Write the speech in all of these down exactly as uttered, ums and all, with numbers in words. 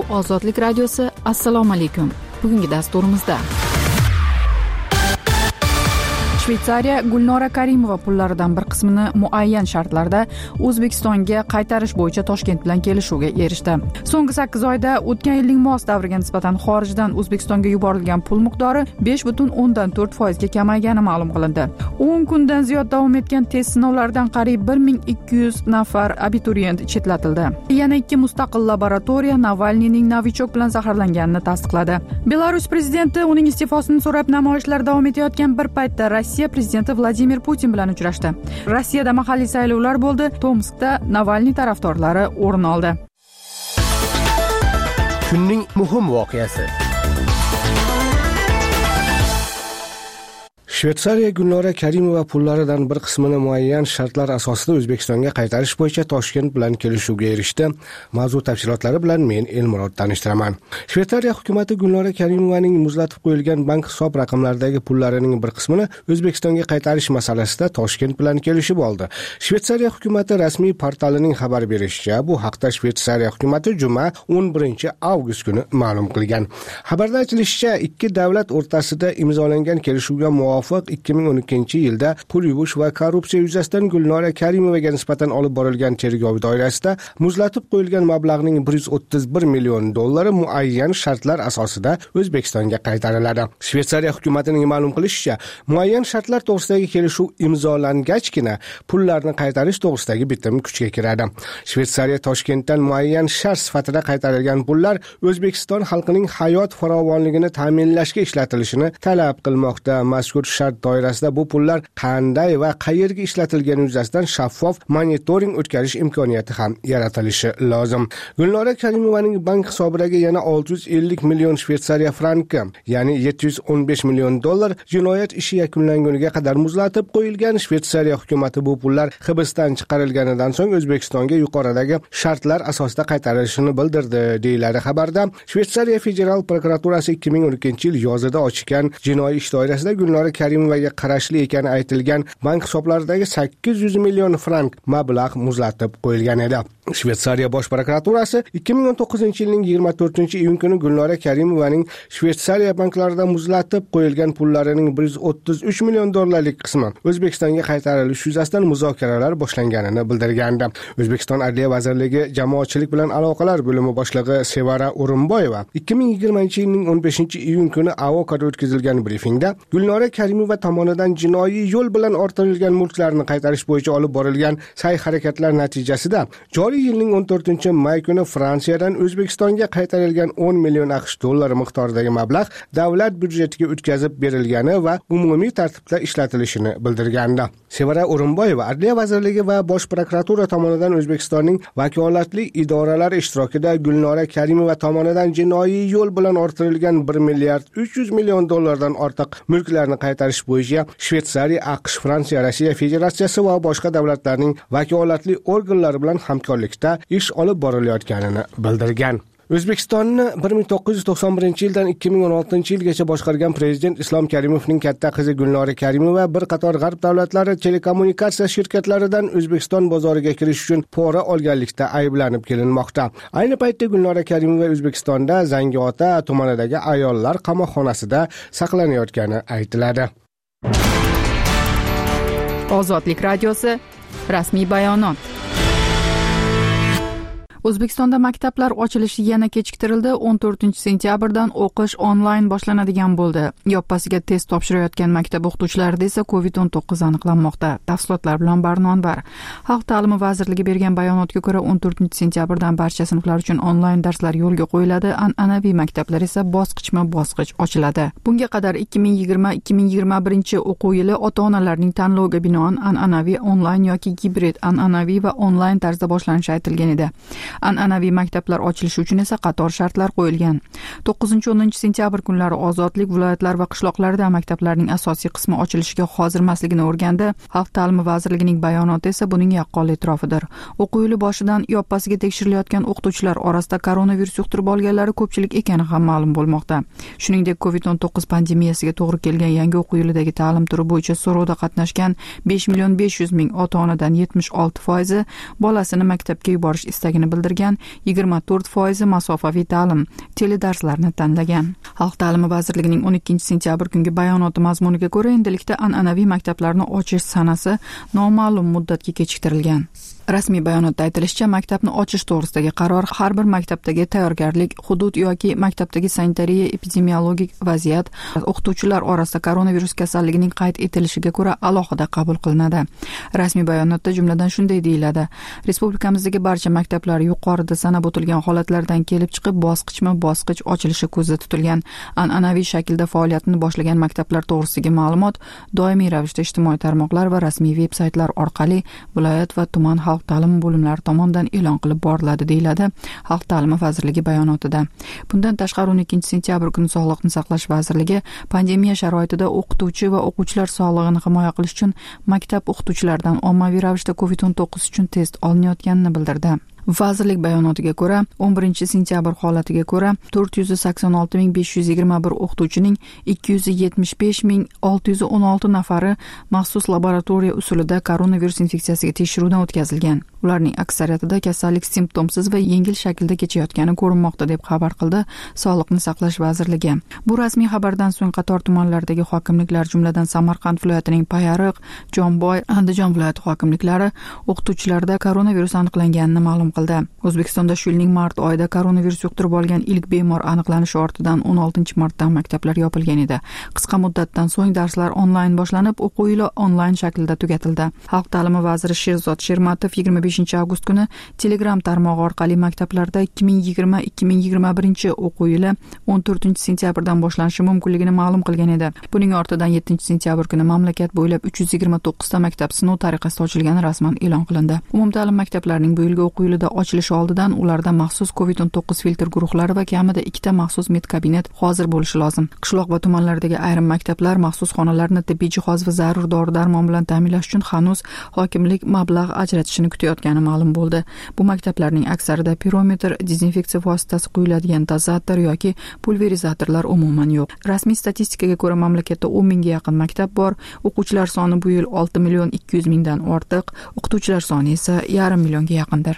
Ozodlik radiosi. Assalomu alaykum. Bugungi dasturimizda Shveysariya Gulnora Karimova pullaridan bir qismini muayyan shartlarda O'zbekistonga qaytarish bo'yicha Toshkent bilan kelishuvga erishdi. So'nggi sakkiz oyda o'tgan yilning mos davriga nisbatan xorijdan O'zbekistonga yuborilgan pul miqdori besh butun o'ndan to'rt foiz ga kamaygani ma'lum qilindi. o'n kundan ziyod davom etgan test sinovlaridan qariyb bir ming ikki yuz nafar abituriyent chetlatildi. Yana ikki mustaqil laboratoriya Navalniyning novichok bilan zaharlanganini tasdiqladi. Belarus prezidenti uning iste'fosini so'rab namoyishlar davom etayotgan bir paytda Rossiya prezidenti Vladimir Putin bilan uchrashdi. Rossiyada mahalliy saylovlar bo'ldi. Tomskda Navalniy tarafdorlari o'rin oldi. Kunning muhim voqeasi. Shveysariya Gulnora Karimova pullaridan bir qismini muayyan shartlar asosida O'zbekistonga qaytarish bo'yicha Toshkent bilan kelishuvga erishdi. Mavzu tafsilotlari bilan men Elmurod tanishtiraman. Shveysariya hukumatı Gulnora Karimovaning muzlatib qo'yilgan bank hisob raqamlaridagi pullarining bir qismini O'zbekistonga qaytarish masalasida Toshkent bilan kelishib oldi. Shveysariya hukumatı rasmiy portalining xabar berishicha, bu haqda Shveysariya hukumatı juma o'n birinchi avgust kuni ma'lum qilgan. Xabarda aytilishicha, ikki davlat o'rtasida imzolangan kelishuvga muvofiq ikki ming o'n ikkinchi yilda pul yuvish va korrupsiya yuzasidan Gulnora Karimovaga nisbatan olib borilgan tergov doirasida muzlatib qo'yilgan mablag'ning bir yuz o'ttiz bir million dollari muayyan shartlar asosida O'zbekistonga qaytariladi. Shveysariya hukumatining ma'lum qilishicha, muayyan shartlar to'g'risidagi kelishuv imzolangachgina pullarni qaytarish to'g'risidagi bitim kuchga kiradi. Shveysariya Toshkentdan muayyan shart sifatida qaytarilgan pullar O'zbekiston xalqining hayot farovonligini ta'minlashga ishlatilishini talab qilmoqda. Mazkur shart doirasida bu pullar qanday va qayerga ishlatilgani yuzasidan shaffof monitoring o'tkazish imkoniyati ham yaratilishi lozim. Gulnora Karimovaning bank hisobidagi yana olti yuz ellik million Shveysariya franki, ya'ni yetti yuz o'n besh million dollar jinoyat ishi yakunlanguniga qadar muzlatib qo'yilgan. Shveysariya hukumatı bu pullar hibsdan chiqarilganidan so'ng O'zbekistonga yuqoridagi shartlar asosida qaytarilishini bildirdi, deyiladi xabarda. Shveysariya federal prokuraturasi ikki ming o'n ikkinchi yil yozida ochgan jinoiy ish doirasida Gulnora Karimovaga qarashli ekani aytilgan bank hisoblaridagi sakkiz yuz million frank mablag' muzlatib qo'yilgan edi. Shveysariya bosh prokuraturasi ikki ming o'n to'qqizinchi yilning yigirma to'rtinchi iyun kuni Gulnora Karimovaning Shveysariya banklarida muzlatib qo'yilgan pullarining bir yuz o'ttiz uch million dollarlik qismi O'zbekistonga qaytarilishi yuzasidan muzokaralar boshlanganini bildirgandi. O'zbekiston Adliya vazirligi jamoatchilik bilan aloqalar bo'limi boshlig'i Sevara O'rinboyeva ikki ming yigirmanchi yilning o'n beshinchi iyun kuni Avokada o'tkazilgan brifingda Gulnora Karimova tomonidan jinoiy yo'l bilan orttirilgan mulklarni qaytarish bo'yicha olib borilgan sa'y-harakatlar natijasida joriy yilning o'n to'rtinchi may kuni Fransiyadan O'zbekistonga qaytarilgan o'n million aqsh dollari miqdoridagi mablag' davlat byudjetiga o'tkazib berilgani va umumiy tartibda ishlatilishini bildirgandi. Sevara O'rinboyeva Adliya vazirligi va bosh prokuratura tomonidan O'zbekistonning vakolatli idoralari ishtirokida Gulnora Karimova tomonidan jinoiy yo'l bilan orttirilgan bir milliard uch yuz million dollardan ortiq mulklarni qaytarish bo'yicha Shveysariya, AQSh, Fransiya, Rossiya Federatsiyasi va boshqa davlatlarning vakolatli organlari bilan hamkorlikda ish olib borilayotganini bildirgan. O'zbekistonni bir ming to'qqiz yuz to'qson birinchi yildan ikki ming o'n oltinchi yilgacha boshqargan prezident Islom Karimovning katta qizi Gulnora Karimova bir qator g'arb davlatlari telekommunikatsiya shirkatlaridan O'zbekiston bozoriga kirish uchun pora olganlikda ayblanib kelinmoqda. Ayni paytda Gulnora Karimova O'zbekistonda Zangiota tumanidagi ayollar qamoqxonasida saqlanayotgani aytiladi. Ozodlik radiosi rasmiy bayonot. O'zbekistonda maktablar ochilishi yana kechiktirildi. o'n to'rtinchi sentyabrdan o'qish onlayn boshlanadigan bo'ldi. Yoppasiga test topshirayotgan maktab o'qituvchilarida esa covid o'n to'qqiz aniqlanmoqda. Tafsilotlar bilan Barnon var. Xalq ta'limi vazirligi bergan bayonotga ko'ra o'n to'rtinchi sentyabrdan barcha sinflar uchun onlayn darslar yo'lga qo'yiladi. An'anaviy maktablar esa bosqichma-bosqich ochiladi. Bunga qadar ikki ming yigirma ikki ming yigirma birinchi o'quv yili ota-onalarning tanloviga binoan an'anaviy onlayn yoki gibrid, an'anaviy va onlayn tarzda boshlanishi aytilgan edi. An'anaviy maktablar ochilishi uchun esa qator shartlar qo'yilgan. to'qqizinchi o'ninchi sentyabr kunlari ozodlik viloyatlar va qishloqlarida maktablarning asosiy qismi ochilishiga hozirmasligini o'rgandi. Xalq ta'limi vazirligining bayonoti esa buning yaqqol e'tirofidir. O'quv yili boshidan yoppasiga tekshirilayotgan o'qituvchilar orasida koronavirus yuqtirib olganlari ko'pchilik ekani ham ma'lum bo'lmoqda. Shuningdek, covid o'n to'qqiz pandemiyasiga to'g'ri kelgan yangi o'quv yilidagi ta'lim turi bo'yicha so'rovda qatnashgan besh million besh yuz ming ota-onadan yetmish olti foizi bolasini maktabga yuborish istagini bildirgan yigirma to'rt foizi masofaviy ta'lim, teledarslarni tanlagan. Xalq ta'limi vazirligining o'n ikkinchi sentyabr kungi bayonoti mazmuniga ko'ra, endilikda an'anaviy maktablarni ochish sanasi noma'lum muddatga kechiktirilgan. Rasmiy bayonotda aytilishicha, maktabni ochish to'g'risidagi qaror har bir maktabdagi tayyorgarlik, hudud yoki maktabdagi sanitariya epidemiologik vaziyat, o'qituvchilar orasida koronavirus kasalligining qayd etilishiga ko'ra alohida qabul qilinadi. Rasmiy bayonotda jumladan shunday deyiladi: Respublikamizdagi barcha maktablar yuqorida sanab o'tilgan holatlardan kelib chiqib bosqichma-bosqich ochilishi ko'zda tutilgan. An'anaviy shaklda faoliyatini boshlagan maktablar to'g'risidagi ma'lumot doimiy ravishda ijtimoiy tarmoqlar va rasmiy veb-saytlar orqali viloyat va tuman xalq ta'limi bo'limlari tomonidan e'lon qilib boriladi, deyiladi Xalq ta'limi vazirligi bayonotida. Bundan tashqari o'n ikkinchi sentyabr kuni Sog'liqni saqlash vazirligi pandemiya sharoitida o'qituvchi va o'quvchilar sog'lig'ini himoya qilish uchun maktab o'qituvchilaridan ommaviy ravishda covid o'n to'qqiz uchun test olinayotganini bildirdi. Vazirlik bayonotiga ko'ra, o'n birinchi sentyabr holatiga ko'ra to'rt yuz sakson olti ming besh yuz yigirma bir o'qituvchining ikki yuz yetmish besh ming olti yuz o'n olti nafari maxsus laboratoriya usulida koronavirus infeksiyasiga tekshiruvdan o'tkazilgan. Ularning aksariyatida kasallik simptomsiz va yengil shaklda kechayotgani ko'rinmoqda, deb xabar qildi Sog'liqni saqlash vazirligi. Bu rasmiy xabardan so'ng qator tumanlardagi hokimliklar, jumladan Samarqand viloyatining Payariq, Jomboy, Andijon viloyati hokimliklari o'qituvchilarda koronavirus aniqlanganini ma'lum qildi. O'zbekistonda shu yilning mart oyida koronavirus yuqtirib olgan ilk bemor aniqlanishi ortidan o'n oltinchi martdan maktablar yopilgan edi. Qisqa muddatdan so'ng darslar onlayn boshlanib, o'quv yili onlayn shaklda tugatildi. Xalq ta'limi vaziri Sherzod Shermatov yigirma beshinchi avgust kuni Telegram tarmog'i orqali maktablarda ikki ming yigirma ikki ming yigirma birinchi o'quv yili o'n to'rtinchi sentyabrdan boshlanishi mumkinligini ma'lum qilgan edi. Buning ortidan yettinchi sentyabr kuni mamlakat bo'ylab uch yuz yigirma to'qqizta maktab sinov tariqasida ochilgani rasman e'lon qilindi. Umumta'lim maktablarining bu yilgi o'quv yilida ochilishi oldidan ularda maxsus covid o'n to'qqiz filtr guruhlari va kamida ikkita maxsus medkabinet hozir bo'lishi lozim. Qishloq va tumanlardagi ayrim maktablar maxsus xonalarni tibbiy jihoz va zarur dori-darmon bilan ta'minlash uchun hanuz hokimlik mablag' ajratishini kutayotgani ma'lum bo'ldi. Bu maktablarning aksarida pirometr, dezinfeksiya vositasi quyiladigan dozator yoki pulverizatorlar umuman yo'q. Rasmiy statistikaga ko'ra, mamlakatda o'n mingga yaqin maktab bor. O'quvchilar soni bu yil olti million ikki yuz mingdan ortiq, o'qituvchilar soni esa yarim millionga yaqindir.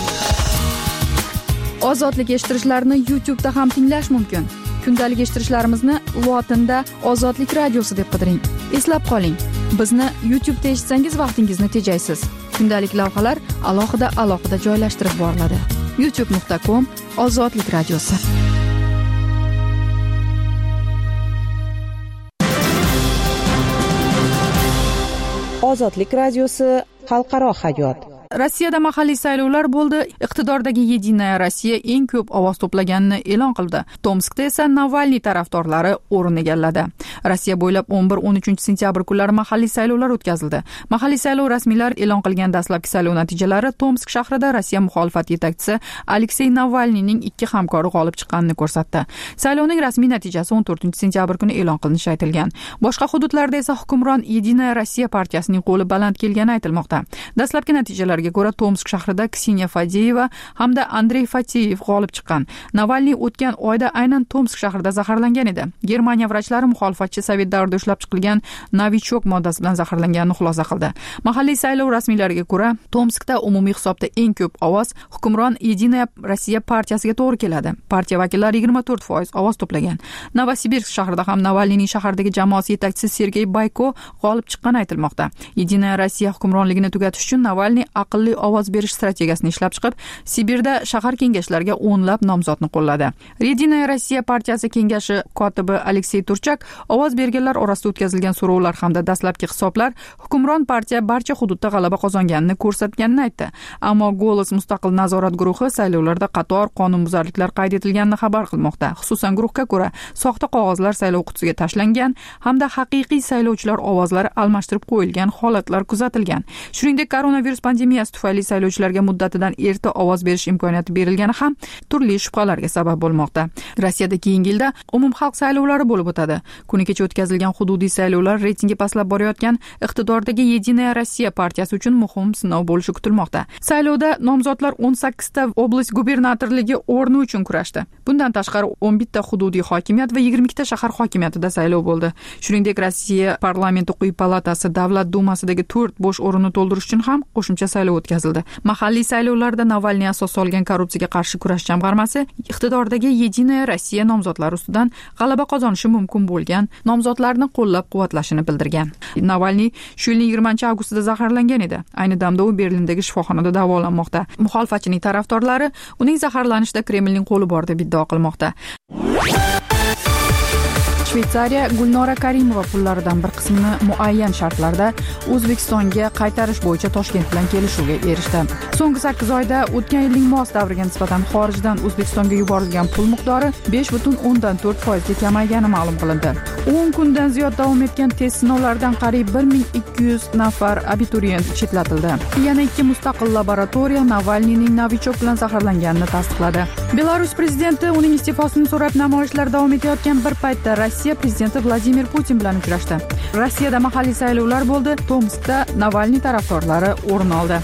Ozodlik eshittirishlarini YouTube da ham tinglash mumkin. Kundalik eshittirishlarimizni lotinda Ozodlik radiosi deb qidiring. Eslab qoling, bizni YouTube da eshitsangiz vaqtingizni tejaysiz. Kundalik lavhalar alohida alohida joylashtirib boriladi. youtube nuqta com Ozodlik radiosi. Ozodlik radiosi xalqaro hayot. Rossiyada mahalliy saylovlar bo'ldi. Iqtidordagi Yedinaya Rossiya eng ko'p ovoz to'plaganini e'lon qildi. Tomskda esa Navalniy tarafdorlari o'rin egalladi. Rossiya bo'ylab o'n bir o'n uchinchi sentyabr kunlari mahalliy saylovlar o'tkazildi. Mahalliy saylov rasmiylari e'lon qilgan dastlabki saylov natijalari Tomsk shahrida Rossiya muxolifat yetakchisi Aleksey Navalniyning ikki hamkori g'olib chiqqanini ko'rsatdi. Saylovning rasmiy natijasi o'n to'rtinchi sentyabr kuni e'lon qilinishi aytilgan. Boshqa hududlarda esa hukmron Yedinaya Rossiya partiyasining qo'li baland kelgani aytilmoqda. Dastlabki natijalar ko'ra Tomsk shahrida Kseniya Fadeyeva hamda Andrey Fateyev g'olib chiqqan. Navalniy o'tgan oyda aynan Tomsk shahrida zaharlangan edi. Germaniya vrachlari muxolifatchi Sovet davrida ishlab chiqilgan Novichok moddasi bilan zaharlanganini xulosa qildi. Mahalliy saylov rasmiylariga ko'ra, Tomskda umumiy hisobda eng ko'p ovoz hukmron Yedinaya Rossiya partiyasiga to'g'ri keladi. Partiya vakillari yigirma to'rt foiz ovoz to'plagan. Novosibirsk shahrida ham Navalniyning shahardagi jamoasi yetakchisi Sergey Bayko g'olib chiqqani aytilmoqda. Yedinaya Rossiya hukmronligini tugatish uchun Navalniy aqlli ovoz berish strategiyasini ishlab chiqib, Sibirda shahar kengashlariga o'nlab nomzodni qo'lladi. Yedinaya Rossiya partiyasi kengashi kotibi Aleksey Turchak ovoz berganlar orasida o'tkazilgan so'rovlar hamda dastlabki hisoblar hukmron partiya barcha hududda g'alaba qozonganini ko'rsatganini aytdi. Ammo Golos mustaqil nazorat guruhi saylovlarda qator qonunbuzarliklar qayd etilganini xabar qilmoqda. Xususan, guruhga ko'ra, soxta qog'ozlar saylov qutisiga tashlangan hamda haqiqiy saylovchilar ovozlari almashtirib qo'yilgan holatlar kuzatilgan. Shuningdek, koronavirus pandemiyasi tufayli saylovchilarga muddatidan erta ovoz berish imkoniyati berilgani ham turli shubhalarga sabab bo'lmoqda. Rossiyada keyingi yilda umumxalq saylovlari bo'lib o'tadi. Kuni kecha o'tkazilgan hududiy saylovlar reytingi pastlab borayotgan iqtidordagi Yedinaya Rossiya partiyasi uchun muhim sinov bo'lishi kutilmoqda. Saylovda nomzodlar o'n sakkizta oblast gubernatorligi o'rni uchun kurashdi. Bundan tashqari o'n bitta hududiy hokimiyat va yigirma ikkita shahar hokimiyatida saylov bo'ldi. Shuningdek, Rossiya parlamenti quyi palatasi Davlat dumasidagi to'rt bo'sh o'rinni to'ldirish uchun ham qo'shimcha saylov saylov o'tkazildi. Mahalliy saylovlarda Navalniy asos solgan korrupsiyaga qarshi kurash jamg'armasi iqtidordagi Yedinaya Rossiya nomzodlari ustidan g'alaba qozonishi mumkin bo'lgan nomzodlarni qo'llab-quvvatlashini bildirgan. Navalniy shu yilning yigirmanchi avgustida zaharlangan edi. Ayni damda u Berlindagi shifoxonada davolanmoqda. Muxolifatchining tarafdorlari uning zaharlanishida Kremlning qo'li bor deb iddao qilmoqda. Shveysariya Gulnora Karimova pullaridan bir qismini muayyan shartlarda O'zbekistonga qaytarish bo'yicha Toshkent bilan kelishuvga erishdi. So'nggi sakkiz oyda o'tgan yilning mos davriga nisbatan xorijdan O'zbekistonga yuborilgan pul miqdori besh butun o'ndan to'rt foiz ga kamaygani ma'lum qilindi. o'n kundan ziyod davom etgan test sinovlaridan qariyb bir ming ikki yuz nafar abituriyent chetlatildi. Yana ikki mustaqil laboratoriya Navalniyning novichok bilan zaharlanganini tasdiqladi. Belarus prezidenti uning iste'fosini so'rab namoyishlar davom etayotgan bir paytda Rossiya prezidenti Vladimir Putin bilan uchrashdi. Rossiyada mahalliy saylovlar bo'ldi. Tomskda Navalniy tarafdorlari o'rin oldi.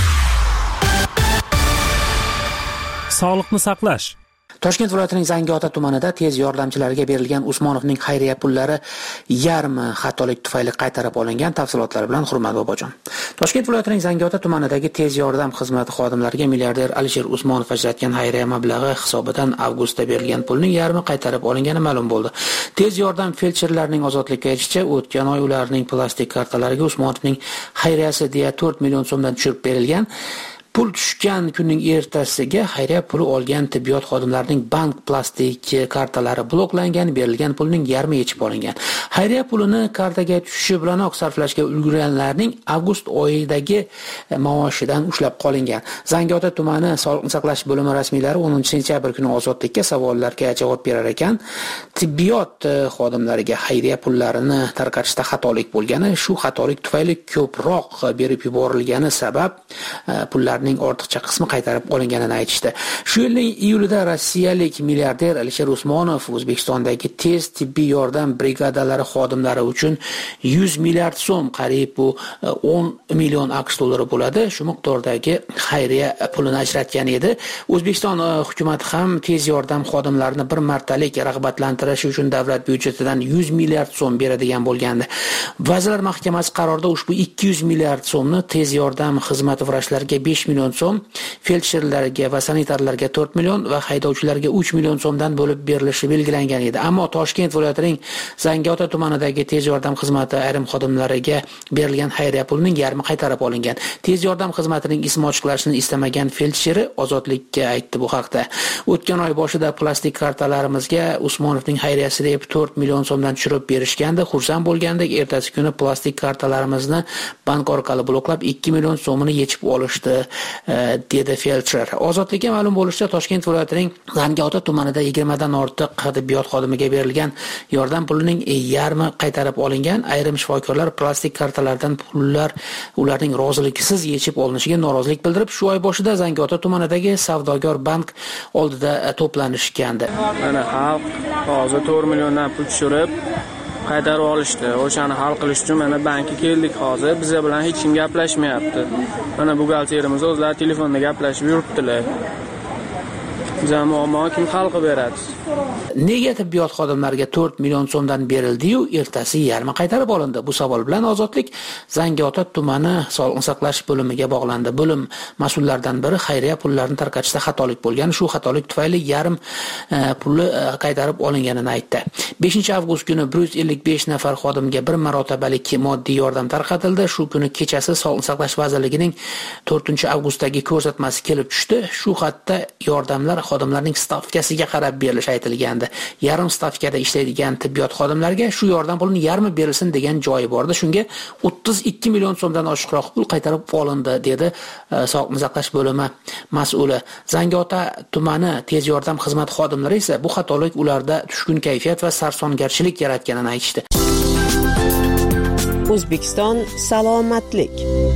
Sog'liqni saqlash. Toshkent viloyatining Zangiota tumanida tez yordamchilarga berilgan Usmonovning xayriya pullari yarmi xatolik tufayli qaytarib olingan. Tafsilotlar bilan Hurmat Bobojon. Toshkent viloyatining Zangiota tumanidagi tez yordam xizmati xodimlariga milliarder Alisher Usmonov ajratgan xayriya mablag'i hisobidan avgustda berilgan pulning yarmi qaytarib olingani ma'lum bo'ldi. Tez yordam feldsherlarining ozodlikka erishicha o'tgan oy ularning plastik kartalariga Usmonovning xayriyasi deya to'rt million so'mdan tushirib berilgan. Pul tushgan kunning ertasiga xayriya puli olgan tibbiyot xodimlarining bank plastik kartalari bloklangan, berilgan pulning yarmi yechib olingan. Xayriya pulini kartaga tushishi bilanoq sarflashga ulgurganlarning avgust oyidagi maoshidan ushlab qolingan. Zangiota tumani Sog'liqni saqlash bo'limi rasmiylari o'ninchi sentyabr kuni ozodlikka savollarga javob berar ekan. Tibbiyot xodimlariga xayriya pullarini tarqatishda xatolik bo'lgani, shu xatolik tufayli ko'proq berib yuborilgani sabab pullarni ortiqcha qismi qaytarib olinganini aytishdi. Shu yilning iyulida rossiyalik milliarder Alisher Usmonov O'zbekistondagi tez tibbiy yordam brigadalari xodimlari uchun yuz milliard so'm, qariyb bu o'n million AQSh dollari bo'ladi, shu miqdordagi xayriya pulini ajratgan edi. O'zbekiston hukumatı ham tez yordam xodimlarini bir martalik rag'batlantirish uchun davlat byudjetidan yuz milliard so'm beradigan bo'lgandi. Vazirlar Mahkamasi qarorida ushbu ikki yuz milliard so'mni tez yordam xizmati vrachlariga besh million so'm, feldsherlarga va sanitarlarga to'rt million va haydovchilarga uch million so'mdan bo'lib berilishi belgilangan edi. Ammo Toshkent viloyatining Zangiota tumanidagi tez yordam xizmati ayrim xodimlariga berilgan xayriya pulining yarmi qaytarib olingan. Tez yordam xizmatining ismi ochiqlashini istamagan feldsheri ozodlikka aytdi bu haqda. O'tgan oy boshida plastik kartalarimizga Usmonovning xayriyasi deb to'rt million so'mdan tushirib berishgandi. Xursand bo'lgandik, ertasi kuni plastik kartalarimizni bank orqali bloklab ikki million so'mini yechib olishdi, dedi feldsher. Ozodlikka ma'lum bo'lishicha, Toshkent viloyatining Zangiota tumanida yigirmadan ortiq tibbiyot xodimiga berilgan yordam pulining yarmi qaytarib olingan. Ayrim shifokorlar plastik kartalardan pullar ularning roziligisiz yechib olinishiga norozilik bildirib, shu oy boshida Zangiota tumanidagi Savdogar bank oldida to'planishgandi. Mana xalq hozir to'rt milliondan pul tushirib qaytarib olishdi. O'shani hal qilish uchun mana bankka keldik hozir. Bizlar bilan hech kim gaplashmayapti. Mana buxgalterimiz o'zlari telefonda gaplashib yuribdilar. Bizga muammo kim hal qilib beradi? Nega tibbiyot xodimlariga to'rt million so'mdan berildi-yu, ertasi yarmi qaytarib olindi? Bu savol bilan Ozodlik Zangiota tumani Sog'liqni saqlash bo'limiga bog'landi. Bo'lim mas'ullaridan biri xayriya pullarini tarqatishda xatolik bo'lgan, shu xatolik tufayli yarim e, puli e, qaytarib olinganini aytdi. beshinchi avgust kuni bir yuz ellik besh nafar xodimga bir marotabalik moddiy yordam tarqatildi. Shu kuni kechasi Sog'liqni saqlash vazirligining to'rtinchi avgustdagi ko'rsatmasi kelib tushdi. Shu xatda yordamlar xodimlarning stavkasiga qarab berilishi aytilgandi. Yarim stavkada ishlaydigan tibbiyot xodimlariga shu yordam pulining yarmi berilsin degan joyi bordi. Shunga o'ttiz ikki million so'mdan oshiqroq pul qaytarib olindi, dedi Sog'liqni saqlash bo'limi mas'uli. Zangiota tumani tez yordam xizmati xodimlari esa bu xatolik ularda tushkun kayfiyat va sarsongarchilik yaratganini aytishdi. O'zbekiston salomatlik.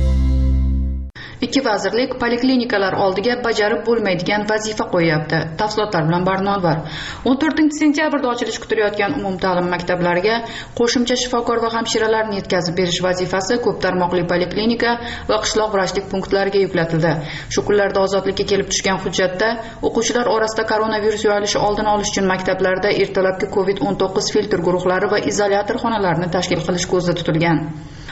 Ikki vazirlik poliklinikalar oldiga bajarib bo'lmaydigan vazifa qo'yapti. Tafsilotlar bilan Barnobor. o'n to'rtinchi sentyabrda ochilish kutilayotgan umumta'lim maktablariga qo'shimcha shifokor va hamshiralarni yetkazib berish vazifasi ko'p tarmoqli poliklinika va qishloq vrachlik punktlariga yuklatildi. Shu kunlarda ozodlikka kelib tushgan hujjatda o'quvchilar orasida koronavirus yoyilishi oldini olish uchun maktablarda ertalabki kovid o'n to'qqiz filtr guruhlari va izolyator xonalarini tashkil qilish ko'zda tutilgan.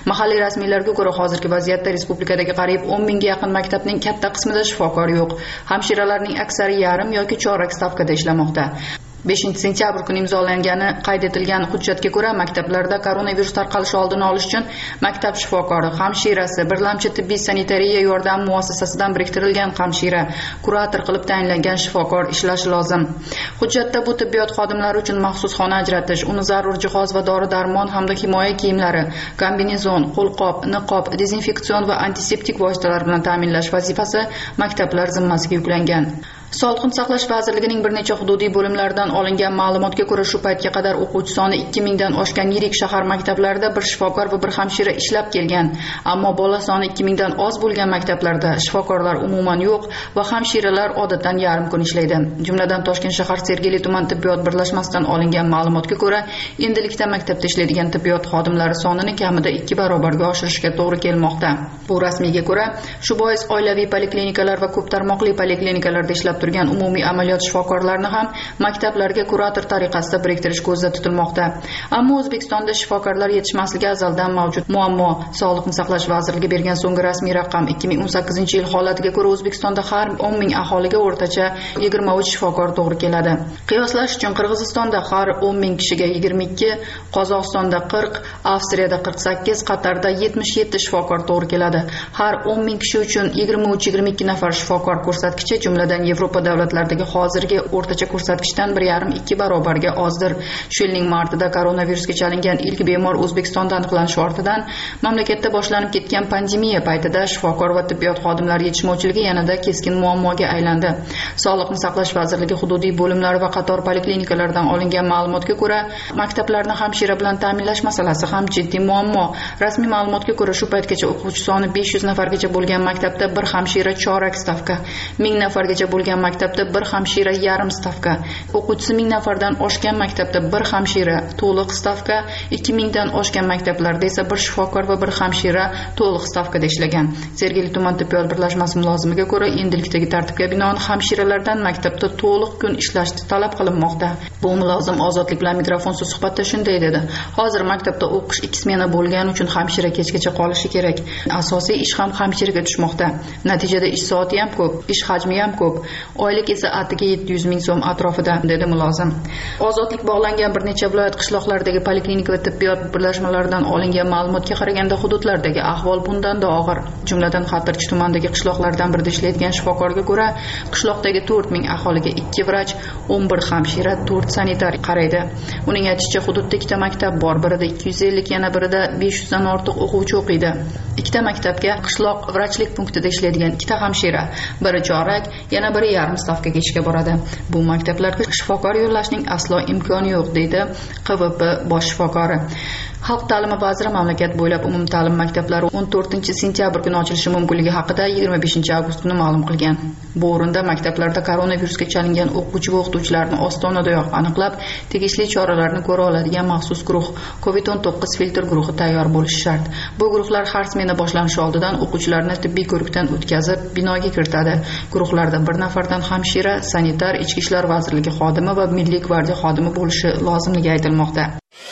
Mahalliy rasmiylarga ko'ra, hozirgi vaziyatda respublikadagi qariyb o'n mingga yaqin maktabning katta qismida shifokor yo'q. Hamshiralarning aksari yarim yoki chorak stavkada ishlamoqda. beshinchi sentyabr kuni imzolangani qayd etilgan hujjatga ko'ra, maktablarda koronavirus tarqalishi oldini olish uchun maktab shifokori, hamshirasi, birlamchi tibbiy sanitariya yordam muassasasidan biriktirilgan hamshira, kurator qilib tayinlangan shifokor ishlashi lozim. Hujjatda bu tibbiyot xodimlari uchun maxsus xona ajratish, uni zarur jihoz va dori-darmon hamda himoya kiyimlari, kombinezon, qo'lqop, niqob, dezinfeksion va antiseptik vositalar bilan ta'minlash vazifasi maktablar zimmasiga yuklangan. Sog'liqni saqlash vazirligining bir necha hududiy bo'limlaridan olingan ma'lumotga ko'ra, shu paytga qadar o'quvchi soni ikki mingdan oshgan yirik shahar maktablarida bir shifokor va bir hamshira ishlab kelgan. Ammo bola soni ikki mingdan oz bo'lgan maktablarda shifokorlar umuman yo'q va hamshiralar odatdan yarim kun ishlaydi. Jumladan Toshkent shahar Sergeli tuman tibbiyot birlashmasidan olingan ma'lumotga ko'ra, endilikda maktabda ishlaydigan tibbiyot xodimlari sonini kamida ikki barobarga oshirishga to'g'ri kelmoqda. Bu rasmiyga ko'ra, shu bois oilaviy poliklinikalar va ko'p tarmoqli poliklinikalarda ishlab turgan umumiy amaliyot shifokorlarini ham maktablarga kurator tariqasida biriktirish ko'zda tutilmoqda. Ammo O'zbekistonda shifokorlar yetishmasligi azaldan mavjud muammo. Sog'liqni saqlash vazirligi bergan so'nggi rasmiy raqam ikki ming o'n sakkizinchi yil holatiga ko'ra, O'zbekistonda har o'n ming aholiga o'rtacha yigirma uch shifokor to'g'ri keladi. Qiyoslash uchun Qirg'izistonda har o'n ming kishiga yigirma ikki, Qozog'istonda qirq, Avstriyada qirq sakkiz, Qatarda yetmish yetti shifokor to'g'ri keladi. Har o'n ming kishi uchun yigirma uch yigirma ikki nafar shifokor ko'rsatkichi, jumladan Yevropa davlatlaridagi hozirgi o'rtacha ko'rsatkichdan bir yarim ikki barobarga ozdir. Shu yilning martida koronavirusga chalingan ilk bemor O'zbekistonda aniqlanishi ortidan mamlakatda boshlanib ketgan pandemiya paytida shifokor va tibbiyot xodimlari yetishmovchiligi yanada keskin muammoga aylandi. Sog'liqni saqlash vazirligi hududiy bo'limlari va qator poliklinikalardan olingan ma'lumotga ko'ra, maktablarni hamshira bilan ta'minlash masalasi ham jiddiy muammo. Rasmiy ma'lumotga ko'ra, shu paytgacha o'quvchi soni besh yuz nafargacha bo'lgan maktabda bir hamshira chorak stavka, ming nafargacha bo'lgan maktabda bir hamshira yarim stavka, o'quvchisi ming nafardan oshgan maktabda bir hamshira to'liq stavka, ikki mingdan oshgan maktablarda esa bir shifokor va bir hamshira to'liq stavkada ishlagan. Sergeli tuman tibbiyot birlashmasi mulozimiga ko'ra, endilikdagi tartibga binoan hamshiralardan maktabda to'liq kun ishlashni talab qilinmoqda. Bu mulozim Ozodlik bilan mikrofonsiz suhbatda shunday dedi: "Hozir maktabda o'qish ikki smena bo'lgani uchun hamshira kechgacha qolishi kerak. Asosiy ish ham hamshiraga tushmoqda. Natijada ish soati ham ko'p, ish hajmi ham ko'p. Oylik esa atiga yetti yuz ming so'm atrofida", dedi mulozim. Ozodlik bog'langan bir necha viloyat qishloqlaridagi poliklinika va tibbiyot birlashmalaridan olingan ma'lumotga qaraganda, hududlardagi ahvol bundan-da og'ir. Jumladan Xatirchi tumanidagi qishloqlardan birida ishlaydigan shifokorga ko'ra, qishloqdagi to'rt ming aholiga ikki vrach, o'n bir hamshira, to'rt sanitar qaraydi. Uning aytishicha, hududda ikkita maktab bor, birida ikki yuz ellik, yana birida besh yuz dan ortiq o'quvchi o'qiydi. Ikkita maktabga qishloq vrachlik punktida ishlaydigan ikkita hamshira, biri chorak, yana biri yarim stavkaga ishga boradi. Bu maktablarga shifokor yo'llashning aslo imkoni yo'q, deydi Q V P bosh shifokori. Xalq ta'limi vaziri mamlakat bo'ylab umumta'lim maktablari o'n to'rtinchi sentyabr kuni ochilishi mumkinligi haqida yigirma beshinchi avgust kuni ma'lum qilgan. Bu o'rinda maktablarda koronavirusga chalingan o'quvchi va o'qituvchilarni ostonadoyoq aniqlab, tegishli choralarni ko'ra oladigan maxsus guruh, COVID o'n to'qqiz filtr guruhi tayyor bo'lishi shart. Bu guruhlar har smena boshlanishi oldidan o'quvchilarni tibbiy ko'rikdan o'tkazib, binoga kiritadi. Guruhlarda bir nafardan hamshira, sanitar, ichki ishlar vazirligi xodimi va milliy gvardiya xodimi bo'lishi lozimligi aytilmoqda.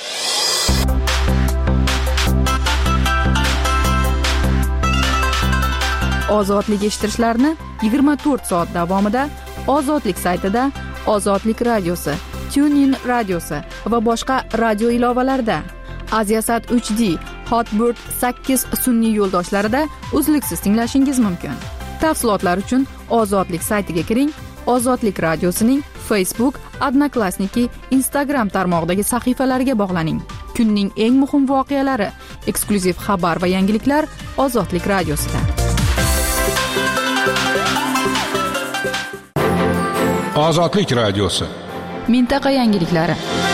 Ozodlik eshittirishlarni yigirma to'rt soat davomida Ozodlik saytida, Ozodlik radiosi, TuneIn radiosi va boshqa radio ilovalarida, Aziasat uch D, Hotbird sakkiz sun'iy yo'ldoshlarida uzluksiz tinglashingiz mumkin. Tafsilotlar uchun Ozodlik saytiga kiring. Ozodlik radiosining Facebook, Odnoklassniki, Instagram tarmog'idagi sahifalariga bog'laning. Kunning eng muhim voqealari, eksklyuziv xabar va yangiliklar Ozodlik radiosida. Ozodlik radiosi. Mintaqa yangiliklari.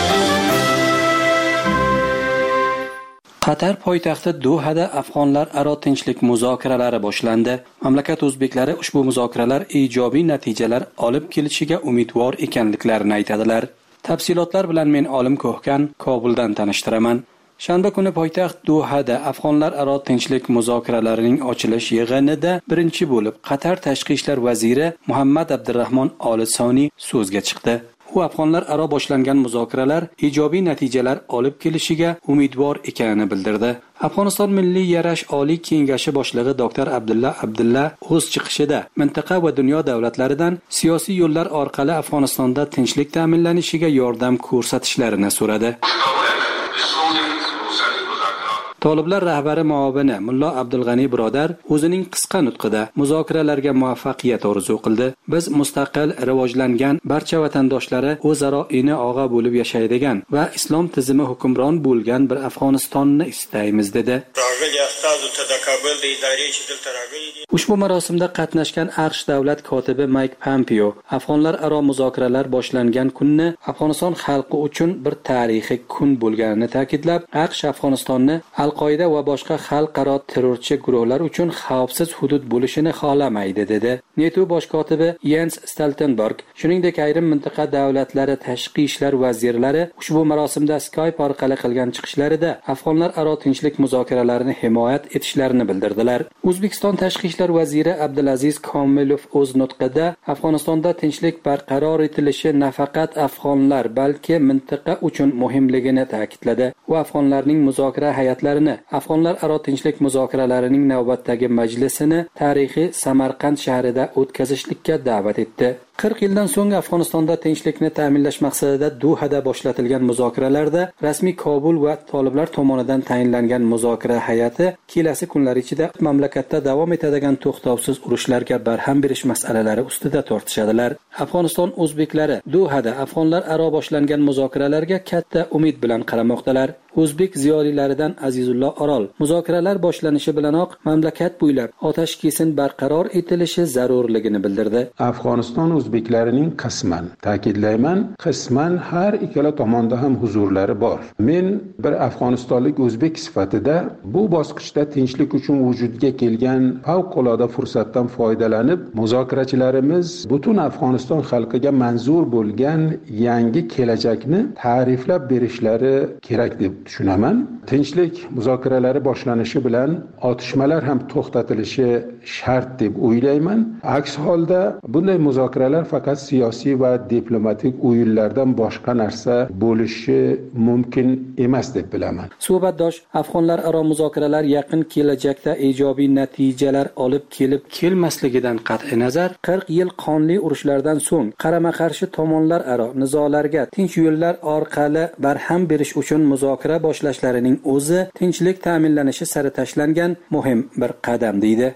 Qatar poytaxti Dohada afg'onlar aro tinchlik muzokaralari boshlandi. Mamlakat o'zbeklari ushbu muzokaralar ijobiy natijalar olib kelishiga umidvor ekanliklarini aytadilar. Tafsilotlar bilan men Olim Ko'hkan Kobuldan tanishtiraman. Shanba kuni poytaxt Dohada afg'onlar aro tinchlik muzokaralarining ochilish yig'inida birinchi bo'lib Qatar tashqi ishlar vaziri Muhammad Abdurrahmon Olisoniy so'zga chiqdi. U afg'onlar aro boshlangan muzokaralar ijobiy natijalar olib kelishiga umidvor ekanini bildirdi. Afg'oniston Milliy yarash oliy kengashi boshlig'i doktor Abdulla Abdulla o'z chiqishida mintaqa va dunyo davlatlaridan siyosiy yo'llar orqali Afg'onistonda tinchlik ta'minlanishiga yordam ko'rsatishlarini so'radi. Toliblar rahbari muavini Mullo Abdulg'ani Birodar o'zining qisqa nutqida muzokaralarga muvaffaqiyat orzu qildi. Biz mustaqil, rivojlangan barcha vatandoshlari o'zaro ina og'a bo'lib yashaydigan va islom tizimi hukmron bo'lgan bir Afg'onistonni istaymiz dedi. Ushbu marosimda qatnashgan AQSh davlat kotibi Mike Pompeo Afg'onlar aro muzokaralar boshlangan kunni Afg'oniston xalqi uchun bir tarixiy kun bo'lganini ta'kidlab, AQSh Afg'onistonni Al-Qoida va boshqa xalqaro terrorchi guruhlar uchun xavfsiz hudud bo'lishini xohlamaydi dedi. NATO bosh kotibi Jens Stoltenberg, shuningdek ayrim mintaqa davlatlari tashqi ishlar vazirlari ushbu marosimda Skype orqali qilgan chiqishlarida afg'onlar aro tinchlik muzokaralarini himoyat etishlarini bildirdilar. O'zbekiston tashqi ishlar vaziri Abdulaziz Komilov o'z nutqida Afg'onistonda tinchlik barqaror etilishi nafaqat afg'onlar, balki mintaqa uchun muhimligini ta'kidladi. U afg'onlarning muzokara hay'atlarini Afg'onlar aro tinchlik muzokaralarining navbatdagi majlisini tarixiy Samarqand shahrida o'tkazishlikka da'vat etdi. qirq yildan so'ng Afg'onistonda tinchlikni ta'minlash maqsadida Dohada boshlatilgan muzokaralarda rasmiy Kobul va toliblar tomonidan tayinlangan muzokara hay'ati kelasi kunlar ichida mamlakatda davom etadigan to'xtovsiz urushlarga barham berish masalalari ustida tortishadilar. Afg'oniston o'zbeklari Dohada afg'onlar aro boshlangan muzokaralarga katta umid bilan qaramoqdalar. O'zbek ziyolilaridan Azizullo Orol muzokaralar boshlanishi bilanoq mamlakat bo'ylab otash kesin barqaror etilishi zarurligini bildirdi. Afg'oniston o'zbeklarining qisman, ta'kidlayman, qisman har ikkala tomonda ham huzurlari bor. Men bir afg'onistonlik o'zbek sifatida bu bosqichda tinchlik uchun vujudga kelgan favqulodda fursatdan foydalanib, muzokarachilarimiz butun Afg'oniston xalqiga manzur bo'lgan yangi kelajakni ta'riflab berishlari kerak deb tushunaman. Tinchlik muzokaralari boshlanishi bilan otishmalar ham to'xtatilishi shart deb o'ylayman. Aks holda bunday muzokaralar faqat siyosiy va diplomatik o'yinlardan boshqa narsa bo'lishi mumkin emas deb bilaman. Suhbatdosh afg'onlar aro muzokaralar yaqin kelajakda ijobiy natijalar olib kelib kelmasligidan qat'i nazar qirq yil qonli urushlardan so'ng qarama-qarshi tomonlar aro nizolarga tinch yo'llar orqali barham berish uchun muzokara boshlashlarining o'zi tinchlik ta'minlanishi sari tashlangan muhim bir qadam deydi.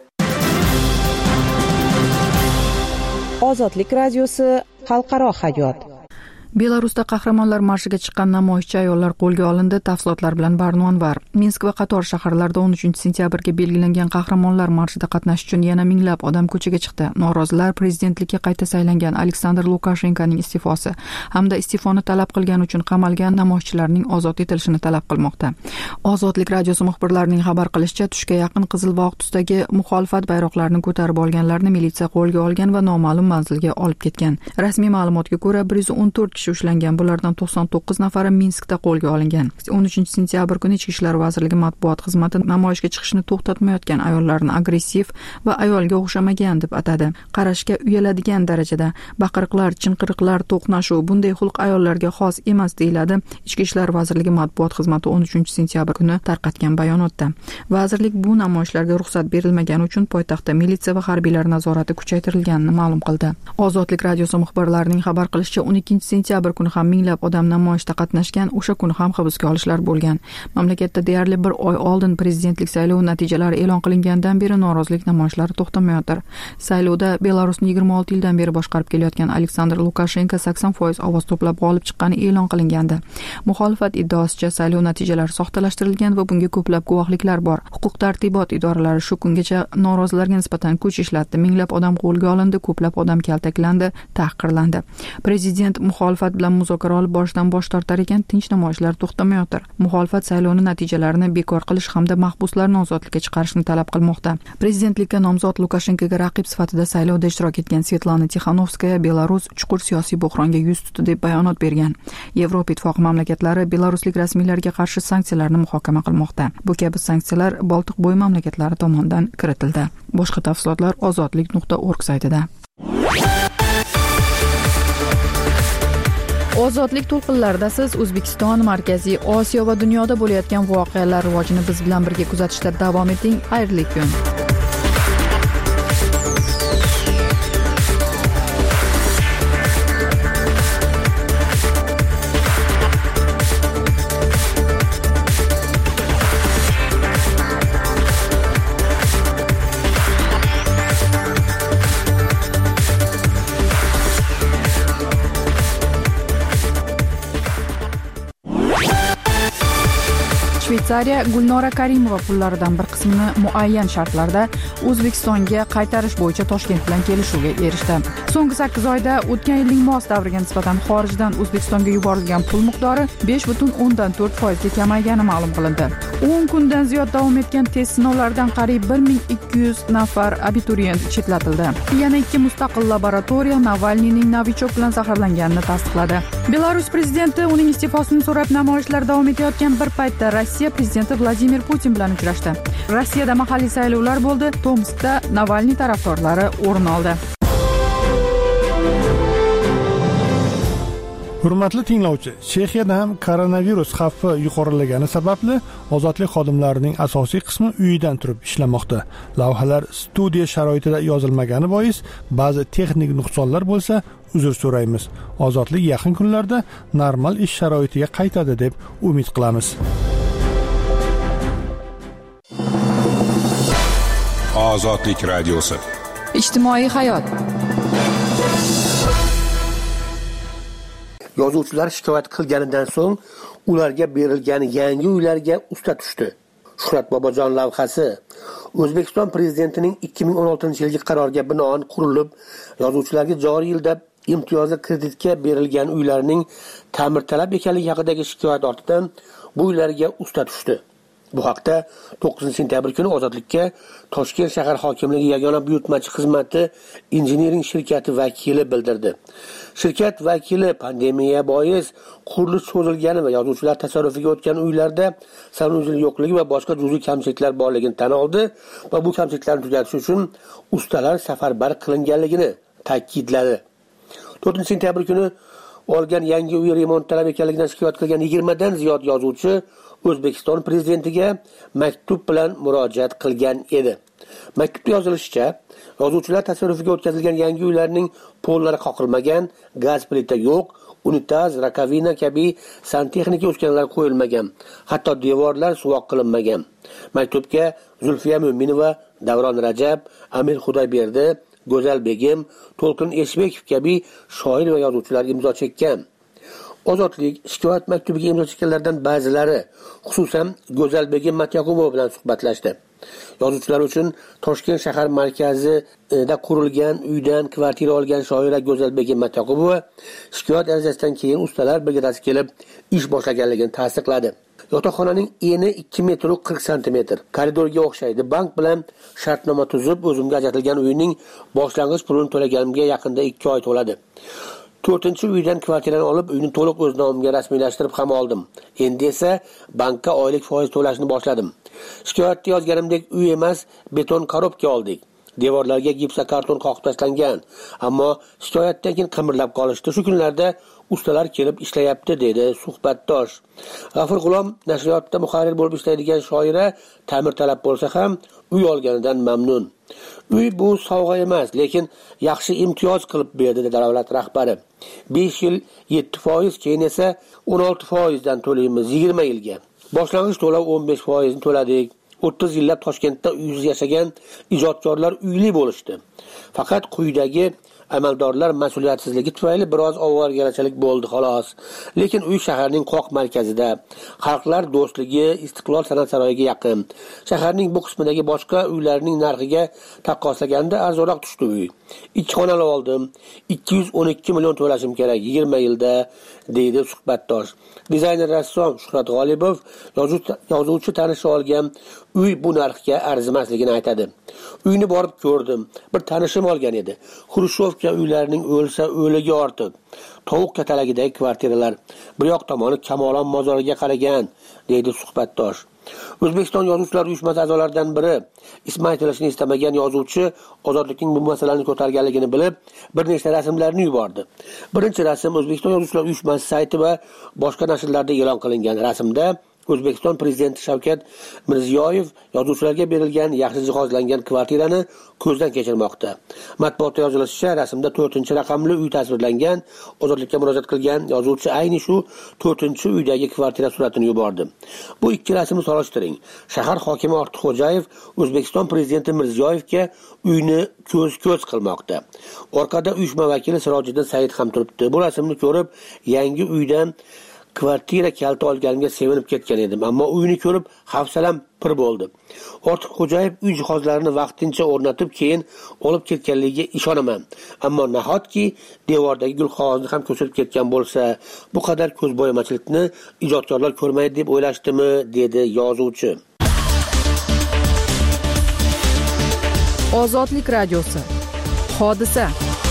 Ozodlik radiosi xalqaro hayot. Belarusda qahramonlar marshiga chiqqan namoyishchi ayollar qo'lga olindi. Tafsilotlar bilan Barnon var. Minsk va qator shaharlarda o'n uchinchi sentyabrga belgilangan qahramonlar marshida qatnashish uchun yana minglab odam ko'chaga chiqdi. Norozilar prezidentlikka qayta saylangan Aleksandr Lukashenkoning iste'fosi hamda iste'foni talab qilgani uchun qamalgan namoyishchilarning ozod etilishini talab qilmoqda. Ozodlik radiosi muxbirlarining xabar qilishicha, tushga yaqin qizil va oq tusdagi muxolifat bayroqlarini ko'tarib olganlarni militsiya qo'lga olgan va noma'lum manzilga olib ketgan. Rasmiy ma'lumotga ko'ra bir yuz o'n to'rt kishi ushlangan. Bulardan to'qson to'qqiz nafari Minskda qo'lga olingan. o'n uchinchi sentyabr kuni Ichki ishlar vazirligi matbuot xizmati namoyishga chiqishni to'xtatmayotgan ayollarni agressiv va ayolga o'xshamagan deb atadi. Qarashga uyaladigan darajada baqiriqlar, chinqiriqlar, to'qnashuv bunday xulq ayollarga xos emas deyiladi Ichki ishlar vazirligi matbuot xizmati o'n uchinchi sentyabr kuni tarqatgan bayonotda. Vazirlik bu namoyishlarga ruxsat berilmagani uchun poytaxtda militsiya va harbiylar nazorati kuchaytirilganini ma'lum qildi. Ozodlik radiosi muxbirlarining xabar qilishicha, o'n ikkinchi sentyabr kuni ham minglab odam namoyishda qatnashgan, o'sha kuni ham hibsga olishlar bo'lgan. Mamlakatda deyarli bir oy oldin prezidentlik saylovi natijalari e'lon qilingandan beri norozilik namoyishlari to'xtamayotir. Saylovda Belarusni yigirma olti yildan beri boshqarib kelayotgan Aleksandr Lukashenko sakson foiz ovoz to'plab g'olib chiqqani e'lon qilingandi. Muxolifat iddaosicha saylov natijalari soxtalashtirilgan va bunga ko'plab guvohliklar bor. Huquq-tartibot idoralari shu kungacha norozilarga nisbatan kuch ishlatdi. Minglab odam qo'lga olindi, ko'plab odam kaltaklandi, tahqirlandi. Prezident muxolifat bilan muzokara olib borishdan bosh tortar ekan, tinch namoyishlar to'xtamayotir. Muxolifat saylovning natijalarini bekor qilish hamda mahbuslarni ozodlikka chiqarishni talab qilmoqda. Prezidentlikka nomzod Lukashenkoga raqib sifatida saylovda ishtirok etgan Svetlana Tixanovskaya Belarus chuqur siyosiy buhronga yuz tutdi deb bayonot bergan. Yevropa ittifoqi mamlakatlari belaruslik rasmiylarga qarshi sanksiyalarni muhokama qilmoqda. Bu kabi sanksiyalar Boltiqbo'yi mamlakatlari tomonidan kiritildi. Boshqa tafsilotlar ozodlik nuqta org saytida. Ozodlik to'lqinlarida siz O'zbekiston, Markaziy Osiyo va dunyoda bo'layotgan voqealar rivojini biz bilan birga kuzatishda davom eting. Xayrli kun. Shveysariya Gulnora Karimova pullaridan bir qismini muayyan shartlarda O'zbekistonga qaytarish bo'yicha Toshkent bilan kelishuvga erishdi. So'nggi sakkiz oyda o'tgan yilning mos davriga nisbatan xorijdan O'zbekistonga yuborilgan pul miqdori besh butun o'ndan to'rt foiz ga kamaygani ma'lum qilindi. o'n kundan ziyod davom etgan test sinovlaridan qariyb bir ming ikki yuz nafar abituriyent chetlatildi. Yana ikki mustaqil laboratoriya Navalniyning novichok bilan zaharlanganini tasdiqladi. Belarus prezidenti uning iste'fosini so'rab namoyishlar davom etayotgan bir paytda Rossiya prezidenti Vladimir Putin bilan uchrashdi. Rossiyada mahalliy saylovlar bo'ldi. Tomskda Navalniy tarafdorlari o'rin oldi. Hurmatli tinglovchi, Chexiyada ham koronavirus xavfi yuqorilagani sababli ozodlik xodimlarining asosiy qismi uyidan turib ishlamoqda. Lavhalar studiya sharoitida yozilmagani bois ba'zi texnik nuqsonlar bo'lsa, uzr so'raymiz. Ozodlik yaqin kunlarda normal ish sharoitiga qaytadi deb umid qilamiz. Ozodlik radiosi. Ijtimoiy hayot. Yozuvchilar shikoyat qilganidan so'ng ularga berilgan yangi uylarga usta tushdi. Shuhrat Bobojon lavhasi O'zbekiston prezidentining ikki ming o'n oltinchi yilgi qaroriga binoan qurilib, yozuvchilarga joriy yilda imtiyozli kreditga berilgan uylarning ta'mirtalab ekanligi haqidagi shikoyat ortidan bu uylarga usta tushdi. Bu haqda to'qqizinchi sentyabr kuni Ozodlikka Toshkent shahar hokimligi yagona buyurtmachi xizmati injiniring shirkati vakili bildirdi. Shirkat vakili pandemiya bois qurilish cho'zilgani va yozuvchilar tasarrufiga o'tgan uylarda sanusiz yo'qligi va boshqa juz'iy kamchiliklar borligini tan oldi va bu kamchiliklarni tugatish uchun ustalar safarbar qilinganligini ta'kidladi. to'rtinchi sentyabr kuni olgan yangi uy remont talab ekanligidan shikoyat qilgan yigirma dan ziyod yozuvchi O'zbekiston prezidentiga maktub bilan murojaat qilgan edi. Maktubda yozilishicha, yozuvchilar tasarrufiga o'tkazilgan yangi uylarning pollari qoqilmagan, gaz plita yo'q, unitaz, rakovina kabi santexnika uskunalar qo'yilmagan, hatto devorlar suvoq qilinmagan. Maktubga Zulfiya Mo'minova, Davron Rajab, Amir Xudoyberdi, Go'zal Begim, To'lqin Eshbekov kabi shoir va yozuvchilar imzo chekkan. Ozodlik shikoyat maktubiga imzo chekkanlardan ba'zilari, xususan Go'zal Begim Matyaqubova bilan suhbatlashdi. Yozuvchilar uchun Toshkent shahar markazida qurilgan uydan kvartira olgan shoira Go'zal Begim Matyaqubova shikoyat arizasidan keyin ustalar brigadasi kelib ish boshlaganligini tasdiqladi. Yotoqxonaning eni ikki metr qirq santimetr, koridorga o'xshaydi. Bank bilan shartnoma tuzib, o'zimga ajratilgan uyning boshlang'ich pulini to'laganimga yaqinda ikki oy to'ladi. to'rtinchi uydan kvartirani olib, uyni to'liq o'z nomimga rasmiylashtirib ham oldim. Endi esa bankka oylik foiz to'lashni boshladim. Shikoyatda yozganimdek uy emas, beton korobka oldik. Devorlarga gipsokarton qoqib tashlangan. Ammo shikoyatdan keyin qimirlab qolishdi. Shu kunlarda ustalar kelib ishlayapti, dedi suhbatdosh. G'afur G'ulom nashriyotda muharrir bo'lib ishlaydigan shoira ta'mir talab bo'lsa ham uy olganidan mamnun. Uy bu sovg'a emas, lekin yaxshi imtiyoz qilib berdi, dedi davlat rahbari. besh yil yetti foiz, keyin esa o'n olti foiz dan to'laymiz yigirma yilga. Boshlang'ich to'lov o'n besh foiz ni to'ladik. o'ttiz yillab Toshkentda uysiz yashagan ijodkorlar uyli bo'lishdi. Faqat quyidagi amaldorlar mas'uliyatsizligi tufayli biroz ovoragarchilik bo'ldi xolos. Lekin uy shaharning qoq markazida, xalqlar do'stligi, Istiqlol san'at saroyiga yaqin. Shaharning bu qismidagi boshqa uylarning narxiga taqqoslaganda arzonroq tushdi uy. Ikki xonali oldim. ikki yuz o'n ikki million to'lashim kerak yigirma yilda, deydi suhbatdosh. Dizayner rassom Shuhrat G'olibov yozuvchi tanishi olgan uy bu narxga arzimasligini aytadi. Uyni borib ko'rdim. Bir tanishim olgan edi. Xrushchevka uylarining o'lsa o'ligi ortiq. Tovuq katalagidagi kvartiralar. Bir yoq tomoni Kamolon mozoriga qaragan, deydi suhbatdosh. O'zbekiston Yozuvchilar uyushmasi a'zolaridan biri ismi aytilishini istamagan yozuvchi ozodlikning bu masalani ko'targanligini bilib, bir nechta rasmlarni yubordi. Birinchi rasm O'zbekiston Yozuvchilar uyushmasi sayti va boshqa nashrlarda e'lon qilingan rasmda O'zbekiston prezidenti Shavkat Mirziyoyev yozuvchilarga berilgan yaxshi jihozlangan kvartirani ko'zdan kechirmoqda. Matbuotda yozilishicha, rasmda to'rtinchi raqamli uy tasvirlangan. Ozodlikka murojaat qilgan yozuvchi ayni shu to'rtinchi uydagi kvartira suratini yubordi. Bu ikki rasmni solishtiring. Shahar hokimi Ortiqxo'jayev O'zbekiston prezidenti Mirziyoyevga uyni ko'z-ko'z qilmoqda. Orqada uyushma vakili Sirojiddin Said ham turibdi. Bu rasmni ko'rib, yangi uydan kvartira kaliti olganimga sevinib ketgan edim, ammo uyni ko'rib hafsalam pir bo'ldi. Ortiqxo'jayev uy jihozlarini vaqtincha o'rnatib, keyin olib ketganligiga ishonaman. Ammo nahotki devordagi gulqog'ozni ham ko'chirib ketgan bo'lsa, bu qadar ko'zbo'yamachilikni ijodkorlar ko'rmaydi deb o'ylashdimi, dedi yozuvchi. Ozodlik radiosi. Hodisa.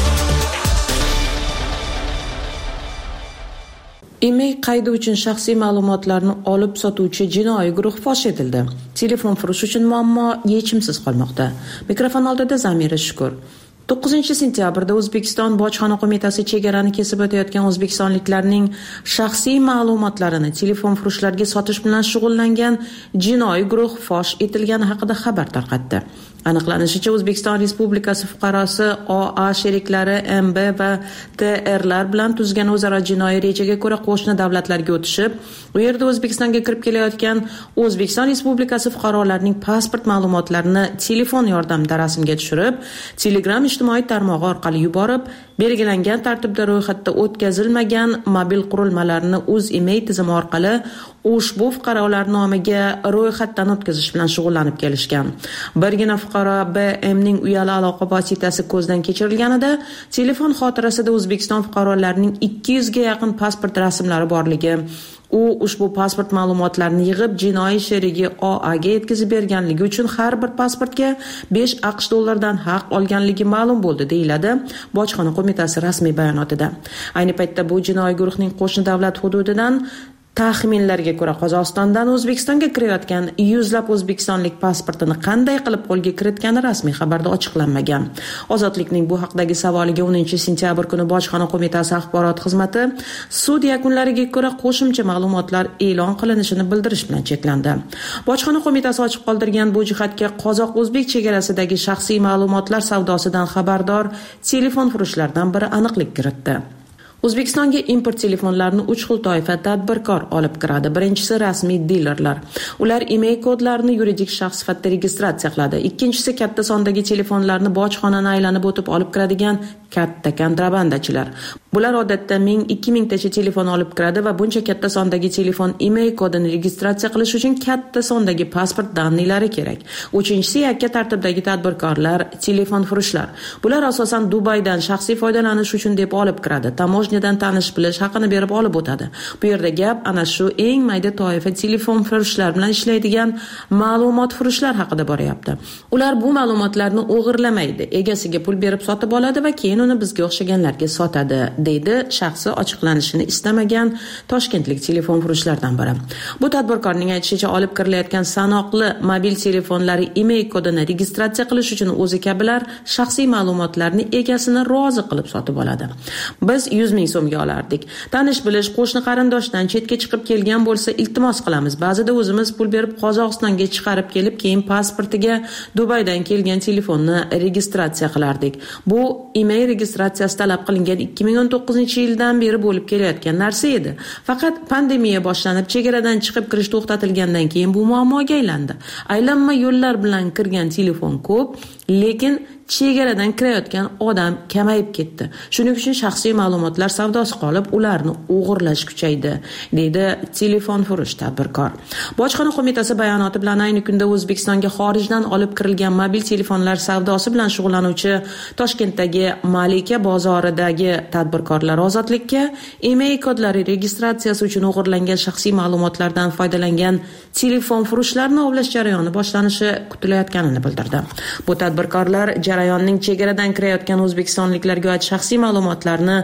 Email qaydi uchun shaxsiy ma'lumotlarni olib sotuvchi jinoiy guruh fosh etildi. Telefon furush uchun muammo yechimsiz qolmoqda. Mikrofon oldida Zamira Shukur. to'qqizinchi sentyabrda O'zbekiston Bojxona qo'mitasi chegarani kesib o'tayotgan o'zbekistonliklarning shaxsiy ma'lumotlarini telefon furushlarga sotish bilan shug'ullangan jinoiy guruh fosh etilgani haqida xabar tarqatdi. Aniqlanishicha, O'zbekiston Respublikasi fuqarosi O A sheriklari M B va T R lar bilan tuzgan o'zaro jinoiy rejaga ko'ra qo'shni davlatlarga o'tishib, u yerda O'zbekistonga kirib kelayotgan O'zbekiston Respublikasi fuqarolarining pasport ma'lumotlarini telefon yordamida rasmga tushirib, Telegram ijtimoiy tarmog'i orqali yuborib, belgilangan tartibda ro'yxatda o'tkazilmagan mobil qurilmalarni O'zEmail tizimi orqali ushbu fuqarolar nomiga ro'yxatdan o'tkazish bilan shug'ullanib kelishgan. Birgina fuqaro B M ning uyali aloqa vositasi ko'zdan kechirilganida telefon xotirasida O'zbekiston fuqarolarining ikki yuz ga yaqin pasport rasmlari borligi, u ushbu pasport ma'lumotlarini yig'ib jinoiy sherigi O A ga yetkazib berganligi uchun har bir pasportga besh aqsh dollaridan haq olganligi ma'lum bo'ldi, deyiladi Bojxona qo'mitasi rasmiy bayonotida. Ayni paytda bu jinoiy guruhning qo'shni davlat hududidan taxminlarga ko'ra Qozog'istondan O'zbekistonga kirayotgan yuzlab o'zbekistonlik pasportini qanday qilib qo'lga kiritgani rasmiy xabarda ochiqlanmagan. Ozodlikning bu haqdagi savoliga o'ninchi sentyabr kuni Bojxona qo'mitasi axborot xizmati sud yakunlariga ko'ra qo'shimcha ma'lumotlar e'lon qilinishini bildirish bilan cheklandi. Bojxona qo'mitasi ochiq qoldirgan bu jihatga qozoq-o'zbek chegarasidagi shaxsiy ma'lumotlar savdosidan xabardor telefon furushlardan biri aniqlik kiritdi. O'zbekistonga import telefonlarini uch xil toifa tadbirkor olib kiradi. Birinchisi rasmiy dilerlar. Ular email kodlarini yuridik shaxs sifatida registratsiya qiladi. Ikkinchisi katta sondagi telefonlarni bojxonani aylanib o'tib olib kiradigan katta kontrabandachilar. Bular odatda ming ikki ming tacha telefon olib kiradi va buncha katta sondagi telefon email kodini registratsiya qilish uchun katta sondagi pasport danilari kerak. Uchinchisi yakka tartibdagi tadbirkorlar, telefon furushlar. Bular asosan Dubaydan shaxsiy foydalanish uchun deb olib kiradi. Tamojnidan tanish bilish haqini berib olib o'tadi. Bu yerda gap ana shu eng mayda toifa telefon furushlar bilan ishlaydigan ma'lumot furushlar haqida boryapti. Ular bu ma'lumotlarni o'g'irlamaydi, egasiga pul berib sotib oladi va keyin uni bizga o'xshaganlarga sotadi, deydi shaxsi ochiqlanishini istamagan toshkentlik telefon furushlardan biri. Bu tadbirkorning aytishicha, olib kirilayotgan sanoqli mobil telefonlari email kodini registratsiya qilish uchun o'zi kabilar shaxsiy ma'lumotlarni egasini rozi qilib sotib oladi. Biz yuz ming so'mga olardik. Tanish bilish, qo'shni qarindoshdan chetga chiqib kelgan bo'lsa iltimos qilamiz. Ba'zida o'zimiz pul berib Qozog'istonga chiqarib kelib, keyin pasportiga Dubaydan kelgan telefonni registratsiya qilardik. Bu email registratsiyasi talab qilingan ikki ming o'n to'qqizinchi yildan beri bo'lib kelayotgan narsa edi. Faqat pandemiya boshlanib, chegaradan chiqib kirish to'xtatilgandan keyin bu muammoga aylandi. Aylanma yo'llar bilan kirgan telefon ko'p, lekin chegaradan kirayotgan odam kamayib ketdi. Shuning uchun shaxsiy ma'lumotlar savdosi qolib, ularni o'g'irlash kuchaydi, deydi telefon furush tadbirkor. Bojxona qo'mitasi bayonoti bilan ayni kunda O'zbekistonga xorijdan olib kirilgan mobil telefonlar savdosi bilan shug'ullanuvchi Toshkentdagi Malika bozoridagi tadbirkorlar ozodlikka email kodlari registratsiyasi uchun o'g'irlangan shaxsiy ma'lumotlardan foydalangan telefon furushlarni ovlash jarayoni boshlanishi kutilayotganini bildirdi. Bu tadbirkorlar jarayonning chegaradan kirayotgan o'zbekistonliklarga oid shaxsiy ma'lumotlarni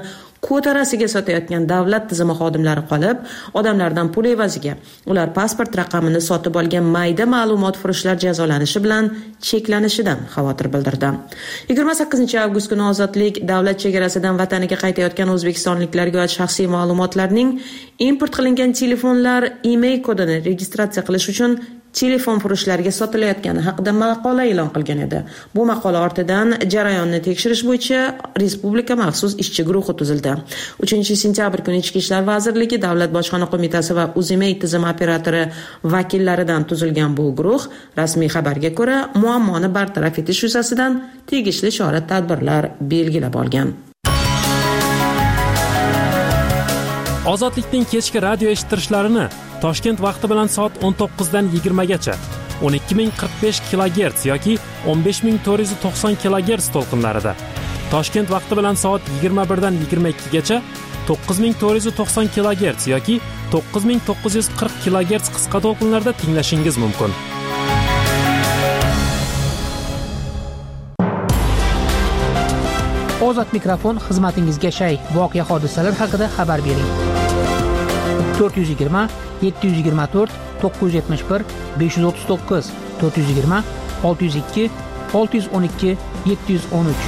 quotarasiga sotayotgan davlat tizimi xodimlari qolib, odamlardan pul evaziga ular pasport raqamini sotib olgan mayda ma'lumotfurushlar jazolanishi bilan cheklanishidan xavotir bildirdi. yigirma sakkizinchi avgust kuni Ozodlik davlat chegarasidan vataniga qaytayotgan o'zbekistonliklarga oid shaxsiy ma'lumotlarning import qilingan telefonlar e-mail kodini registratsiya qilish uchun telefon furushlariga sotilayotgani haqida maqola e'lon qilgan edi. Bu maqola ortidan jarayonni tekshirish bo'yicha respublika maxsus ishchi guruhi tuzildi. uchinchi sentyabr kuni Ichki ishlar vazirligi, Davlat bojxona qo'mitasi va Uzimey tizim operatori vakillaridan tuzilgan bu guruh rasmiy xabarga ko'ra muammoni bartaraf etish yuzasidan tegishli chora-tadbirlar belgilab olgan. Ozodlikning kechki radio eshittirishlarini Toshkent vaqti bilan soat o'n to'qqizdan yigirmagacha o'n ikki ming qirq besh kilogerts yoki o'n besh ming to'rt yuz to'qson kilogerts to'lqinlarida, Toshkent vaqti bilan soat yigirma birdan yigirma ikkigacha to'qqiz ming to'rt yuz to'qson kilogerts yoki to'qqiz ming to'qqiz yuz qirq kilogerts qisqa to'lqinlarda tinglashingiz mumkin. Ozod mikrofon xizmatingizga shay. Voqea hodisalar haqida xabar bering. to'rt yuz yigirma yetti yuz yigirma to'rt to'qqiz yuz yetmish bir besh yuz o'ttiz to'qqiz to'rt yuz yigirma olti yuz ikki olti yuz o'n ikki yetti yuz o'n uch.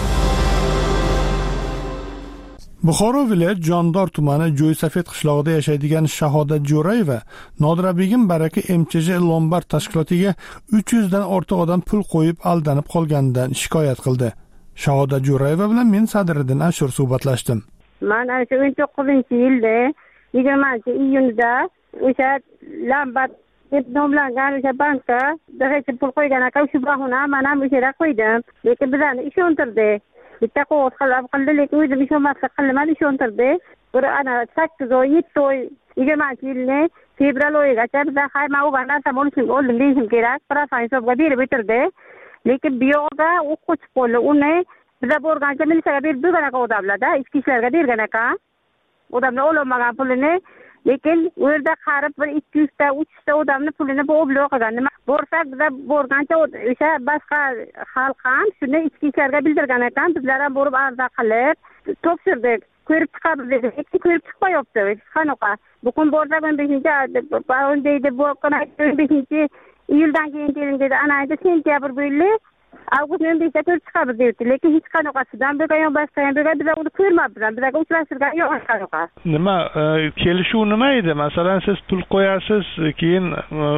Buxoro viloyat Jondor tumani Jo'ysafet qishlog'ida yashaydigan Shahodat Jo'rayeva Nodirabegim Baraka M Ch J Lombard tashkilotiga uch yuz dan ortiq odam pul qo'yib aldanib qolganidan shikoyat qildi. Shahodat Jo'rayeva bilan men Sadriddin Ashur suhbatlashdim. Men o'sha o'n to'qqizinchi yilda yigirmanchi iyunda o'sha Lombard deb nomlangan o'sha bankka direkt pul qo'ygan aka shu bahona men ham o'sha yerga qo'ydim. Lekin bizlarni ishontirdi. Bitta qog'oz qilib qildi, lekin o'zim ishonmaslik qilmadi, ishontirdi. Bir ana sakkiz oy, yetti oy yigirmanchi yilni fevral oyigacha bizlar hayma u narsam olishim oldim deyishim kerak. Prosan hisobga berib o'tirdi. Lekin bu yoqda u qochib qoldi. Uni bizlar borgancha militsiyaga berib bergan aka odamlarda, ichki ishlarga bergan aka. Odamlar olmagan pulini, lekin u yerda qarib bir ikki yuz ta, uch yuz ta odamni pulini bo'g'ib qilgan. Nima borsak bizlar borgancha o'sha boshqa xalq ham shuni ichki ishlarga bildirgan ekan. Bizlar ham borib arza qilib topshirdik. Ko'rib chiqamiz dedik. Lekin ko'rib chiqmayapti. Qanaqa? Bugun borsak o'n beshinchi o'n deydi, bu kuni o'n beshinchi iyuldan keyin keling dedi. Ana endi sentyabr bo'yli avgust o'n beshida ko'rib chiqamiz dedi. Lekin hech qanaqasidan bo'lgan boshqa ham bo'lgan bizlar uni ko'rmabmiz. Bizlarga uchrashtirgan yo'q qanaqa. Nima kelishuv nima edi? Masalan, siz pul qo'yasiz, keyin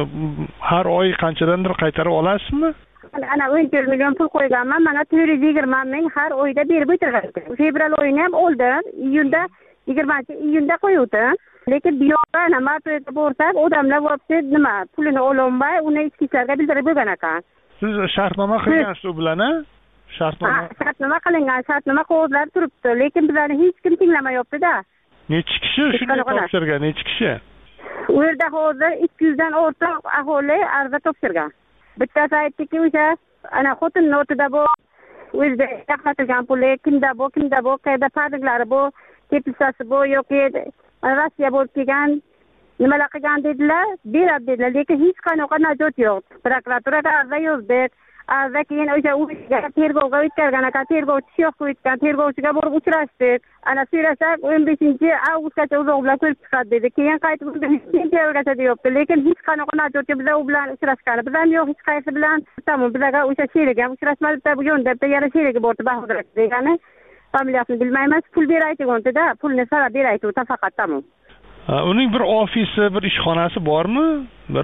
har oy qanchadandir qaytarib olasizmi? Ana o'n to'rt million pul qo'yganman. Mana to'rt yuz yigirma ming har oyda berib o'tirgan. Fevral oyini ham oldim. Iyunda yigirmanchi iyunda qo'yuvdim. Lekin bu yoqda nima to'yga borsak, odamlar vobsi nima pulini ololmay, uni ichki ishlarga bildirib bo'lgan ekan. Siz shartnoma qilgansiz u bilan, a? Shartnoma. Shartnoma qilingan, shartnoma qog'ozlar turibdi, lekin bizlarni hech kim tinglamayapti-da. Necha kishi shunday topshirgan, necha kishi? U yerda hozir ikki yuz dan ortiq aholi arza topshirgan. Bittasi aytdiki, o'sha ana xotin notida bu o'zida yaqlatilgan puli, kimda bu, kimda bu, qayerda parliklari bu, tepisasi bu yoki Rossiya bo'lib kelgan nimalar qilgan dedilar, beradi dedilar, lekin hech qanaqa najot yo'q. Prokuraturaga arza yozdik. Arza keyin o'sha uyga tergovga o'tkazgan aka, tergovchi yo'q qo'ygan, tergovchiga borib uchrashdik. Ana so'rasak o'n beshinchi avgustgacha uzoq bilan ko'rib chiqadi dedi. Keyin qaytib sentyabrgacha deyapti, lekin hech qanaqa najot yo'q. Bizlar u bilan uchrashgan. Biz ham yo'q hech qaysi bilan. Tamom, bizlarga o'sha sherigi ham uchrashmadi, bu yo'nda yana sherigi bordi Bahodir degani. Familiyasini bilmaymiz, pul beraydi-da, pulni sarab beraydi faqat tamom. Uning bir ofisi, bir ishxonasi bormi? Bir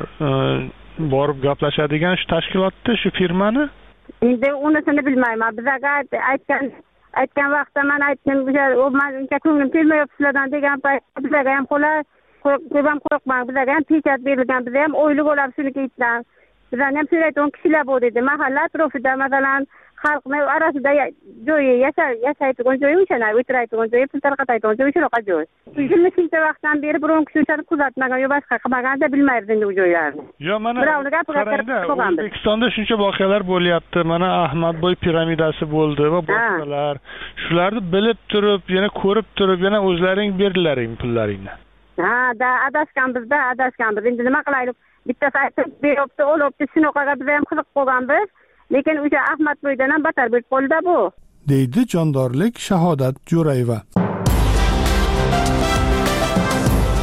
borib gaplashadigan shu tashkilotda, shu firmani? Endi unisini bilmayman. Bizga aytgan aytgan vaqtda men aytdim, "O men uncha ko'nglim kelmayapti sizlardan" degan paytda bizga ham qo'lar, ko'pam qo'rqmang, bizga ham pechat berilgan, biz ham o'yli bo'lib shuniki aytdim. Bizlarni ham so'raydigan kishilar bor dedi. Mahalla atrofida masalan xalqni orasida joyi yashaydigan joyi o'shana, o'tiradigan joyi, pul tarqatadigan joyi shunaqa joy. yigirma shuncha vaqtdan beri biron kishi o'shani kuzatmagan yo boshqa qilmaganda bilmaydi endi u joylarni. Yo, mana O'zbekistonda shuncha voqealar bo'lyapti. Mana Ahmadboy piramidasi bo'ldi va boshqalar. Shularni bilib turib, yana ko'rib turib, yana o'zlaring berdilaring pullaringni. Ha, da adashganmiz-da, adashganmiz. Endi nima qilaylik? Bittasi aytib beribdi, olibdi, shunaqaga biz ham qiziq qolganmiz. Lekin o'sha Ahmadboydan ham battar bo'lib qoldi bu. Deydi jondorlik Shahodat Jo'rayeva.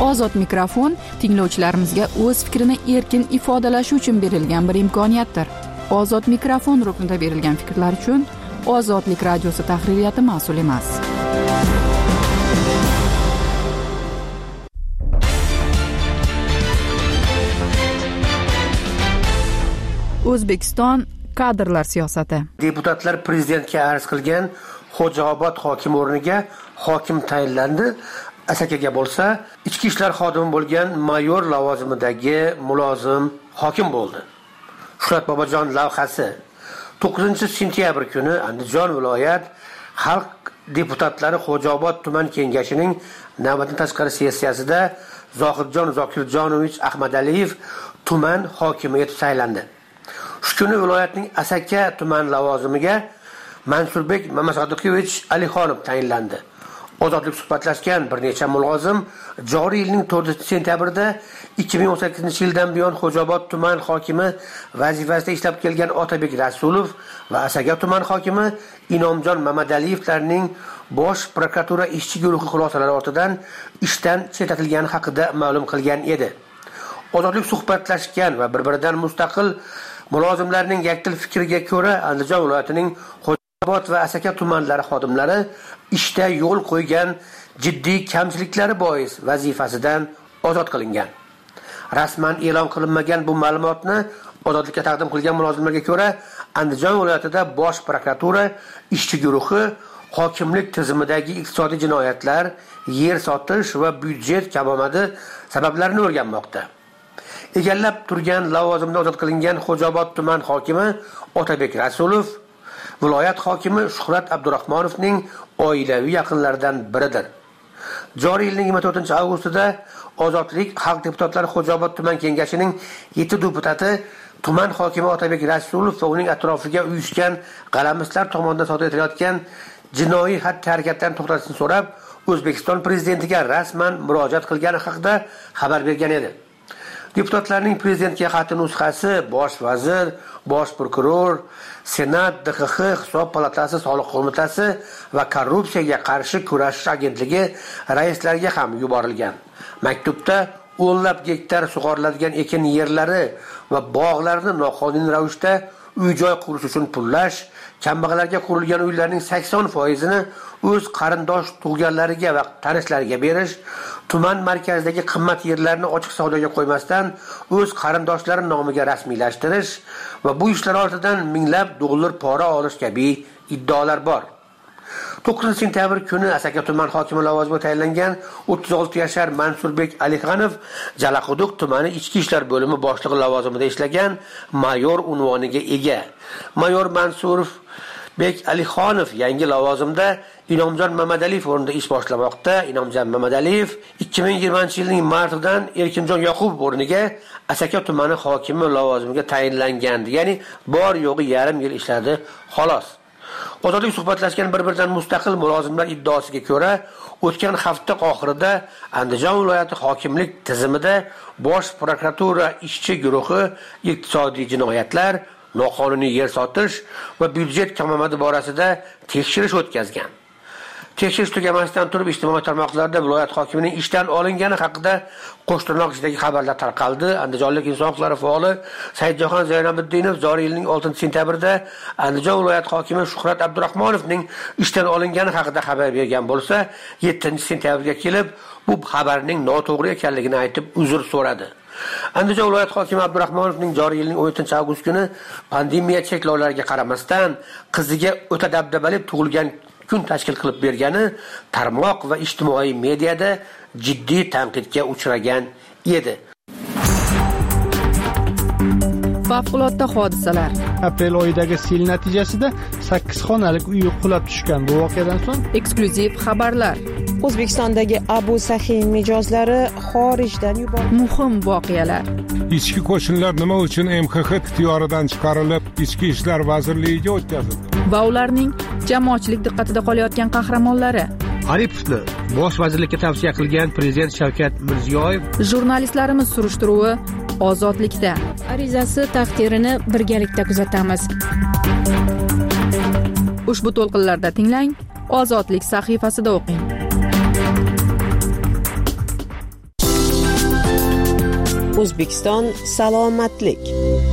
Ozod mikrofon tinglovchilarimizga o'z fikrini erkin ifodalashi uchun berilgan bir imkoniyatdir. Ozod mikrofon ruknida berilgan fikrlar uchun Ozodlik radiosi tahririyati mas'ul emas. O'zbekiston kadrlar siyosati. Deputatlar prezidentga arz qilgan Xo'jaobod hokimi o'rniga hokim tayinlandi. Asakaga bo'lsa, ichki ishlar xodimi bo'lgan mayor lavozimidagi mulozim hokim bo'ldi. Shuhrat Bobojon lavhasi to'qqizinchi sentyabr kuni Andijon viloyat xalq deputatlari Xo'jaobod tuman kengashining navbatdan tashqari sessiyasida Zohidjon Zokirjonovich Ahmadaliyev tuman hokimi etib saylandi. Shu kuni viloyatning Asaka tuman lavozimiga Mansurbek Mamasodiqovich Alixonov tayinlandi. Ozodlik suhbatlashgan bir necha mulozim joriy yilning to'rtinchi sentyabrda ikki ming o'n sakkizinchi yildan buyon Xo'jaobod tuman hokimi vazifasida ishlab kelgan Otabek Rasulov va Asaka tuman hokimi Inomjon Mamadaliyevlarning bosh prokuratura ishchi guruhi xulosalari ortidan ishdan chetlatilgani haqida ma'lum qilgan edi. Ozodlik suhbatlashgan va bir-biridan mustaqil mulozimlarning yakdil fikriga ko'ra Andijon viloyatining Xo'jaobod va Asaka tumanlari xodimlari ishda yo'l qo'ygan jiddiy kamchiliklari bois vazifasidan ozod qilingan. Rasman e'lon qilinmagan bu ma'lumotni ozodlikka taqdim qilgan mulozimlarga ko'ra Andijon viloyatida bosh prokuratura ishchi guruhi hokimlik tizimidagi iqtisodiy jinoyatlar, yer sotish va byudjet kamomadi sabablarini o'rganmoqda. Egallab turgan lavozimda ozod qilingan Xo'jaobod tuman hokimi Otabek Rasulov viloyat hokimi Shuhrat Abdurahmonovning oilaviy yaqinlaridan biridir. Joriy yilning yigirma to'rtinchi avgustida Ozodlik xalq deputatlari Xo'jaobod tuman kengashining yetti deputati tuman hokimi Otabek Rasulov va uning atrofiga uyushgan g'alamislar tomonidan sodir etilayotgan jinoiy xatti-harakatlarni to'xtatishni so'rab, O'zbekiston prezidentiga rasman murojaat qilgani haqida xabar bergan edi. Deputatlarning prezidentga xati nusxasi bosh vazir, bosh prokuror, Senat, D X X, Hisob palatasi, Soliq qo'mitasi va korrupsiyaga qarshi kurashish agentligi raislariga ham yuborilgan. Maktubda o'nlab gektar sug'oriladigan ekin yerlari va bog'larni noqonuniy ravishda uy-joy qurish uchun pullash, kambag'allarga qurilgan uylarning sakson foizini o'z qarindosh tug'ganlariga va tanishlariga berish, tuman markazidagi qimmat yerlarni ochiq savdoga qo'ymasdan o'z qarindoshlari nomiga rasmiylashtirish va bu ishlar ortidan minglab dollar pora olish kabi iddaolar bor. to'qqizinchi sentyabr kuni Asaka tuman hokimi lavozimiga tayinlangan o'ttiz olti yashar Mansurbek Alixonov Jalaquduq tumani ichki ishlar bo'limi boshlig'i lavozimida ishlagan mayor unvoniga ega. Mayor Mansurov Bek Alixonov yangi lavozimda Inomjon Mamadaliyev o'rnida ish boshlamoqda. Inomjon Mamadaliyev ikki ming yigirmanchi yilning martidan Erkinjon Yoqubov o'rniga Asaka tumani hokimi lavozimiga tayinlangan. Ya'ni bor yo'g'i yarim yil ishladi, xolos. Ozodlik suhbatlashgan bir-biridan mustaqil mulozimlar iddaosiga ko'ra, o'tgan hafta oxirida Andijon viloyati hokimlik tizimida bosh prokuratura ishchi guruhi iqtisodiy jinoyatlar, noqonuniy yer sotish va byudjet kamomadi borasida tekshirish o'tkazgan. Tekshirish tugamasidan turib ijtimoiy tarmoqlarda viloyat hokimining ishdan olingani haqida qo'shtirnoq ichidagi xabarlar tarqaldi. Andijonlik inson huquqlari faoli Saidjahon Zaynabiddinov joriy yilning oltinchi sentyabrida Andijon viloyat hokimi Shuhrat Abdurahmonovning ishdan olingani haqida xabar bergan bo'lsa, yettinchi sentyabrga kelib bu xabarning noto'g'ri ekanligini aytib uzr so'radi. Andijon viloyat hokimi Abdurahmonovning joriy yilning o'n yettinchi avgust kuni pandemiya cheklovlariga qaramasdan qiziga o'ta dabdabali tug'ilgan kun tashkil qilib bergani tarmoq va ijtimoiy mediada jiddiy tanqidga uchragan edi. Favqulodda hodisalar. Aprel oyidagi sel natijasida sakkiz xonalik uy qulab tushgan. Bu voqeadan so'ng eksklyuziv xabarlar. O'zbekistondagi Abu Sahin mijozlari xorijdan yuborildi. Muhim voqealar. Ichki qo'shinlar nima uchun M X X ixtiyoridan chiqarilib, Ichki ishlar vazirligiga o'tkazildi? Va ularning jamoatchilik diqqatida qolayotgan qahramonlari. Aripovni bosh vazirlikka tavsiya qilgan prezident Shavkat Mirziyoyev. Jurnalistlarimiz surishtiruvi Ozodlikda. Arizasi taqdirini birgalikda kuzatamiz. Ushbu to'lqinlarda tinglang, Ozodlik sahifasida o'qing. O'zbekiston salomatlik.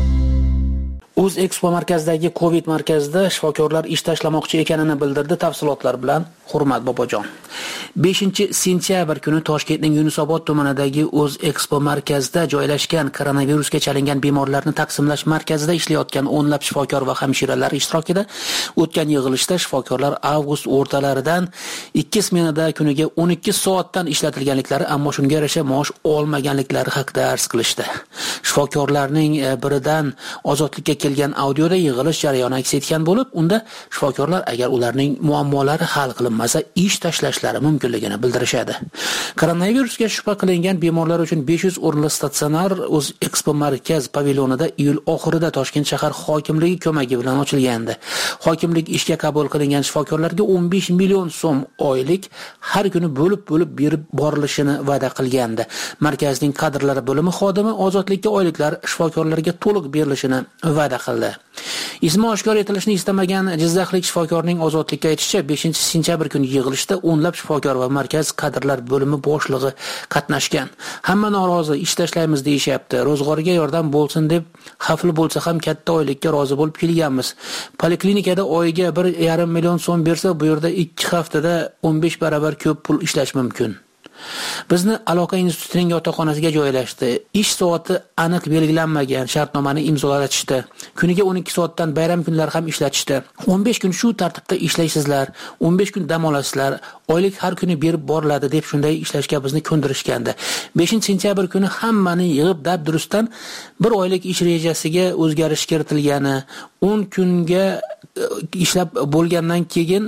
O'z Expo markazidagi Covid markazida shifokorlar ish tashlamoqchi ekanini bildirdi. Tafsilotlar bilan Hurmat Bobojon. beshinchi sentyabr kuni Toshkentning Yunusobod tumanidagi O'z Expo markazida joylashgan koronavirusga chalingan bemorlarni taqsimlash markazida ishlayotgan o'nlab shifokor va hamshiralar ishtirokida o'tgan yig'ilishda shifokorlar avgust o'rtalaridan ikki smenada kuniga o'n ikki soatdan ishlatilganliklari, ammo shunga yarasha maosh olmaganliklari haqida arz qilishdi. Shifokorlarning biridan ozodlikka kelgan audioda yig'ilish jarayoni aks etgan bo'lib, unda shifokorlar agar ularning muammolari hal qilinmasa, ish tashlashlari mumkinligini bildirishadi. Koronavirusga shubha qilingan bemorlar uchun besh yuz o'rinli statsionar O'z Expo markaz pavilyonida iyul oxirida Toshkent shahar hokimligi ko'magi bilan ochilgandi. Hokimlik ishga qabul qilingan shifokorlarga o'n besh million so'm oylik har kuni bo'lib-bo'lib berib borilishini va'da qilgandi. Markazning kadrlari bo'limi xodimi ozodlikka oyliklar shifokorlarga to'liq berilishini va'da qildi. Ismi oshkor etilishini istamagan jizzaxlik shifokorning ozodlikka aytishicha, beshinchi sentyabr kuni yig'ilishda o'nlab shifokor va markaz kadrlar bo'limi boshlig'i qatnashgan. Hamma norozi, ish tashlaymiz deyishyapti. Ro'zg'origa yordam bo'lsin deb xavfli bo'lsa ham katta oylikka rozi bo'lib kelganmiz. Poliklinikada oyiga bir yarim million so'm bersa, bu yerda ikki haftada o'n besh barobar ko'p pul ishlash mumkin. Bizni aloqa institutining yotoqxonasiga joylashdi. Ish soati aniq belgilanmagan shartnomani imzolatishdi. Kuniga o'n ikki soatdan bayram kunlari ham ishlatishdi. o'n besh kun shu tartibda ishlaysizlar, o'n besh kun dam olasizlar, oylik har kuni berib boriladi deb shunday ishlashga bizni ko'ndirishgandi. beshinchi sentyabr kuni hammani yig'ib dabdurustdan bir oylik ish rejasiga o'zgarish kiritilgani, o'n kunga ishlab bo'lgandan keyin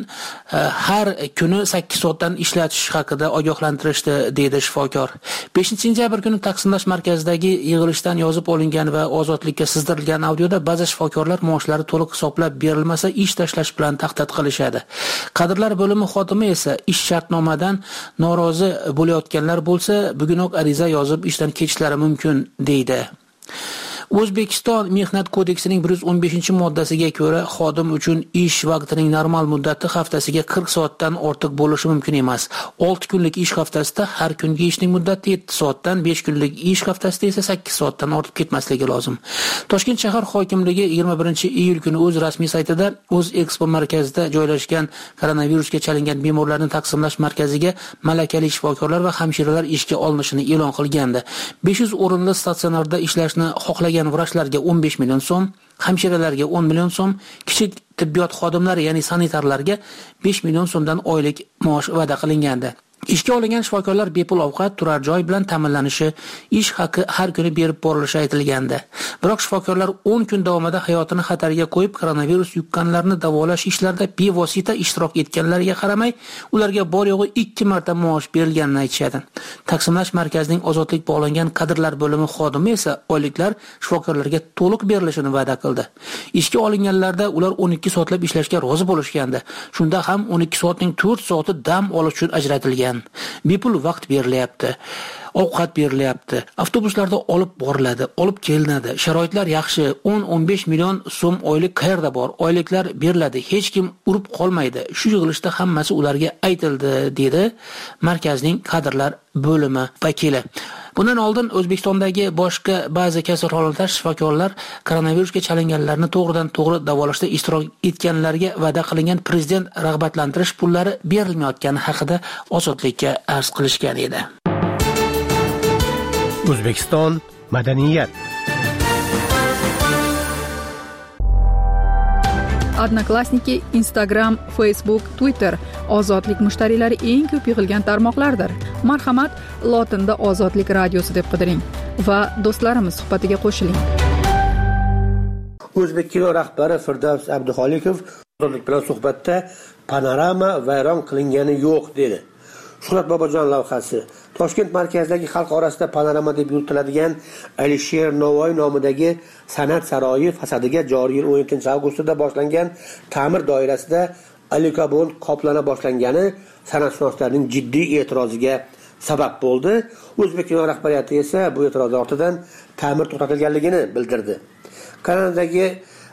har kuni sakkiz soatdan ishlatish haqida ogohlantirishdi, deydi shifokor. beshinchi sentyabr kuni taqsimlash markazidagi yig'ilishdan yozib olingan va ozodlikka sizdirilgan audioda ba'zi shifokorlar maoshlari to'liq hisoblab berilmasa ish tashlash bilan tahdid qilishadi. Kadrlar bo'limi xodimi esa ish shartnomadan norozi bo'layotganlar bo'lsa, bugunoq ariza yozib ishdan ketishlari mumkin, deydi. O'zbekiston Mehnat kodeksining bir yuz o'n beshinchi moddasiga ko'ra, xodim uchun ish vaqtining normal muddati haftasiga qirq soatdan ortiq bo'lishi mumkin emas. olti kunlik ish haftasida har kungi ishning muddati yetti soatdan, besh kunlik ish haftasida esa sakkiz soatdan ortib ketmasligi lozim. Toshkent shahar hokimligi yigirma birinchi iyul kuni o'z rasmiy saytida O'z Expo markazida joylashgan koronavirusga chalingan bemorlarni taqsimlash markaziga malakali shifokorlar va hamshiralar ishga olinishini e'lon qilgandi. besh yuz o'rinli statsionarda ishlashni xohlagan vrachlarga o'n besh million so'm, hamshiralarga o'n million so'm, kichik tibbiyot xodimlari, ya'ni sanitarlarga besh million so'mdan oylik maosh va'da qilingandi. Ishga olingan shifokorlar bepul ovqat, turar joy bilan ta'minlanishi, ish haqi har kuni berib borilishi aytilgandi. Biroq shifokorlar o'n kun davomida hayotini xatarga qo'yib, koronavirus yuqqanlarni davolash ishlarida bevosita ishtirok etganlariga qaramay, ularga bor yo'g'i ikki marta maosh berilganini aytishadi. Taqsimlash markazining ozodlik bog'langan kadrlar bo'limi xodimi esa oyliklar shifokorlarga to'liq berilishini va'da qildi. Ishga olinganlarda ular o'n ikki soatlab ishlashga rozi bo'lishgandi. Shunda ham o'n ikki soatning to'rt soati dam olish uchun ajratilgan. Bepul vaqt berilyapti. Ovqat berilyapti. Avtobuslarda olib boriladi, olib kelinadi. Sharoitlar yaxshi. o'n o'n besh million so'm oylik qayerda bor? Oyliklar beriladi. Hech kim urib qolmaydi. Shu yig'ilishda hammasi ularga aytildi, dedi markazning kadrlar bo'limi vakili. Bundan oldin O'zbekistondagi boshqa ba'zi kasalxonalar shifokorlar koronavirusga chalinganlarni to'g'ridan to'g'ri davolashda ishtirok etganlarga va'da qilingan prezident rag'batlantirish pullari berilmayotgani haqida ozodlikka arz qilishgan edi. O'zbekiston madaniyat. Odnoklassniki, Instagram, Facebook, Twitter ozodlik mushtariylari eng ko'p yig'ilgan tarmoqlardir. Marhamat, lotinda Ozodlik radiosi deb qidiring va do'stlarimiz suhbatiga qo'shiling. O'zbek kino rahbari Firdavs Abduxoliqov ozodlik bilan suhbatda panorama vayron qilingani yo'q dedi. Shuhrat Bobojon lavhasi. Toshkent markazidagi xalq orasida panorama deb yuritiladigan Alisher Navoiy nomidagi san'at saroyi fasadiga joriy yil o'n yettinchi avgustda boshlangan ta'mir doirasida alikarbon qoplana boshlangani san'atshunoslarning jiddiy e'tiroziga sabab bo'ldi. O'zbek kino rahbariyati esa bu e'tiroz ortidan ta'mir to'xtatilganligini bildirdi. Kanadadagi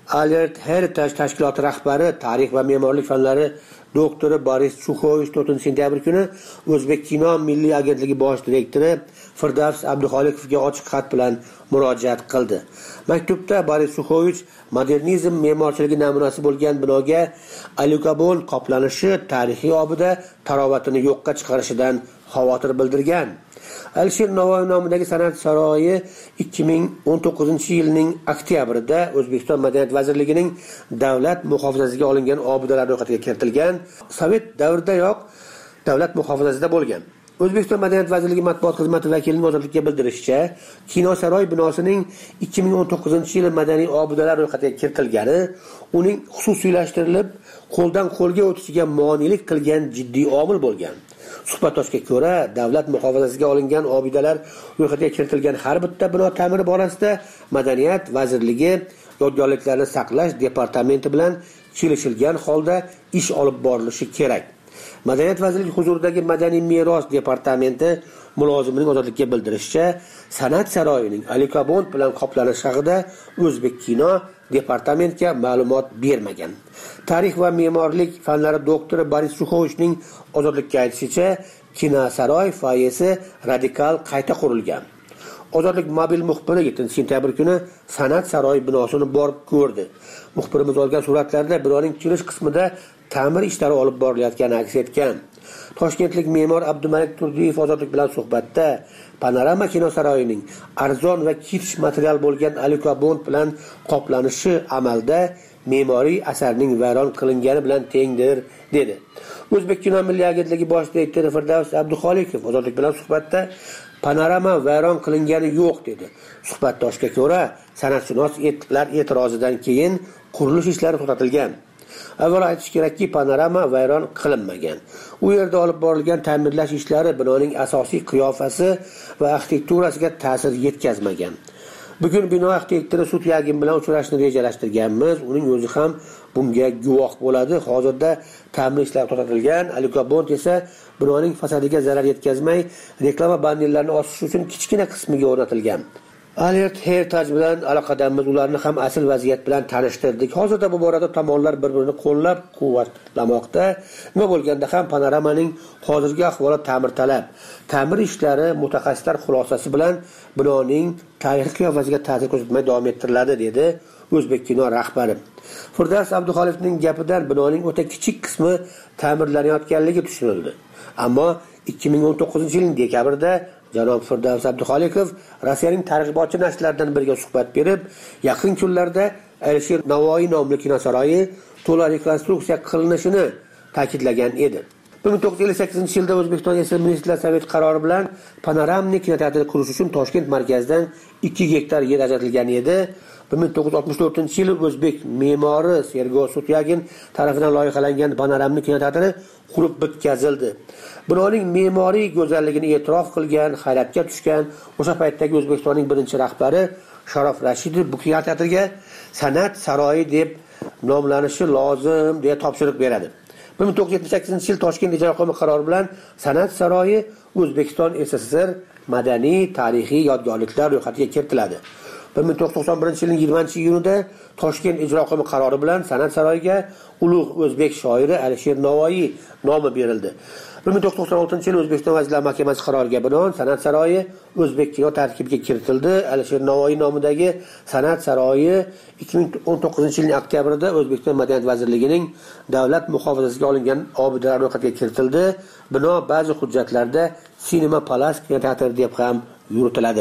Alert Heritage tashkiloti rahbari, tarix va me'morlik fanlari doktori Boris Chukhovich to'rtinchi sentyabr kuni O'zbek kino milliy agentligi bosh direktori Firdavs Abduxoliqovga ochiq xat bilan murojaat qildi. Maktubda Boris Chukhovich modernizm me'morchiligi namunasi bo'lgan binoga alyukarbon qoplanishi tarixiy obida tarovatini yo'qqa chiqarishidan xavotir bildirgan. Alisher Navoiy nomidagi san'at saroyi ikki ming o'n to'qqizinchi yilning oktyabrida O'zbekiston Madaniyat vazirligining davlat muhofazasiga olingan obidalar ro'yxatiga kiritilgan. Sovet davridayoq davlat muhofazasida bo'lgan. O'zbekiston Madaniyat vazirligi matbuot xizmati vakilining ozodlikka bildirishicha, Kino saroy binosining ikki ming o'n to'qqizinchi yil madaniy obidalar ro'yxatiga kiritilgani uning xususiylashtirilib, qo'ldan qo'lga o'tishiga monelik qilgan jiddiy omil bo'lgan. Suhbatdoshga ko'ra, davlat muhofazasiga olingan obidalar ro'yxatiga kiritilgan har bitta bino ta'miri borasida Madaniyat vazirligi yodgorliklarni saqlash departamenti bilan kelishilgan holda ish olib borilishi kerak. Madaniyat vazirligi huzuridagi madaniy meros departamenti mulozimining ozodlikka bildirishicha, san'at saroyining alyukarbon bilan qoplanish haqida O'zbek kino departamentga ma'lumot bermagan. Tarix va me'morlik fanlari doktori Boris Chukhovichning ozodlikka aytishicha, kino saroy foyesi radikal qayta qurilgan. Ozodlik mobil muxbiri yettinchi sentyabr kuni san'at saroyi binosini borib ko'rdi. Muxbirimiz olgan suratlarda binoning kirish qismida ta'mir ishlari olib borilayotgani aks etgan. Toshkentlik me'mor Abdumalik Turdiyev ozodlik bilan suhbatda Panorama kino saroyining arzon va kirish material bo'lgan alyukarbon bilan qoplanishi amalda me'moriy asarning vayron qilingani bilan tengdir dedi. O'zbek kino milliy agentligi bosh direktori Firdavs Abduxoliqov ozodlik bilan suhbatda Panorama vayron qilingani yo'q dedi. Suhbatdoshga ko'ra, san'atshunos etiblar e'tirozidan keyin qurilish ishlari to'xtatilgan. Avval aytish kerakki, Panorama vayron qilinmagan. U yerda olib borilgan ta'mirlash ishlari binoning asosiy qiyofasi va arxitekturasiga ta'sir yetkazmagan. Bugun bino arxitektori Sutyagin bilan uchrashishni rejalashtirganmiz. Uning o'zi ham bunga guvoh bo'ladi. Hozirda ta'mir ishlari to'xtatilgan. Alyukarbon esa binoning fasadiga zarar yetkazmay, reklama bannerlarini osish uchun kichkina qismiga o'rnatilgan. Alert Heritage bilan aloqadamiz, ularni ham asl vaziyat bilan tanishtirdik. Hozirda bu borada tomonlar bir-birini qo'llab-quvvatlamoqda. Nima bo'lganda ham Panoramaning hozirgi ahvoli ta'mir talab. Ta'mir ishlari mutaxassislar xulosasi bilan binoning tarixiy qiyofasiga ta'sir ko'rsatmay davom ettiriladi, dedi O'zbek kino rahbari. Firdavs Abduxoliqovning gapidan binoning o'ta kichik qismi ta'mirlanayotganligi tushunildi. Ammo ikki ming o'n to'qqizinchi yilning dekabrida janob Firdavs Abduxoliqov Rossiyaning targ'ibotchi nashrlaridan biriga suhbat berib, yaqin kunlarda Alisher Navoiy nomli kino saroyi to'liq rekonstruksiya qilinishini ta'kidlagan edi. bir ming to'qqiz yuz ellik sakkizinchi yilda O'zbekiston Yashil Ministrlar Soveti qarori bilan panoramnik kinoteatr qurish uchun Toshkent markazidan ikki gektar yer ajratilgan edi. bir ming to'qqiz yuz oltmish to'rtinchi yili O'zbek me'mori Sergo Sutyagin tomonidan loyihalangan panoramnik kinoteatri qurib bitkazildi. Binoning me'moriy go'zalligini e'tirof qilgan, hayratga tushgan o'sha paytdagi O'zbekistonning birinchi rahbari Sharof Rashidov bu kinoteatrga san'at saroyi deb nomlanishi lozim deya topshiriq beradi. bir ming to'qqiz yuz yetmish sakkizinchi yil Toshkent ijro qonuni qarori bilan san'at saroyi O'zbekiston S S S R madaniy tarixiy yodgorliklar ro'yxatiga kiritiladi. bir ming to'qqiz yuz to'qson birinchi yilning yigirmanchi iyunida Toshkent ijro qonuni qarori bilan san'at saroyiga ulug' o'zbek shoiri Alisher Navoiy nomi berildi. bir ming to'qqiz yuz to'qson oltinchi yil O'zbekiston Vazirlar Mahkamasi qaroriga binoan san'at saroyi O'zbek kino tarkibiga kiritildi. Alisher Navoiy nomidagi san'at saroyi ikki ming o'n to'qqizinchi yilning oktyabrida O'zbekiston Madaniyat vazirligining davlat muhofazasiga olingan obidalar ro'yxatiga kiritildi. Bino ba'zi hujjatlarda Cinema Palace kinoteatri deb ham yuritiladi.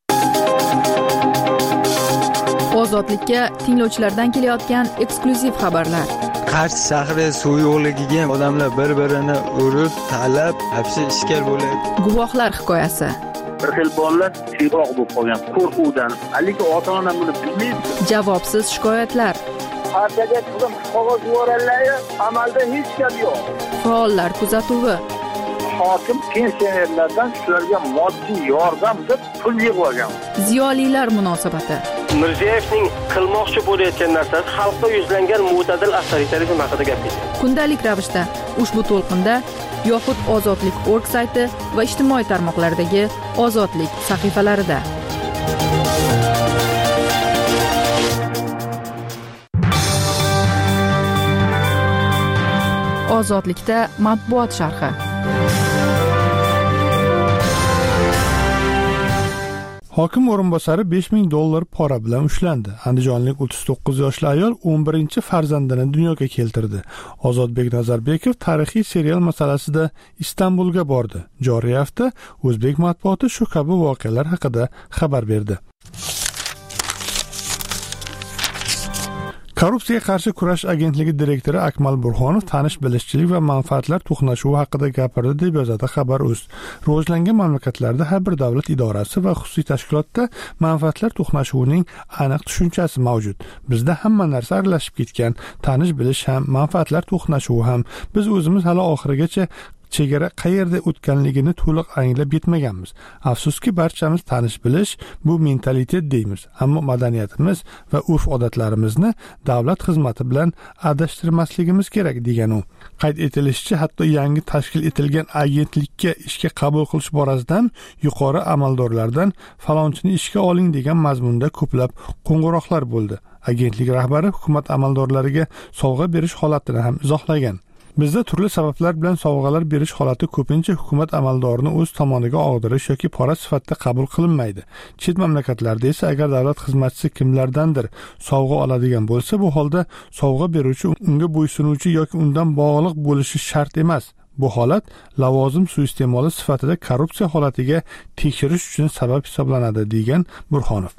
Ozodlikka tinglovchilardan kelayotgan eksklyuziv xabarlar. Qarshi shahri suv yo'qligiga odamlar bir-birini urib, talab, hapsi ishkal bo'ladi. Guvohlar hikoyasi. Bir xil bolalar chiroq bo'lib qolgan qo'rquvdan. Haligi ota-ona buni bilmaydi. Javobsiz shikoyatlar. Partiyaga qilib qog'oz yuborganlar, amalda hech gap yo'q. Faollar kuzatuvi. Hokim pensionerlardan shularga moddiy yordam deb pul yig'ib olgan. Ziyolilar munosabati. Mirziyoyevning qilmoqchi bo'layotgan narsasi xalqqa yuzlangan mo'tadil avtoritarizm haqida gapirdi. Kundalik ravishda ushbu to'lqinda yoxud Ozodlik org sayti va ijtimoiy tarmoqlardagi Ozodlik sahifalarida. ozodlikda matbuot sharhi. Hokim o'rinbosari besh ming dollar pora bilan ushlandi. Andijonlik o'ttiz to'qqiz yoshli ayol o'n birinchi farzandini dunyoga keltirdi. Ozodbek Nazarbekov tarixiy serial masalasida Istanbulga bordi. Joriy hafta o'zbek matbuoti shu kabi voqealar haqida xabar berdi. Korrupsiyaga qarshi kurash agentligi direktori Akmal Burxonov tanish bilishchilik va manfaatlar to'qnashuvi haqida gapirdi deb yozadi Xabar.uz. Rivojlangan mamlakatlarda har bir davlat idorasi va xususiy tashkilotda manfaatlar to'qnashuvining aniq tushunchasi mavjud. Bizda hamma narsa aralashib ketgan, tanish bilish ham, manfaatlar to'qnashuvi ham. Biz o'zimiz hali oxirigacha chegara qayerda o'tganligini to'liq anglab yetmaganmiz. Afsuski, barchamiz tanish bilish bu mentalitet deymiz, ammo madaniyatimiz va urf-odatlarimizni davlat xizmati bilan adashtirmasligimiz kerak degan u. Qayd etilishicha, hatto yangi tashkil etilgan agentlikka ishga qabul qilish borasida ham yuqori amaldorlardan falonchini ishga oling degan mazmunda ko'plab qo'ng'iroqlar bo'ldi. Agentlik rahbari hukumat amaldorlariga sovg'a berish holatini ham izohlagan. Bizda turli sabablar bilan sovg'alar berish holati ko'pincha hukumat amaldorini o'z tomoniga og'dirish yoki pora sifatida qabul qilinmaydi. Chet mamlakatlarda esa agar davlat xizmatchisi kimlardandir sovg'a oladigan bo'lsa, bu holda sovg'a beruvchi unga bo'ysunuvchi yoki undan bog'liq bo'lishi shart emas. Bu holat lavozim suiiste'moli sifatida korrupsiya holatiga tekshirish uchun sabab hisoblanadi, degan Burxonov.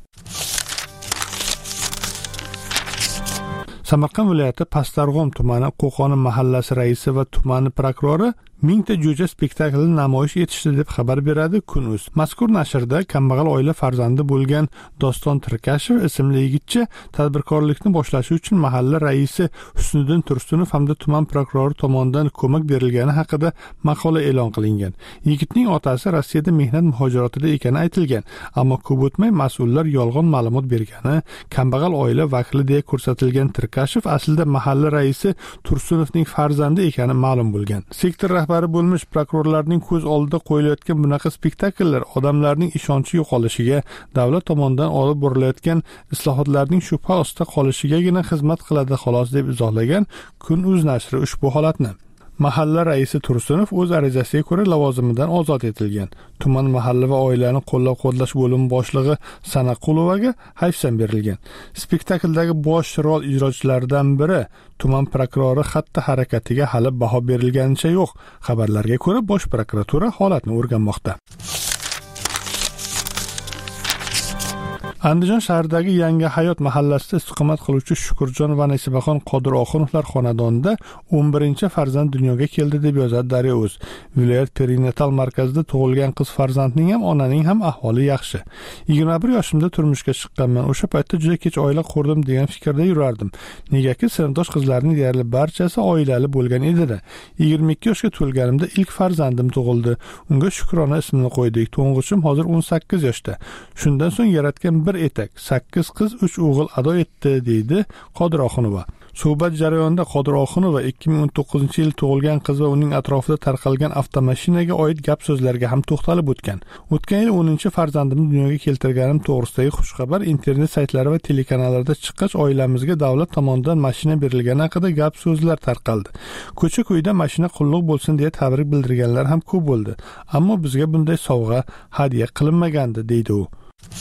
Samarqand viloyati Pastarg'om tumani Qo'qon mahallasi raisi va tumani prokurori mingta jo'ja spektaklini namoyish etishdi deb xabar beradi Kun.uz. Mazkur nashrda kambag'al oila farzandi bo'lgan Doston Tirkashev ismli yigitcha tadbirkorlikni boshlashi uchun mahalla raisi Husniddin Tursunov hamda tuman prokurori tomonidan ko'mak berilgani haqida maqola e'lon qilingan. Yigitning otasi Rossiyada mehnat muhojiratida ekani aytilgan, ammo ko'p o'tmay mas'ullar yolg'on ma'lumot bergani, kambag'al oila vakili deya ko'rsatilgan Tirkashev aslida mahalla raisi Tursunovning farzandi ekani ma'lum bo'lgan. Sektor rahbari bo'lmish prokurorlarning ko'z oldida qo'yilayotgan bunaqa spektakllar odamlarning ishonchi yo'qolishiga, davlat tomonidan olib borilayotgan islohotlarning shubha ostida qolishigagina xizmat qiladi xolos, deb izohlagan Kun.uz nashri ushbu holatni. Mahalla raisi Tursunov o'z arizasiga ko'ra lavozimidan ozod etilgan. Tuman mahalla va oilani qo'llab-quvvatlash bo'limi boshlig'i Sanaqulovaga hayfsan berilgan. Spektakldagi bosh rol ijrochilaridan biri tuman prokurori xatti harakatiga hali baho berilganicha yo'q. Xabarlarga ko'ra, Bosh prokuratura holatni o'rganmoqda. Andijon shahridagi Yangi Hayot mahallasida istiqomat qiluvchi Shukurjon va Nasibaxon Qodiroxonovlar xonadonida o'n birinchi farzand dunyoga keldi deb yozadi Daryo.uz. Viloyat perinatal markazida tug'ilgan qiz farzandning ham onaning ham ahvoli yaxshi. yigirma bir yoshimda turmushga chiqqanman. O'sha paytda juda kech oila qurdim degan fikrda yurardim. Negaki sinfdosh qizlarning deyarli barchasi oilali bo'lgan edi-da. yigirma ikki yoshga to'lganimda ilk farzandim tug'ildi. Unga Shukrona ismini qo'ydik. To'ng'ichim hozir o'n sakkiz yoshda. Shundan so'ng yaratgan bir etak, sakkiz qiz, uch o'g'il ado etdi, deydi Qodiroxonova. Suhbat jarayonida Qodiroxonova ikki ming o'n to'qqizinchi yil tug'ilgan qiz va uning atrofida tarqalgan avtomashinaga oid gap so'zlarga ham to'xtalib o'tgan. O'tgan yil o'ninchi farzandimni dunyoga keltirganim to'g'risidagi xushxabar internet saytlari va telekanallarda chiqqach, oilamizga davlat tomonidan mashina berilgani haqida gap so'zlar tarqaldi. Ko'cha-ko'yda mashina qulluq bo'lsin deya tabrik bildirganlar ham ko'p bo'ldi. Ammo bizga bunday sovg'a hadya qilinmagandi, deydi u.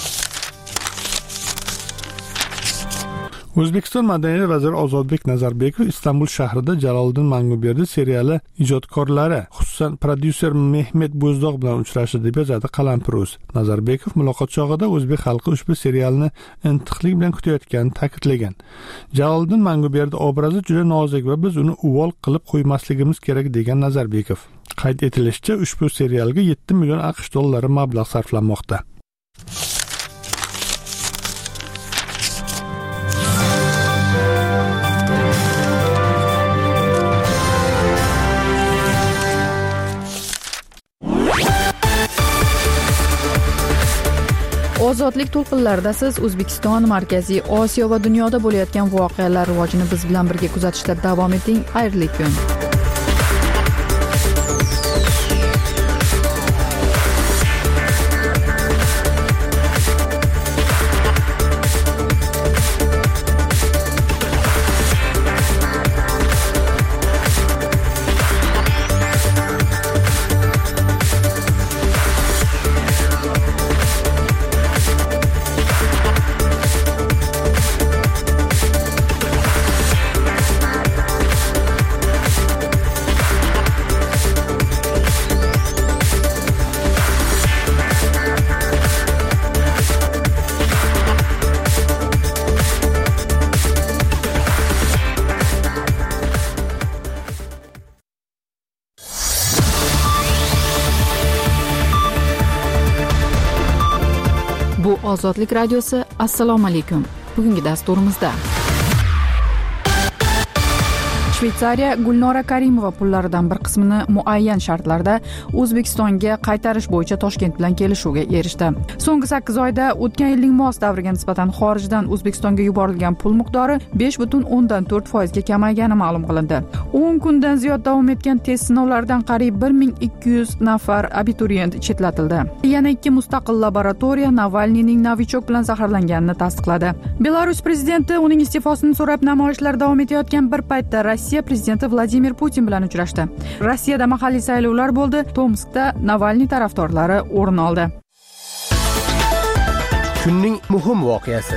O'zbekiston Madaniyat vaziri Ozodbek Nazarbekov Istanbul shahrida Jaloliddin Manguberdi seriali ijodkorlari, xususan prodyuser Mehmet Bo'zdoq bilan uchrashdi deb yozadi Qalampir.uz. Nazarbekov muloqot chog'ida o'zbek xalqi ushbu serialni intiqlik bilan kutayotganini ta'kidlagan. Jaloliddin Manguberdi obrazi juda nozik va biz uni uvol qilib qo'ymasligimiz kerak, degan Nazarbekov. Qayd etilishicha, ushbu serialga yetti million AQSh dollari mablag' sarflanmoqda. Ozodlik to'lqinlarida siz O'zbekiston, Markaziy Osiyo va dunyoda bo'layotgan voqealar rivojini biz bilan birga kuzatishda davom eting. Xayrli kun. Ozodlik radiosi. Assalomu alaykum. Bugungi dasturimizda Shveysariya Gulnora Karimova pullaridan bir qismini muayyan shartlarda O'zbekistonga qaytarish bo'yicha Toshkent bilan kelishuvga erishdi. So'nggi sakkiz oyda o'tgan yilning mos davriga nisbatan xorijdan O'zbekistonga yuborilgan pul miqdori besh butun o'ndan to'rt foiz ga kamaygani ma'lum qilindi. o'n kundan ziyod davom etgan test sinovlaridan qariyb bir ming ikki yuz nafar abituriyent chetlatildi. Yana ikki mustaqil laboratoriya Navalniyning novichok bilan zaharlanganini tasdiqladi. Belarus prezidenti uning iste'fosini so'rab namoyishlar davom etayotgan bir paytda Rossiya prezidenti Vladimir Putin bilan uchrashdi. Rossiyada mahalliy saylovlar bo'ldi. Tomskda Navalniy tarafdorlari o'rin oldi. Kunning muhim voqeasi.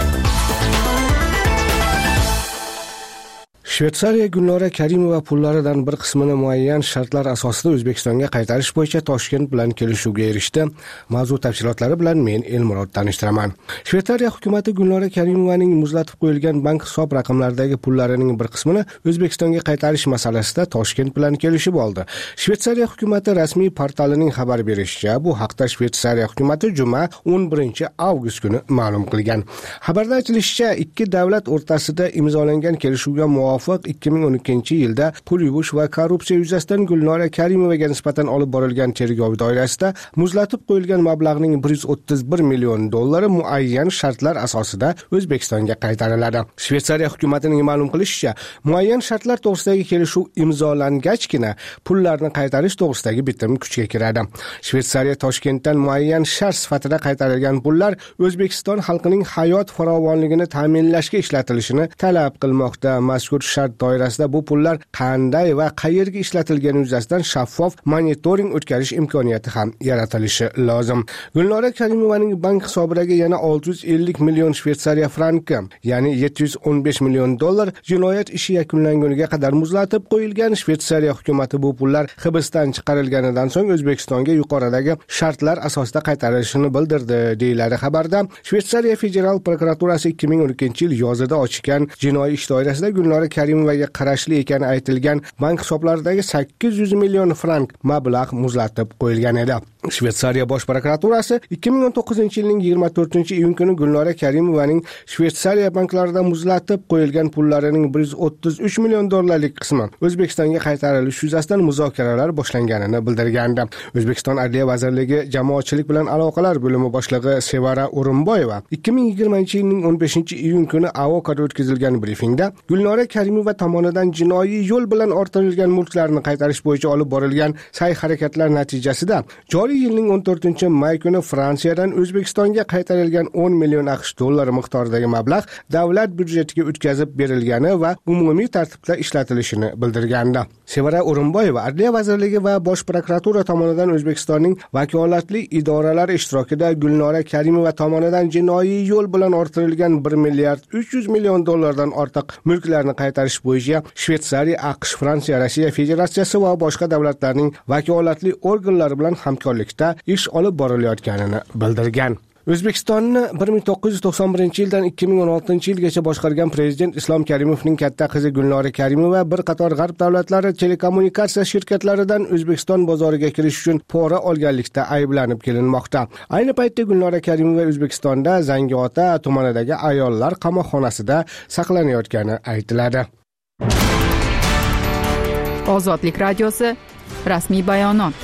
Shveysariya Gulnora Karimova pullaridan bir qismini muayyan shartlar asosida O'zbekistonga qaytarish bo'yicha Toshkent bilan kelishuvga erishdi. Mavzu tafsilotlari bilan men Elmurod tanishtiraman. Shveysariya hukumatı Gulnora Karimovaning muzlatib qo'yilgan bank hisob raqamlaridagi pullarining bir qismini O'zbekistonga qaytarish masalasida Toshkent bilan kelishib oldi. Shveysariya hukumatı rasmiy portalining xabar berishicha, bu haqda Shveysariya hukumatı juma o'n birinchi avgust kuni ma'lum qilgan. Xabarda aytilishicha, ikki davlat o'rtasida imzolangan kelishuvga muvofiq ikki ming o'n ikkinchi yilda pul yuvish va korrupsiya yuzasidan Gulnora Karimovaga nisbatan olib borilgan tergov doirasida muzlatib qo'yilgan mablag'ning bir yuz o'ttiz bir million dollari muayyan shartlar asosida O'zbekistonga qaytariladi. Shveysariya hukumatining ma'lum qilishicha, muayyan shartlar to'g'risidagi kelishuv imzolangachgina pullarni qaytarish to'g'risidagi bitim kuchga kiradi. Shveysariya Toshkentdan muayyan shart sifatida qaytarilgan pullar O'zbekiston xalqining hayot farovonligini ta'minlashga ishlatilishini talab qilmoqda. Mazkur shart doirasida bu pullar qanday va qayerga ishlatilgani yuzasidan shaffof monitoring o'tkazish imkoniyati ham yaratilishi lozim. Gulnora Karimovaning bank hisobidagi yana olti yuz ellik million Shveysariya franki, ya'ni yetti yuz o'n besh million dollar jinoyat ishi yakunlanguniga qadar muzlatib qo'yilgan. Shveysariya hukumatı bu pullar hibsdan chiqarilganidan so'ng O'zbekistonga yuqoridagi shartlar asosida qaytarilishini bildirdi, deyiladi xabarda. Shveysariya federal prokuraturasi ikki ming o'n ikkinchi yil yozida ochgan jinoiy ish doirasida Gulnora Karimovaga qarashli ekani aytilgan bank hisoblaridagi sakkiz yuz million frank mablag' muzlatib qo'yilgan edi. Shveysariya bosh prokuraturasi ikki ming o'n to'qqizinchi yilning yigirma to'rtinchi iyun kuni Gulnora Karimovaning Shveysariya banklarida muzlatib qo'yilgan pullarining bir yuz o'ttiz uch million dollarlik qismi O'zbekistonga qaytarilishi yuzasidan muzokaralar boshlanganini bildirgandi. O'zbekiston Adliya vazirligi jamoatchilik bilan aloqalar bo'limi boshlig'i Sevara O'rinboyeva ikki ming yigirmanchi yilning o'n beshinchi iyun kuni Avokada o'tkazilgan brifingda Gulnora Karimova tomonidan jinoiy yo'l bilan orttirilgan mulklarni qaytarish bo'yicha olib borilgan sa'y-harakatlar natijasida joriy yilning o'n to'rtinchi may kuni Fransiyadan O'zbekistonga qaytarilgan o'n million aqsh dollari miqdoridagi mablag' davlat byudjetiga o'tkazib berilgani va umumiy tartibda ishlatilishini bildirgandi. Sevara O'rinboyeva Adliya vazirligi va bosh prokuratura tomonidan O'zbekistonning vakolatli idoralari ishtirokida Gulnora Karimova tomonidan jinoiy yo'l bilan orttirilgan bir milliard uch yuz million dollardan ortiq mulklarni qaytarish bo'yicha Shveysariya, AQSh, Fransiya, Rossiya Federatsiyasi va boshqa davlatlarning vakolatli organlari bilan hamkorlikda ish olib borilayotganini bildirgan. O'zbekistonni bir ming to'qqiz yuz to'qson birinchi yildan ikki ming o'n oltinchi yilgacha boshqargan prezident Islom Karimovning katta qizi Gulnora Karimova bir qator g'arb davlatlari telekommunikatsiya shirkatlaridan O'zbekiston bozoriga kirish uchun pora olganlikda ayblanib kelinmoqda. Ayni paytda Gulnora Karimova O'zbekistonda Zangiota tumanidagi ayollar qamoqxonasida saqlanayotgani aytiladi. Ozodlik radiosi rasmiy bayonot.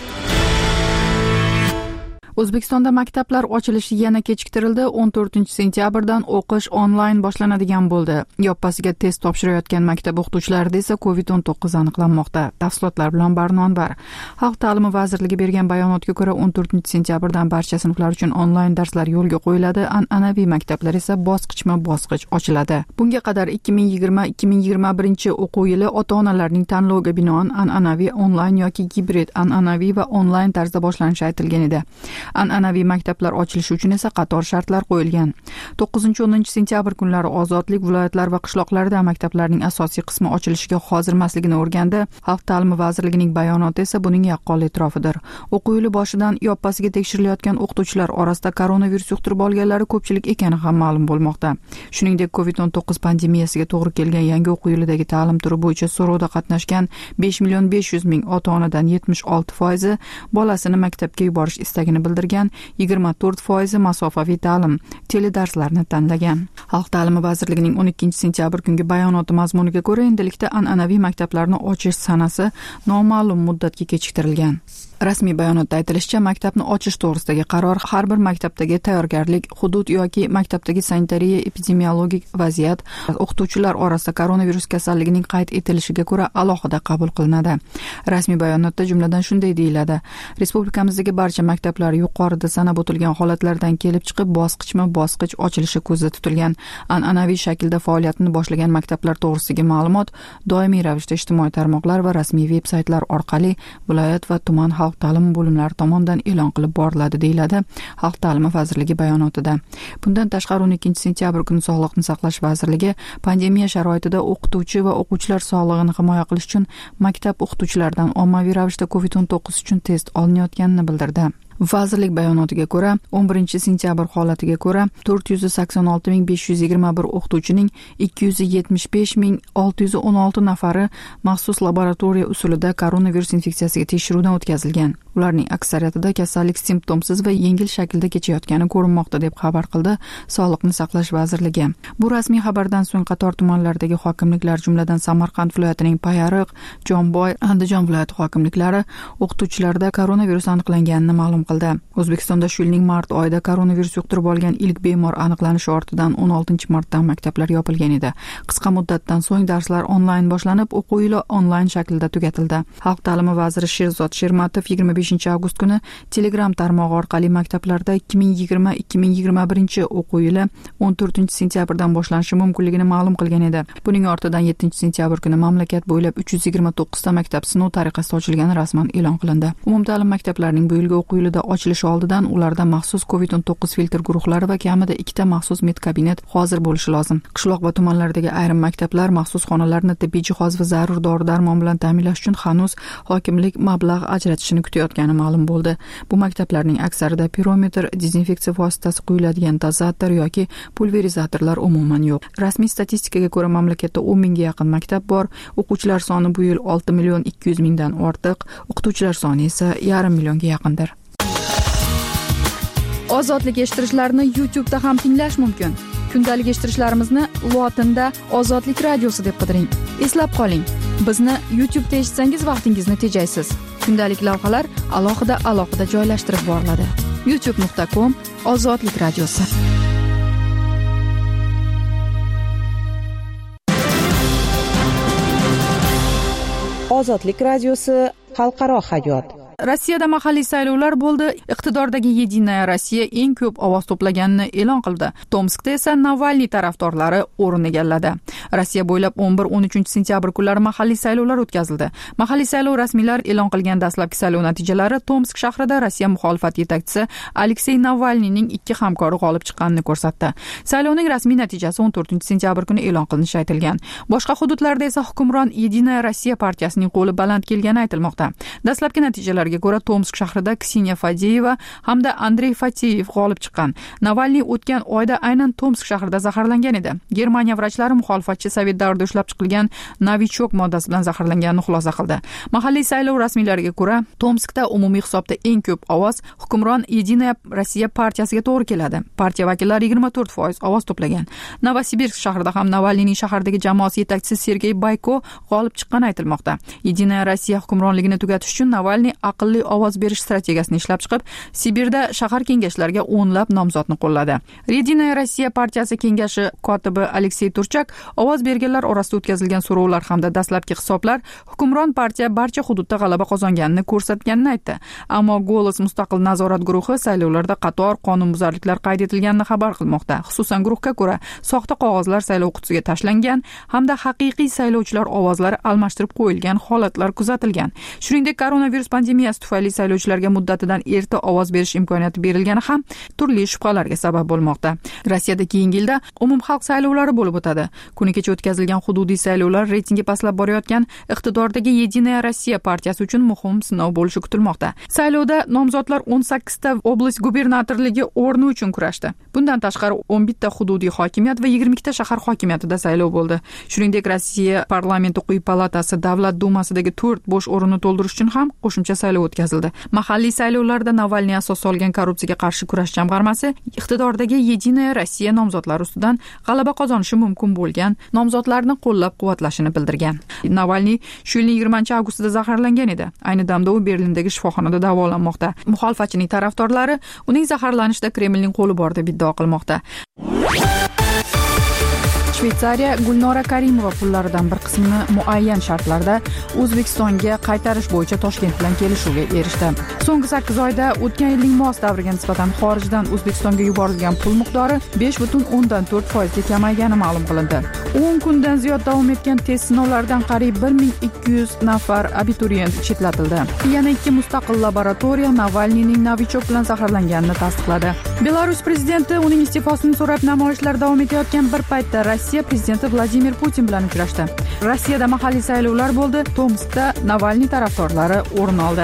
O'zbekistonda maktablar ochilishi yana kechiktirildi. o'n to'rtinchi sentyabrdan o'qish onlayn boshlanadigan bo'ldi. Yoppasiga test topshirayotgan maktab o'qituvchilarida esa covid o'n to'qqiz aniqlanmoqda. Tafsilotlar bilan Barnon Bar. Xalq ta'limi vazirligi bergan bayonotga ko'ra o'n to'rtinchi sentyabrdan barcha sinflar uchun onlayn darslar yo'lga qo'yiladi. An'anaviy maktablar esa bosqichma-bosqich ochiladi. Bunga qadar ikki ming yigirma ikki ming yigirma birinchi o'quv yili ota-onalarning tanloviga binoan an'anaviy, onlayn yoki gibrid, an'anaviy va onlayn tarzda boshlanishi aytilgan edi. An'anaviy maktablar ochilishi uchun esa qator shartlar qo'yilgan. to'qqizinchi o'ninchi sentyabr kunlari ozodlik viloyatlar va qishloqlarida maktablarning asosiy qismi ochilishiga hozir emasligini o'rgandi. Xalq ta'limi vazirligining bayonoti esa buning yaqqol e'tirofidir. O'quv yili boshidan yoppasiga tekshirilayotgan o'qituvchilar orasida koronavirus yuqtirib olganlari ko'pchilik ekani ham ma'lum bo'lmoqda. Shuningdek, covid o'n to'qqiz pandemiyasiga to'g'ri kelgan yangi o'quv yilidagi ta'lim turi bo'yicha so'rovda qatnashgan besh million besh yuz ming ota-onadan yetmish olti foizi bolasini maktabga yuborish istagini bildirdi. bildirgan yigirma to'rt foizi masofaviy ta'lim, teledarslarni tanlagan. Xalq ta'limi vazirligining o'n ikkinchi sentyabr kungi bayonoti mazmuniga ko'ra, endilikda an'anaviy maktablarni ochish sanasi noma'lum muddatga kechiktirilgan. Rasmiy bayonotda aytilishicha, maktabni ochish to'g'risidagi qaror har bir maktabdagi tayyorgarlik, hudud yoki maktabdagi sanitariya epidemiologik vaziyat, o'qituvchilar orasida koronavirus kasalligining qayd etilishiga ko'ra alohida qabul qilinadi. Rasmiy bayonotda jumladan shunday deyiladi: Respublikamizdagi barcha maktablar yuqorida sanab o'tilgan holatlardan kelib chiqib bosqichma-bosqich ochilishi ko'zda tutilgan. An'anaviy shaklda faoliyatini boshlagan maktablar to'g'risidagi ma'lumot doimiy ravishda ijtimoiy tarmoqlar va rasmiy veb-saytlar orqali viloyat va tuman xalq ta'limi bo'limlari tomonidan e'lon qilib boriladi, deyiladi Xalq ta'limi vazirligi bayonotida. Bundan tashqari o'n ikkinchi sentyabr kuni Sog'liqni saqlash vazirligi pandemiya sharoitida o'qituvchi va o'quvchilar sog'lig'ini himoya qilish uchun maktab o'qituvchilaridan ommaviy ravishda covid o'n to'qqiz uchun test olinayotganini bildirdi. Vazirlik bayonotiga ko'ra, o'n birinchi sentyabr holatiga ko'ra to'rt yuz sakson olti ming besh yuz yigirma bir o'qituvchining ikki yuz yetmish besh ming olti yuz o'n olti nafari maxsus laboratoriya usulida koronavirus infeksiyasiga tekshiruvdan o'tkazilgan. Ularning aksariyatida kasallik simptomsiz va yengil shaklda kechayotgani ko'rinmoqda, deb xabar qildi Sog'liqni saqlash vazirligi. Bu rasmiy xabardan so'ng qator tumanlardagi hokimliklar, jumladan Samarqand viloyatining Payariq, Jomboy, Andijon viloyati hokimliklari o'qituvchilarda koronavirus aniqlanganini ma'lum qildi. O'zbekistonda shu yilning mart oyida koronavirus yuqtirib olgan ilk bemor aniqlanishi ortidan o'n oltinchi martdan maktablar yopilgan edi. Qisqa muddatdan so'ng darslar onlayn boshlanib, o'quv yili onlayn shaklda tugatildi. Xalq ta'limi vaziri Sherzod Shermatov yigirma beshinchi avgust kuni Telegram tarmog'i orqali maktablarda ikki ming yigirma ikki ming yigirma birinchi o'quv yili o'n to'rtinchi sentyabrdan boshlanishi mumkinligini ma'lum qilgan edi. Buning ortidan yettinchi sentyabr kuni mamlakat bo'ylab uch yuz yigirma to'qqiz ta maktab sinov tariqasida ochilgani rasman e'lon qilindi. Umumta'lim maktablarining bu yilgi o'quv yilida ochilishi oldidan ularda maxsus covid o'n to'qqiz filtr guruhlari va kamida ikkita maxsus medkabinet hozir bo'lishi lozim. Qishloq va tumanlardagi ayrim maktablar maxsus xonalarni tibbiy jihoz va zarur dori-darmon bilan ta'minlash uchun hanuz hokimlik mablag' ajratishini kutayotgani ma'lum bo'ldi. Bu maktablarning aksarida pirometr, dezinfeksiya vositasi quyiladigan dozator yoki pulverizatorlar umuman yo'q. Rasmiy statistikaga ko'ra, mamlakatda o'n mingga yaqin maktab bor. O'quvchilar soni bu yil olti million ikki yuz mingdan ortiq, o'qituvchilar soni esa yarim millionga yaqindir. Ozodlik eshittirishlarni YouTube da ham tinglash mumkin. Kundalik eshittirishlarimizni lotinda Ozodlik radiosi deb qidiring. Eslab qoling, bizni YouTube da eshitsangiz vaqtingizni tejaysiz. Kundalik lavhalar alohida alohida joylashtirib boriladi. youtube nuqta com Ozodlik radiosi. Ozodlik radiosi xalqaro hayot. Rossiyada mahalliy saylovlar bo'ldi. Iqtidordagi Yedinaya Rossiya eng ko'p ovoz to'plaganini e'lon qildi. Tomskda esa Navalniy tarafdorlari o'rin egalladi. Rossiya bo'ylab o'n bir o'n uchinchi sentyabr kunlari mahalliy saylovlar o'tkazildi. Mahalliy saylov rasmiylar e'lon qilgan dastlabki saylov natijalari Tomsk shahrida Rossiya muxolifat yetakchisi Aleksey Navalniyning ikki hamkori g'olib chiqqanini ko'rsatdi. Saylovning rasmiy natijasi o'n to'rtinchi sentyabr kuni e'lon qilinishi aytilgan. Boshqa hududlarda esa hukmron Yedinaya Rossiya partiyasining qo'li baland kelgani aytilmoqda. Dastlabki natijalar ko'ra Tomsk shahrida Kseniya Fadeyeva hamda Andrey Fateyev g'olib chiqqan. Navalniy o'tgan oyda aynan Tomsk shahrida zaharlangan edi. Germaniya vrachlari muxolifatchi sovet davrida ishlab chiqilgan Novichok moddasi bilan zaharlanganini xulosa qildi. Mahalliy saylov rasmiylariga ko'ra, Tomskda umumiy hisobda eng ko'p ovoz hukmron Yedinaya Rossiya partiyasiga to'g'ri keladi. Partiya vakillari yigirma to'rt foiz ovoz to'plagan. Novosibirsk shahrida ham Navalniyning shahardagi jamoasi yetakchisi Sergey Bayko g'olib chiqqani aytilmoqda. Yedinaya Rossiya hukmronligini tugatish uchun Navalniy aqlli ovoz berish strategiyasini ishlab chiqib, Sibirda shahar kengashlariga o'nlab nomzodni qo'lladi. Yedinaya Rossiya partiyasi kengashi kotibi Aleksey Turchak ovoz berganlar orasida o'tkazilgan so'rovlar hamda dastlabki hisoblar hukmron partiya barcha hududda g'alaba qozonganini ko'rsatganini aytdi. Ammo Golos mustaqil nazorat guruhi saylovlarda qator qonunbuzarliklar qayd etilganini xabar qilmoqda. Xususan, guruhga ko'ra, soxta qog'ozlar saylov qutisiga tashlangan hamda haqiqiy saylovchilar ovozlari almashtirib qo'yilgan holatlar kuzatilgan. Shuningdek, koronavirus pandemiyasi tufayli saylovchilarga muddatidan erta ovoz berish imkoniyati berilgani ham turli shubhalarga sabab bo'lmoqda. Rossiyada keyingi yilda umumxalq saylovlari bo'lib o'tadi. Kuni kecha o'tkazilgan hududiy saylovlar reytingi pastlab borayotgan iqtidordagi Yedinaya Rossiya partiyasi uchun muhim sinov bo'lishi kutilmoqda. Saylovda nomzodlar o'n sakkizta oblast gubernatorligi o'rni uchun kurashdi. Bundan tashqari o'n bitta hududiy hokimiyat va yigirma ikkita shahar hokimiyatida saylov bo'ldi. Shuningdek, Rossiya parlamenti quyi palatasi Davlat dumasidagi to'rt bo'sh o'rinni to'ldirish uchun ham qo'shimcha saylov saylovi o'tkazildi. Mahalliy saylovlarda Navalniy asos solgan korrupsiyaga qarshi kurash jamg'armasi iqtidordagi Yedinaya Rossiya nomzodlari ustidan g'alaba qozonishi mumkin bo'lgan nomzodlarni qo'llab-quvvatlashini bildirgan. Navalniy shu yilning yigirmanchi avgustida zaharlangan edi. Ayni damda u Berlindagi shifoxonada davolanmoqda. Muxolifatchining tarafdorlari uning zaharlanishida Kremlning qo'li bor deb iddao qilmoqda. Shveysariya Gulnora Karimova pullaridan bir qismini muayyan shartlarda O'zbekistonga qaytarish bo'yicha Toshkent bilan kelishuvga erishdi. So'nggi sakkiz oyda o'tgan yilning mos davriga nisbatan xorijdan O'zbekistonga yuborilgan pul miqdori besh butun o'ndan to'rt foiz ga kamaygani ma'lum qilindi. o'n kundan ziyod davom etgan test sinovlaridan qariyb bir ming ikki yuz nafar abituriyent chetlatildi. Yana ikki mustaqil laboratoriya Navalniyning novichok bilan zaharlanganini tasdiqladi. Belarus prezidenti uning iste'fosini so'rab namoyishlar davom etayotgan bir paytda Rossiya prezidenti Vladimir Putin bilan uchrashdi. Rossiyada mahalliy saylovlar bo'ldi. Tomskda Navalniy tarafdorlari o'rin oldi.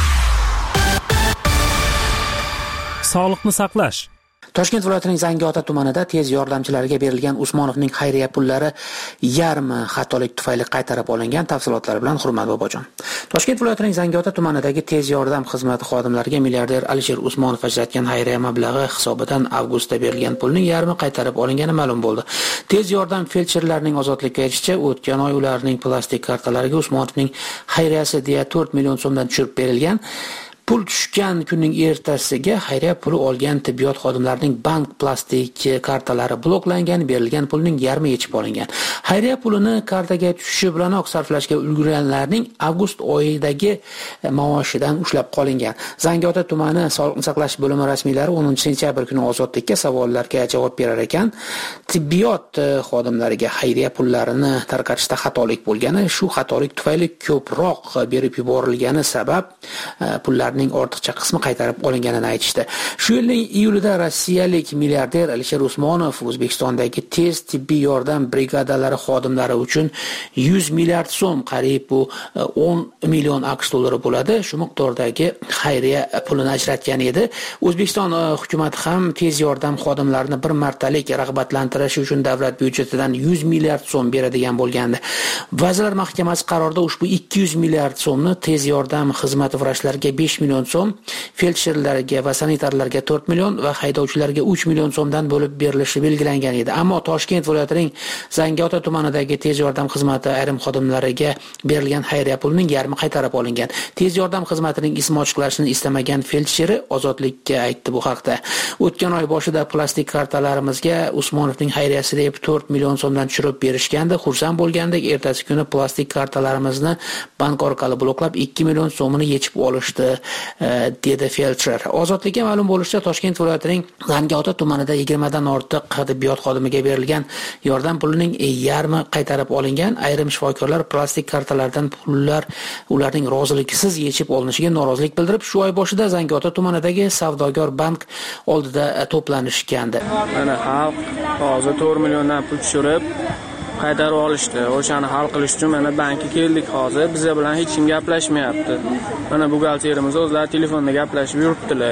Sog'liqni saqlash. Toshkent viloyatining Zangiota tumanida tez yordamchilarga berilgan Usmonovning xayriya pullari yarmi xatolik tufayli qaytarib olingan. Tafsilotlar bilan Hurmat Bobojon. Toshkent viloyatining Zangiota tumanidagi tez yordam xizmati xodimlariga milliarder Alisher Usmonov ajratgan xayriya mablag'i hisobidan avgustda berilgan pulning yarmi qaytarib olingani ma'lum bo'ldi. Tez yordam feldsherlarining ozodlikka erishicha, o'tgan oy ularning plastik kartalariga Usmonovning xayriyasi deya to'rt million so'mdan tushirib berilgan. Pul tushgan kunning ertasiga xayriya puli olgan tibbiyot xodimlarining bank plastik kartalari bloklangan, berilgan pulning yarmi yechib olingan. Xayriya pulini kartaga tushishi bilanoq sarflashga ulgurganlarning avgust oyidagi maoshidan ushlab qolingan. Zangiota tumani Sog'liqni saqlash bo'limi rasmiylari o'ninchi sentyabr kuni ozodlikka savollarga javob berar ekan, tibbiyot xodimlariga xayriya pullarini tarqatishda xatolik bo'lgani, shu xatolik tufayli ko'proq berib yuborilgani sabab pullar ortiqcha qismi qaytarib olinganini aytishdi. Shu yilning iyulida rossiyalik milliarder Alisher Usmonov O'zbekistondagi tez tibbiy yordam brigadalari xodimlari uchun yuz milliard so'm, qariyb bu o'n million aqsh dollari bo'ladi, shu miqdordagi xayriya pulini ajratgan edi. O'zbekiston hukumatı ham tez yordam xodimlarini bir martalik rag'batlantirish uchun davlat byudjetidan yuz milliard so'm beradigan bo'lgandi. Vazirlar Mahkamasi qarorida ushbu ikki yuz milliard so'mni tez yordam xizmati vrachlariga besh million so'm, feldsherlarga va sanitarlarga to'rt million va haydovchilarga uch million so'mdan bo'lib berilishi belgilangan edi. Ammo Toshkent viloyatining Zangiota tumanidagi tez yordam xizmati ayrim xodimlariga berilgan xayriya pulining yarmi qaytarib olingan. Tez yordam xizmatining ismi ochiqlashini istamagan feldsheri ozodlikka aytdi bu haqda. O'tgan oy boshida plastik kartalarimizga Usmonovning xayriyasi deb to'rt million so'mdan tushirib berishgandi. Xursand bo'lgandik, ertasi kuni plastik kartalarimizni bank orqali bloklab ikki million so'mini yechib olishdi, dedi feldsher. Ozodlikka ma'lum bo'lishicha, Toshkent viloyatining Zangiota tumanida yigirmadan ortiq tibbiyot xodimiga berilgan yordam pulining yarmi qaytarib olingan. Ayrim shifokorlar plastik kartalardan pullar ularning roziligisiz yechib olinishiga norozilik bildirib, shu oy boshida Zangiota tumanidagi Savdogar bank oldida to'planishgandi. Mana xalq hozir to'rt milliondan pul tushirib qaytarib olishdi. O'shani hal qilish uchun mana bankka keldik hozir. Bizlar bilan hech kim gaplashmayapti. Mana buxgalterimiz o'zlari telefonda gaplashib yuribdilar.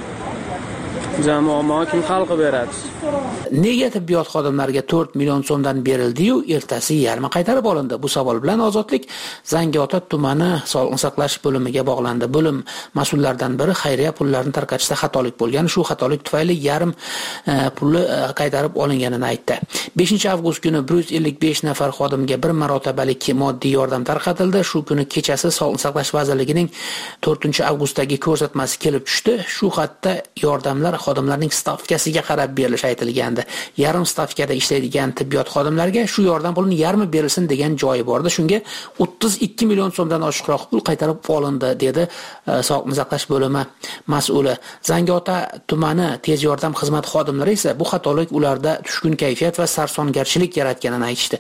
Jamoa kim hal qilib beradi? Nega tibbiyot xodimlariga to'rt million so'mdan berildi-yu, ertasi yarmi qaytarib olindi? Bu savol bilan Ozodlik Zangiota tumani Sog'liqni saqlash bo'limiga bog'landi. Bo'lim mas'ullaridan biri xayriya pullarini tarqatishda xatolik bo'lgan, shu xatolik tufayli yarim e, puli e, qaytarib olinganini aytdi. beshinchi avgust kuni bir yuz ellik besh nafar xodimga bir marotabalik moddiy yordam tarqatildi. Shu kuni kechasi Sog'liqni saqlash vazirligining to'rtinchi avgustdagi ko'rsatmasi kelib tushdi. Shu xatda yordamlar xodimlarning stavkasiga qarab berilishi aytilgandi. Yarim stavkada ishlaydigan tibbiyot xodimlariga shu yordam pulining yarmi berilsin degan joyi bordi. Shunga o'ttiz ikki million so'mdan oshiqroq pul qaytarib olindi, dedi Sog'liqni saqlash bo'limi mas'uli. Zangiota tumani tez yordam xizmati xodimlari esa bu xatolik ularda tushkun kayfiyat va sarsongarchilik yaratganini aytishdi.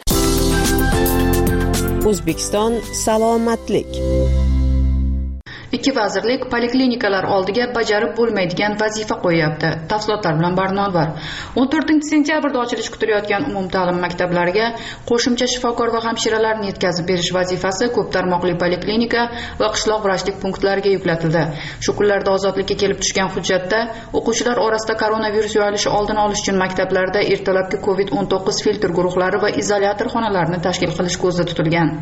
O'zbekiston salomatlik. Ikki vazirlik poliklinikalar oldiga bajarib bo'lmaydigan vazifa qo'yapti. Tafsilotlar bilan Barnodbar. o'n to'rtinchi sentyabrda ochilish kutilayotgan umumta'lim maktablariga qo'shimcha shifokor va hamshiralarni yetkazib berish vazifasi ko'p tarmoqli poliklinika va qishloq vrachlik punktlariga yuklatildi. Shu kunlarda ozodlikka kelib tushgan hujjatda o'quvchilar orasida koronavirus yoyilishi oldini olish uchun maktablarda ertalabki kovid o'n to'qqiz filtr guruhlari va izolyator xonalarini tashkil qilish ko'zda tutilgan.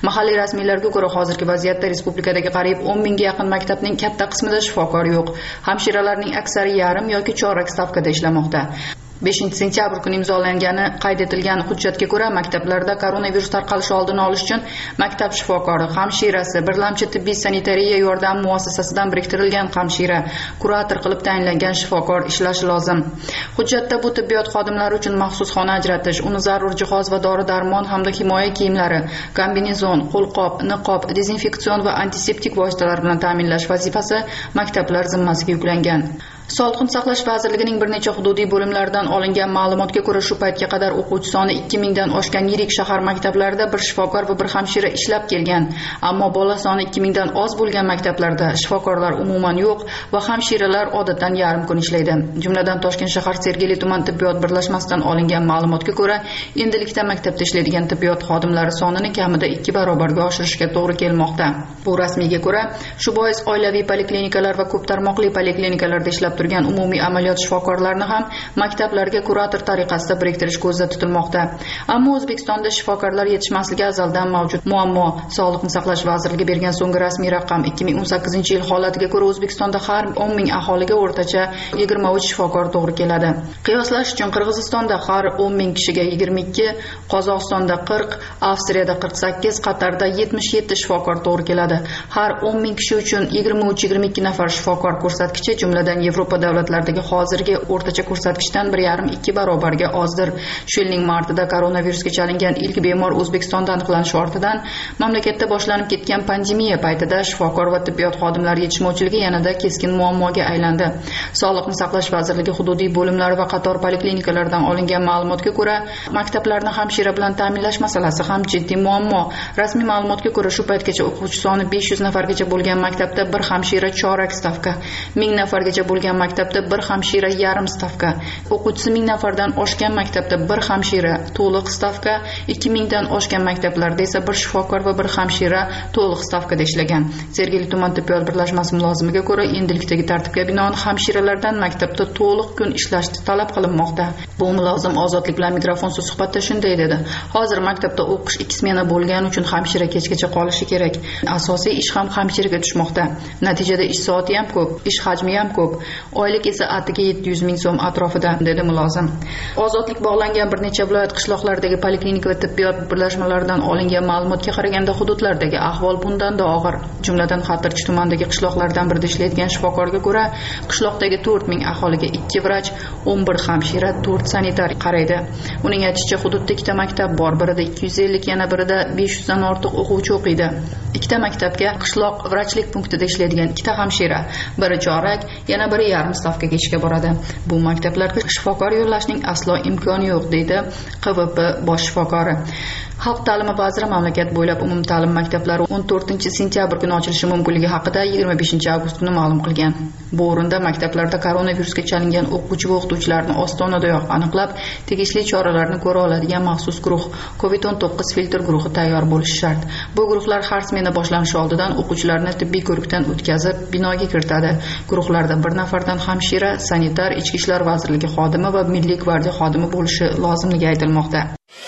Mahalliy rasmiylarga ko'ra, hozirgi vaziyatda respublikadagi qariyb o'n mingga yaqin maktabning katta qismida shifokor yo'q. Hamshiralarning aksari yarim yoki chorak stavkada ishlamoqda. beshinchi sentyabr kuni imzolangani qayd etilgan hujjatga ko'ra, maktablarda koronavirus tarqalishi oldini olish uchun maktab shifokori, hamshirasi, birlamchi tibbiy sanitariya yordam muassasasidan biriktirilgan hamshira, kurator qilib tayinlangan shifokor ishlashi lozim. Hujjatda bu tibbiyot xodimlari uchun maxsus xona ajratish, uni zarur jihoz va dori-darmon hamda himoya kiyimlari, kombinezon, qo'lqop, niqob, dezinfeksion va antiseptik vositalar bilan ta'minlash vazifasi maktablar zimmasiga yuklangan. Sog'liqni saqlash vazirligining bir necha hududiy bo'limlaridan olingan ma'lumotga ko'ra, shu paytga qadar o'quvchi soni ikki mingdan oshgan yirik shahar maktablarida bir shifokor va bir hamshira ishlab kelgan. Ammo bola soni ikki mingdan oz bo'lgan maktablarda shifokorlar umuman yo'q va hamshiralar odatdan yarim kun ishlaydi. Jumladan Toshkent shahar Sergeli tuman tibbiyot birlashmasidan olingan ma'lumotga ko'ra, endilikda maktabda ishlaydigan tibbiyot xodimlari sonini kamida ikki barobarga oshirishga to'g'ri kelmoqda. Bu rasmiyga ko'ra, shu bois oilaviy poliklinikalar va ko'p tarmoqli poliklinikalarda ishlab turgan umumiy amaliyot shifokorlarini ham maktablarga kurator tariqasida biriktirish ko'zda tutilmoqda. Ammo O'zbekistonda shifokorlar yetishmasligi azaldan mavjud muammo. Sog'liqni saqlash vazirligi bergan so'nggi rasmiy raqam ikki ming o'n sakkizinchi yil holatiga ko'ra, O'zbekistonda har o'n ming aholiga o'rtacha yigirma uch shifokor to'g'ri keladi. Qiyoslash uchun Qirg'izistonda har o'n ming kishiga yigirma ikki, Qozog'istonda qirq, Avstriyada qirq sakkiz, Qatarda yetmish yetti shifokor to'g'ri keladi. Har o'n ming kishi uchun yigirma uch yigirma ikki nafar shifokor ko'rsatkichi, jumladan Yevropa davlatlaridagi hozirgi o'rtacha ko'rsatkichdan bir yarim ikki barobarga ozdir. Shu yilning martida koronavirusga chalingan ilk bemor O'zbekistonda aniqlanishi ortidan mamlakatda boshlanib ketgan pandemiya paytida shifokor va tibbiyot xodimlari yetishmovchiligi yanada keskin muammoga aylandi. Sog'liqni saqlash vazirligi hududiy bo'limlari va qator poliklinikalardan olingan ma'lumotga ko'ra, maktablarni hamshira bilan ta'minlash masalasi ham jiddiy muammo. Rasmiy ma'lumotga ko'ra, shu paytgacha o'quvchi soni besh yuz nafargacha bo'lgan maktabda bir hamshira chorak stavka, ming nafargacha bo'lgan maktabda bir hamshira yarim stavka, o'quvchisi ming nafardan oshgan maktabda bir hamshira to'liq stavka, ikki mingdan oshgan maktablarda esa bir shifokor va bir hamshira to'liq stavkada ishlagan. Sergeli tuman tibbiyot birlashmasi mulozimiga ko'ra, endilikdagi tartibga binoan hamshiralardan maktabda to'liq kun ishlash talab qilinmoqda. Bu mulozim Ozodlik bilan mikrofonsiz suhbatda shunday dedi: "Hozir maktabda o'qish ikki smena bo'lgani uchun hamshira kechgacha qolishi kerak. Asosiy ish ham hamshiraga tushmoqda. Natijada ish soati ham ko'p, ish hajmi ham ko'p. Oylik esa atiga yetti yuz ming so'm atrofida", dedi mulozim. Ozodlik bog'langan bir necha viloyat qishloqlaridagi poliklinika va tibbiyot birlashmalaridan olingan ma'lumotga qaraganda, hududlardagi ahvol bundan-da og'ir. Jumladan Xatirchi tumanidagi qishloqlardan birida ishlaydigan shifokorga ko'ra, qishloqdagi to'rt ming aholiga ikki vrach, o'n bir hamshira, to'rt sanitar qaraydi. Uning aytishicha, hududda ikkita maktab bor, birida ikki yuz ellik, yana birida besh yuz dan ortiq o'quvchi o'qiydi. Ikkita maktabga qishloq vrachlik punktida ishlaydigan ikkita hamshira, biri chorak, yana biri yarim stavkaga ishga boradi. Bu maktablarga shifokor yo'llashning aslo imkoni yo'q, deydi Q V P bosh shifokori. Xalq ta'limi vaziri mamlakat bo'ylab umumta'lim maktablari o'n to'rtinchi sentyabr kuni ochilishi mumkinligi haqida yigirma beshinchi avgust kuni ma'lum qilgan. Bu o'rinda maktablarda koronavirusga chalingan o'quvchi va o'qituvchilarni ostonadoyoq aniqlab, tegishli choralarni ko'ra oladigan maxsus guruh, covid o'n to'qqiz filtr guruhi tayyor bo'lishi shart. Bu guruhlar har smena boshlanishi oldidan o'quvchilarni tibbiy ko'rikdan o'tkazib, binoga kiritadi. Guruhlarda bir nafardan hamshira, sanitar, ichki ishlar vazirligi xodimi va milliy gvardiya xodimi bo'lishi lozimligi aytilmoqda.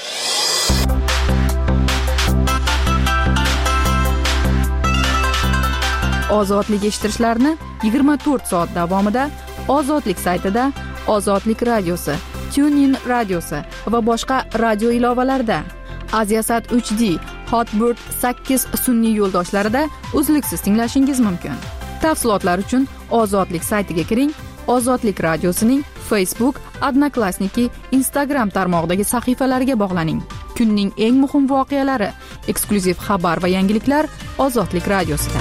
Ozodlik eshittirishlarni yigirma to'rt soat davomida Ozodlik saytida, Ozodlik radiosi, TuneIn radiosi va boshqa radio ilovalarida, Aziasat uch D, Hotbird sakkiz sun'iy yo'ldoshlarida uzluksiz tinglashingiz mumkin. Tafsilotlar uchun Ozodlik saytiga kiring. Ozodlik radiosining Facebook, Odnoklassniki, Instagram tarmog'idagi sahifalariga bog'laning. Kunning eng muhim voqealari, eksklyuziv xabar va yangiliklar Ozodlik radiosida.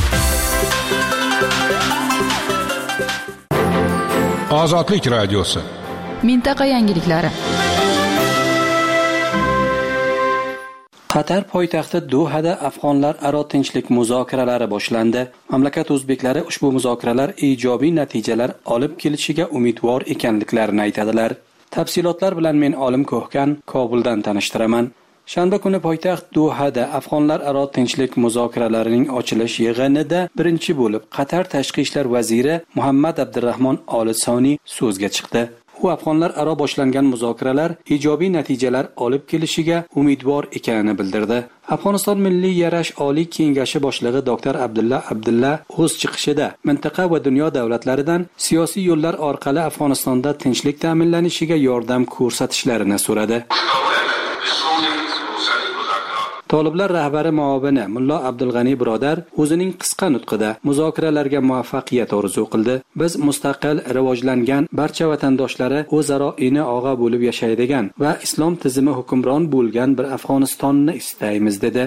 Ozodlik radiosi. Mintaqa yangiliklari. Qatar poytaxti Dohada afg'onlar aro tinchlik muzokaralari boshlandi. Mamlakat o'zbeklari ushbu muzokaralar ijobiy natijalar olib kelishiga umidvor ekanliklarini aytadilar. Tafsilotlar bilan men Olim Ko'hkan Kobuldan tanishtiraman. Shanba kuni poytaxt Dohada afg'onlar aro tinchlik muzokaralarining ochilish yig'inida birinchi bo'lib Qatar tashqi ishlar vaziri Muhammad Abdurrahmon Olisoniy so'zga chiqdi. U afg'onlar aro boshlangan muzokaralar ijobiy natijalar olib kelishiga umidvor ekanini bildirdi. Afg'oniston Milliy yarash oliy kengashi boshlig'i doktor Abdulla Abdulla o'z chiqishida mintaqa va dunyo davlatlaridan siyosiy yo'llar orqali Afg'onistonda tinchlik ta'minlanishiga yordam ko'rsatishlarini so'radi. Toliblar rahbari muovini Mullo Abdulg'ani Birodar o'zining qisqa nutqida muzokaralarga muvaffaqiyat orzu qildi. Biz mustaqil, rivojlangan barcha vatandoshlari o'zaro ina og'a bo'lib yashaydigan va islom tizimi hukmron bo'lgan bir Afg'onistonni istaymiz dedi.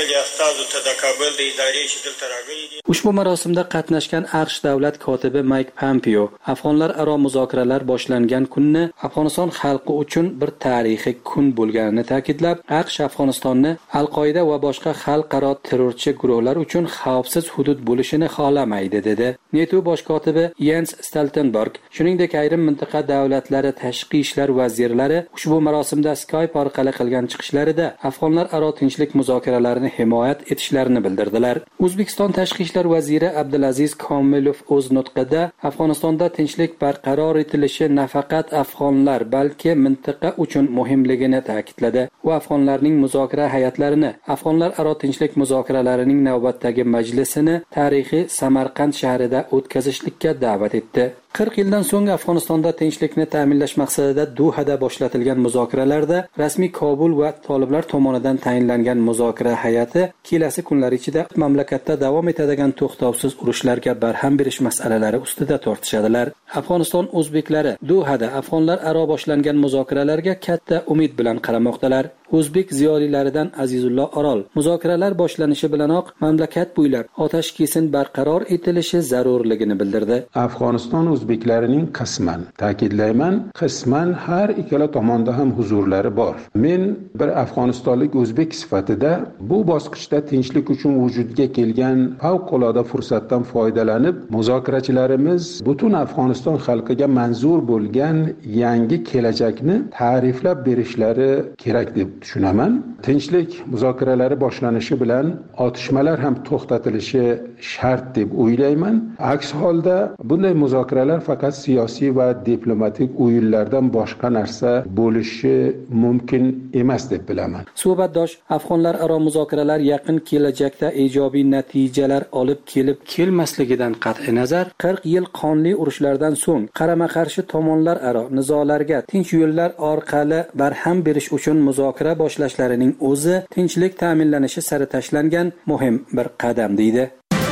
Ushbu marosimda qatnashgan AQSh davlat kotibi Mike Pompeo Afg'onlar aro muzokaralar boshlangan kunni Afg'oniston xalqi uchun bir tarixiy kun bo'lganini ta'kidlab, AQSh Afg'onistonni Al-Qoida va boshqa xalqaro terrorchi guruhlar uchun xavfsiz hudud bo'lishini xohlamaydi dedi. NATO bosh kotibi Jens Stoltenberg, shuningdek ayrim mintaqa davlatlari tashqi ishlar vazirlari ushbu marosimda Skype orqali qilgan chiqishlarida afg'onlar aro tinchlik muzokaralarini himoyat etishlarini bildirdilar. O'zbekiston tashqi ishlar vaziri Abdulaziz Komilov o'z nutqida Afg'onistonda tinchlik barqaror etilishi nafaqat afg'onlar, balki mintaqa uchun muhimligini ta'kidladi va afg'onlarning muzokara hay'atlarini Afg'onlar aro tinchlik muzokaralarining navbatdagi majlisini tarixiy Samarqand shahrida o'tkazishlikka da'vat etdi. qirq yildan so'ng Afg'onistonda tinchlikni ta'minlash maqsadida Dohada boshlatilgan muzokaralarda rasmiy Kobul va toliblar tomonidan tayinlangan muzokara hay'ati kelasi kunlar ichida mamlakatda davom etadigan to'xtovsiz urushlarga barham berish masalalari ustida tortishadilar. Afg'oniston o'zbeklari Dohada afg'onlar aro boshlangan muzokaralarga katta umid bilan qaramoqdalar. O'zbek ziyolilaridan Azizullo Orol muzokaralar boshlanishi bilanoq mamlakat bo'ylab otash kesin barqaror etilishi zarurligini bildirdi. Afg'oniston o'zbeklarining qisman, ta'kidlayman, qisman har ikkala tomonda ham huzurlari bor. Men bir afg'onistonlik o'zbek sifatida bu bosqichda tinchlik uchun vujudga kelgan favqulodda fursatdan foydalanib, muzokarachilarimiz butun Afg'oniston xalqiga manzur bo'lgan yangi kelajakni ta'riflab berishlari kerak deb tushunaman. Tinchlik muzokaralari boshlanishi bilan otishmalar ham to'xtatilishi shart deb o'ylayman. Aks holda bunday muzokaralar faqat siyosiy va diplomatik o'yinlardan boshqa narsa bo'lishi mumkin emas deb bilaman. Suhbatdosh afg'onlar aro muzokaralar yaqin kelajakda ijobiy natijalar olib kelib kelmasligidan qat'i nazar qirq yil qonli urushlardan so'ng qarama-qarshi tomonlar aro nizolarga tinch yo'llar orqali barham berish uchun muzokara boshlashlarining o'zi tinchlik ta'minlanishi sari tashlangan muhim bir qadam deydi.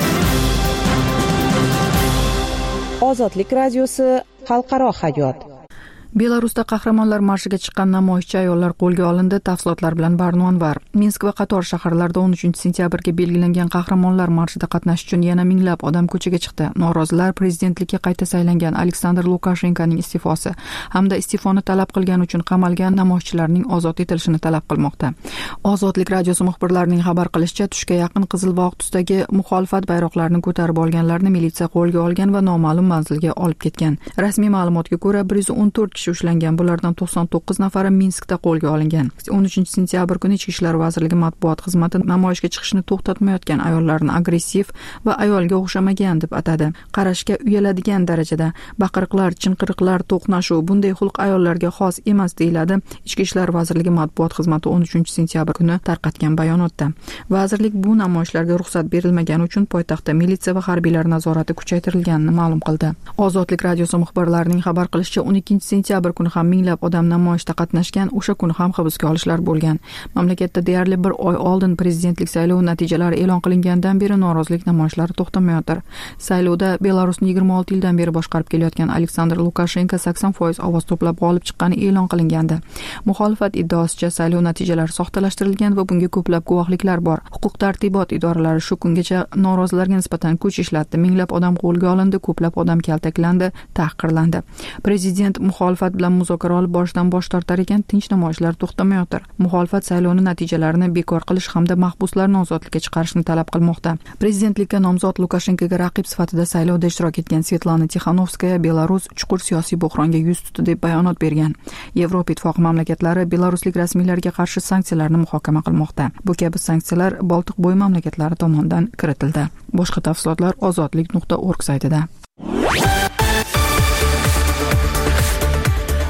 Ozodlik radiosi xalqaro hayot. Belarusda qahramonlar marshiga chiqqan namoyishchi ayollar qo'lga olindi. Tafsilotlar bilan Barnon var. Minsk va qator shaharlarda o'n uchinchi sentyabrga belgilangan qahramonlar marshida qatnashish uchun yana minglab odam ko'chaga chiqdi. Norozilar prezidentlikka qayta saylangan Aleksandr Lukashenkoning iste'fosi hamda iste'foni talab qilgani uchun qamalgan namoyishchilarning ozod etilishini talab qilmoqda. Ozodlik radiosi muxbirlarining xabar qilishicha, tushga yaqin qizil-bog' tusdagi muxolifat bayroqlarini ko'tarib olganlarni militsiya qo'lga olgan va noma'lum manzilga olib ketgan. Rasmiy ma'lumotga ko'ra bir yuz o'n to'rt kishi ushlangan. Bulardan to'qson to'qqiz nafari Minskda qo'lga olingan. o'n uchinchi sentyabr kuni Ichki ishlar vazirligi matbuot xizmati namoyishga chiqishni to'xtatmayotgan ayollarni agressiv va ayolga o'xshamagan deb atadi. Qarashga uyaladigan darajada baqiriqlar, chinqiriqlar, to'qnashuv bunday xulq ayollarga xos emas deyiladi Ichki ishlar vazirligi matbuot xizmati o'n uchinchi sentyabr kuni tarqatgan bayonotda. Vazirlik bu namoyishlarga ruxsat berilmagani uchun poytaxtda militsiya va harbiylar nazorati kuchaytirilganini ma'lum qildi. Ozodlik radiosi muxbirlarining xabar qilishicha, o'n ikkinchi sentyabr bir kuni ham minglab odam namoyishda qatnashgan, o'sha kuni ham hibsga olishlar bo'lgan. Mamlakatda deyarli bir oy oldin prezidentlik saylovi natijalari e'lon qilingandan beri norozilik namoyishlari to'xtamayotir. Saylovda Belarusni yigirma olti yildan beri boshqarib kelayotgan Aleksandr Lukashenko sakson foiz ovoz to'plab g'olib chiqqani e'lon qilingandi. Muxolifat iddaosicha saylov natijalari soxtalashtirilgan va bunga ko'plab guvohliklar bor. Huquq-tartibot idoralari shu kungacha norozilarga nisbatan kuch ishlatdi. Minglab odam qo'lga olindi, ko'plab odam kaltaklandi, tahqirlandi. Prezident muxolifat bilan muzokara olib borishdan bosh tortar ekan, tinch namoyishlar to'xtamayotir. Muxolifat saylovni natijalarini bekor qilish hamda mahbuslarni ozodlikka chiqarishni talab qilmoqda. Prezidentlikka nomzod Lukashenkoga raqib sifatida saylovda ishtirok etgan Svetlana Tixanovskaya Belarus chuqur siyosiy buhronga yuz tutdi deb bayonot bergan. Yevropa ittifoqi mamlakatlari belaruslik rasmiylarga qarshi sanksiyalarni muhokama qilmoqda. Bu kabi sanksiyalar Boltiqbo'yi mamlakatlari tomonidan kiritildi. Boshqa tafsilotlar ozodlik nuqta org saytida.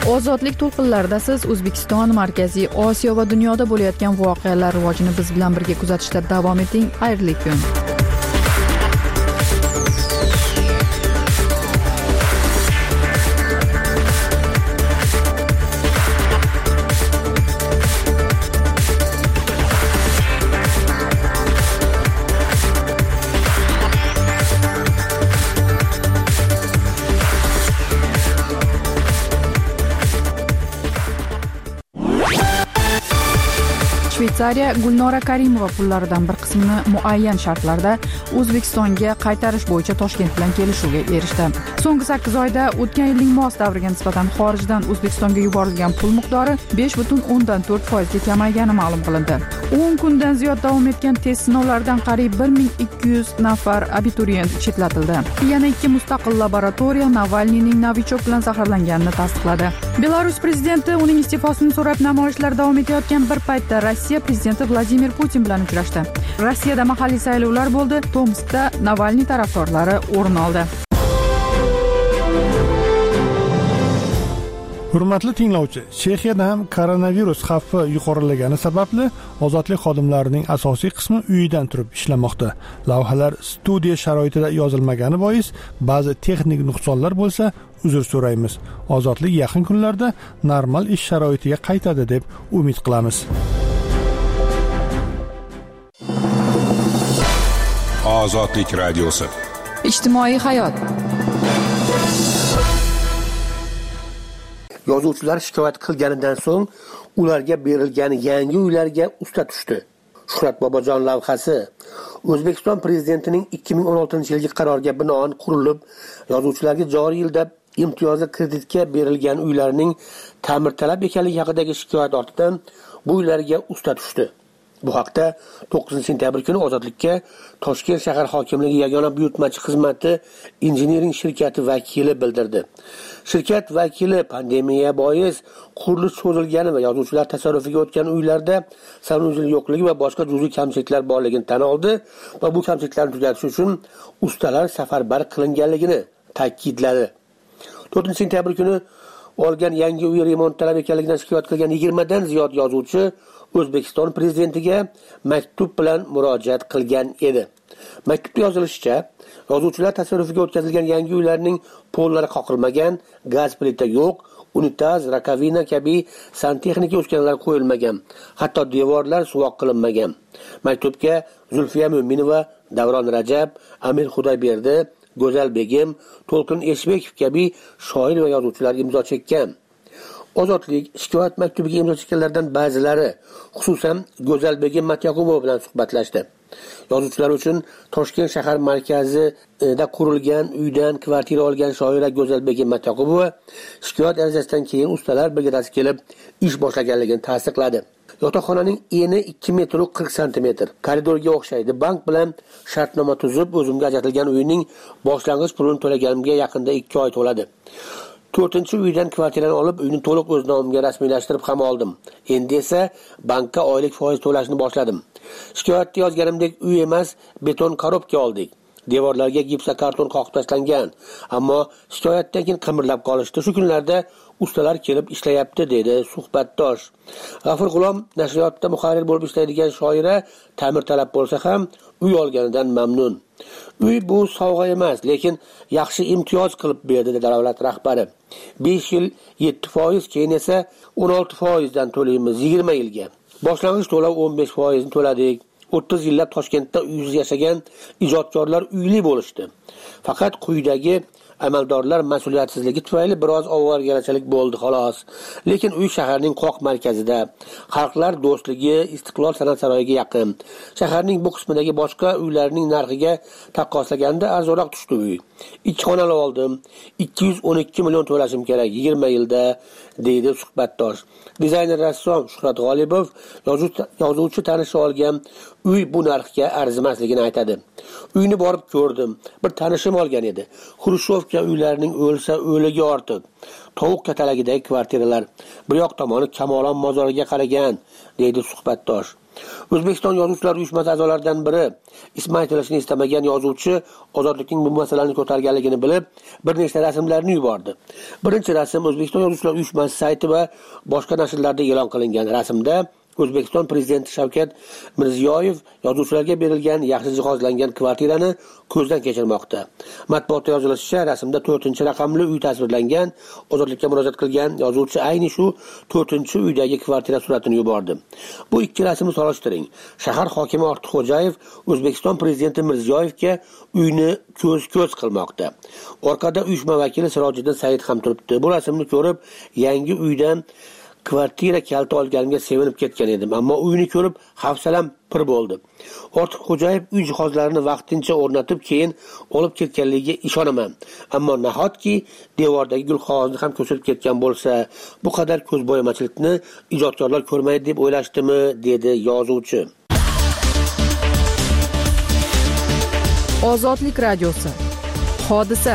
Ozodlik to'lqinlarida siz O'zbekiston, Markaziy Osiyo va dunyoda bo'layotgan voqealar rivojini biz bilan birga kuzatishda davom eting. Xayrli kun. Shveysariya Gulnora Karimova pullaridan bir qismini muayyan shartlarda O'zbekistonga qaytarish bo'yicha Toshkent bilan kelishuvga erishdi. So'nggi sakkiz oyda o'tgan yilning mos davriga nisbatan xorijdan O'zbekistonga yuborilgan pul miqdori besh butun o'ndan to'rt foiz ga kamaygani ma'lum qilindi. o'n kundan ziyod davom etgan test sinovlaridan qariyb bir ming ikki yuz nafar abituriyent chetlatildi. Yana ikki mustaqil laboratoriya Navalniyning novichok bilan zaharlanganini tasdiqladi. Belarus prezidenti uning iste'fosini so'rab namoyishlar davom etayotgan bir paytda Rossiya prezidenti Vladimir Putin bilan uchrashdi. Rossiyada mahalliy saylovlar bo'ldi. Tomskda Navalniy tarafdorlari o'rin oldi. Hurmatli tinglovchi, Chexiyada ham koronavirus xavfi yuqorilagani sababli ozodlik xodimlarining asosiy qismi uyidan turib ishlamoqda. Lavhalar studiya sharoitida yozilmagani bois ba'zi texnik nuqsonlar bo'lsa, uzr so'raymiz. Ozodlik yaqin kunlarda normal ish sharoitiga qaytadi deb umid qilamiz. Ozodlik radiosi. Ijtimoiy hayot. Yozuvchilar shikoyat qilganidan so'ng ularga berilgan yangi uylarga usta tushdi. Shuhrat Bobojon lavhasi O'zbekiston prezidentining ikki ming o'n oltinchi yilgi qaroriga binoan qurilib, yozuvchilarga joriy yilda imtiyozli kreditga berilgan uylarning ta'mirtalab ekanligi haqidagi shikoyat ortidan bu uylarga usta tushdi. Bu haqda to'qqizinchi sentyabr kuni Ozodlikka Toshkent shahar hokimligi yagona buyurtmachi xizmati injiniring shirkati vakili bildirdi. Shirkat vakili pandemiya bois qurilish cho'zilgani va yozuvchilar tasarrufiga o'tgan uylarda sanusiz yo'qligi va boshqa juz'iy kamchiliklar borligini tan oldi va bu kamchiliklarni tugatish uchun ustalar safarbar qilinganligini ta'kidladi. to'rtinchi sentyabr kuni olgan yangi uy remont talab ekanligidan shikoyat qilgan yigirma dan ziyod yozuvchi O'zbekiston prezidentiga maktub bilan murojaat qilgan edi. Maktubda yozilishicha, yozuvchilar tasarrufiga o'tkazilgan yangi uylarning pollari qoqilmagan, gaz plita yo'q, unitaz, rakovina kabi santexnika uskunalar qo'yilmagan, hatto devorlar suvoq qilinmagan. Maktubga Zulfiya Mo'minova, Davron Rajab, Amir Xudoyberdi, Go'zal Begim, To'lqin Eshbekov kabi shoir va yozuvchilar imzo chekkan. Ozodlik shikoyat maktubiga imzo chekkanlardan ba'zilari, xususan Go'zal Begim Matyaqubova bilan suhbatlashdi. Yozuvchilar uchun Toshkent shahar markazida qurilgan uydan kvartira olgan shoira Go'zal Begim Matyaqubova shikoyat arizasidan keyin ustalar brigadasi kelib ish boshlaganligini tasdiqladi. Yotoqxonaning eni ikki metr qirq santimetr, koridorga o'xshaydi. Bank bilan shartnoma tuzib, o'zimga ajratilgan uyning boshlang'ich pulini to'laganimga yaqinda ikki oy to'ladi. to'rtinchi uydan kvartirani olib, uyni to'liq o'z nomimga rasmiylashtirib ham oldim. Endi esa bankka oylik foiz to'lashni boshladim. Shikoyatda yozganimdek uy emas, beton korobka oldik. Devorlarga gipsokarton qoqib tashlangan, ammo shikoyatdan keyin qimirlab qolishdi. Shu kunlarda ustalar kelib ishlayapti, dedi suhbatdosh. G'afur G'ulom nashriyotda muharrir bo'lib ishlaydigan shoira ta'mirtalab bo'lsa ham uy olganidan mamnun. Uy bu sovg'a emas, lekin yaxshi imtiyoz qilib berdi, dedi davlat rahbari. besh yil yetti foiz, keyin esa o'n olti foiz dan to'laymiz yigirma yilga. Boshlang'ich to'lov o'n besh foiz ni to'ladik. o'ttiz yillab Toshkentda uysiz yashagan ijodkorlar uyli bo'lishdi. Faqat quyidagi amaldorlar mas'uliyatsizligi tufayli biroz ovoragarchilik bo'ldi xolos. Lekin uy shaharning qoq markazida, xalqlar do'stligi, Istiqlol san'at saroyiga yaqin. Shaharning bu qismidagi boshqa uylarning narxiga taqqoslaganda arzonroq tushdi uy. Ikki xonali oldim. ikki yuz o'n ikki million to'lashim kerak yigirma yilda, deydi suhbatdosh. Dizayner rassom Shuhrat G'olibov yozuvchi tanishi olgan uy bu narxga arzimasligini aytadi. Uyni borib ko'rdim. Bir tanishim olgan edi. Xrushchevka uylarining o'lsa o'ligi ortiq. Tovuq katalagidagi kvartiralar. Bir yoq tomoni Kamolon mozoriga qaragan, deydi suhbatdosh. O'zbekiston Yozuvchilar uyushmasi a'zolaridan biri ismi aytilishini istamagan yozuvchi ozodlikning bu masalani ko'targanligini bilib, bir nechta rasmlarni yubordi. Birinchi rasm O'zbekiston Yozuvchilar uyushmasi sayti va boshqa nashrlarda e'lon qilingan rasmda O'zbekiston prezidenti Shavkat Mirziyoyev yozuvchilarga berilgan yaxshi jihozlangan kvartirani ko'zdan kechirmoqda. Matbuotda yozilishicha, rasmda to'rtinchi raqamli uy tasvirlangan. Ozodlikka murojaat qilgan yozuvchi ayni shu to'rtinchi uydagi kvartira suratini yubordi. Bu ikki rasmni solishtiring. Shahar hokimi Ortiqxo'jayev O'zbekiston prezidenti Mirziyoyevga uyni ko'z-ko'z qilmoqda. Orqada uyushma vakili Sirojiddin Said ham turibdi. Bu rasmni ko'rib, yangi uydan kvartira kaliti olganimga sevinib ketgan edim, ammo uyni ko'rib hafsalam pir bo'ldi. Ortiqxo'jayev uy jihozlarini vaqtincha o'rnatib, keyin olib ketganligiga ishonaman. Ammo nahotki devordagi gulqog'ozni ham ko'chirib ketgan bo'lsa, bu qadar ko'zbo'yamachilikni ijodkorlar ko'rmaydi deb o'ylashdimi, dedi yozuvchi. Ozodlik radiosi. Hodisa.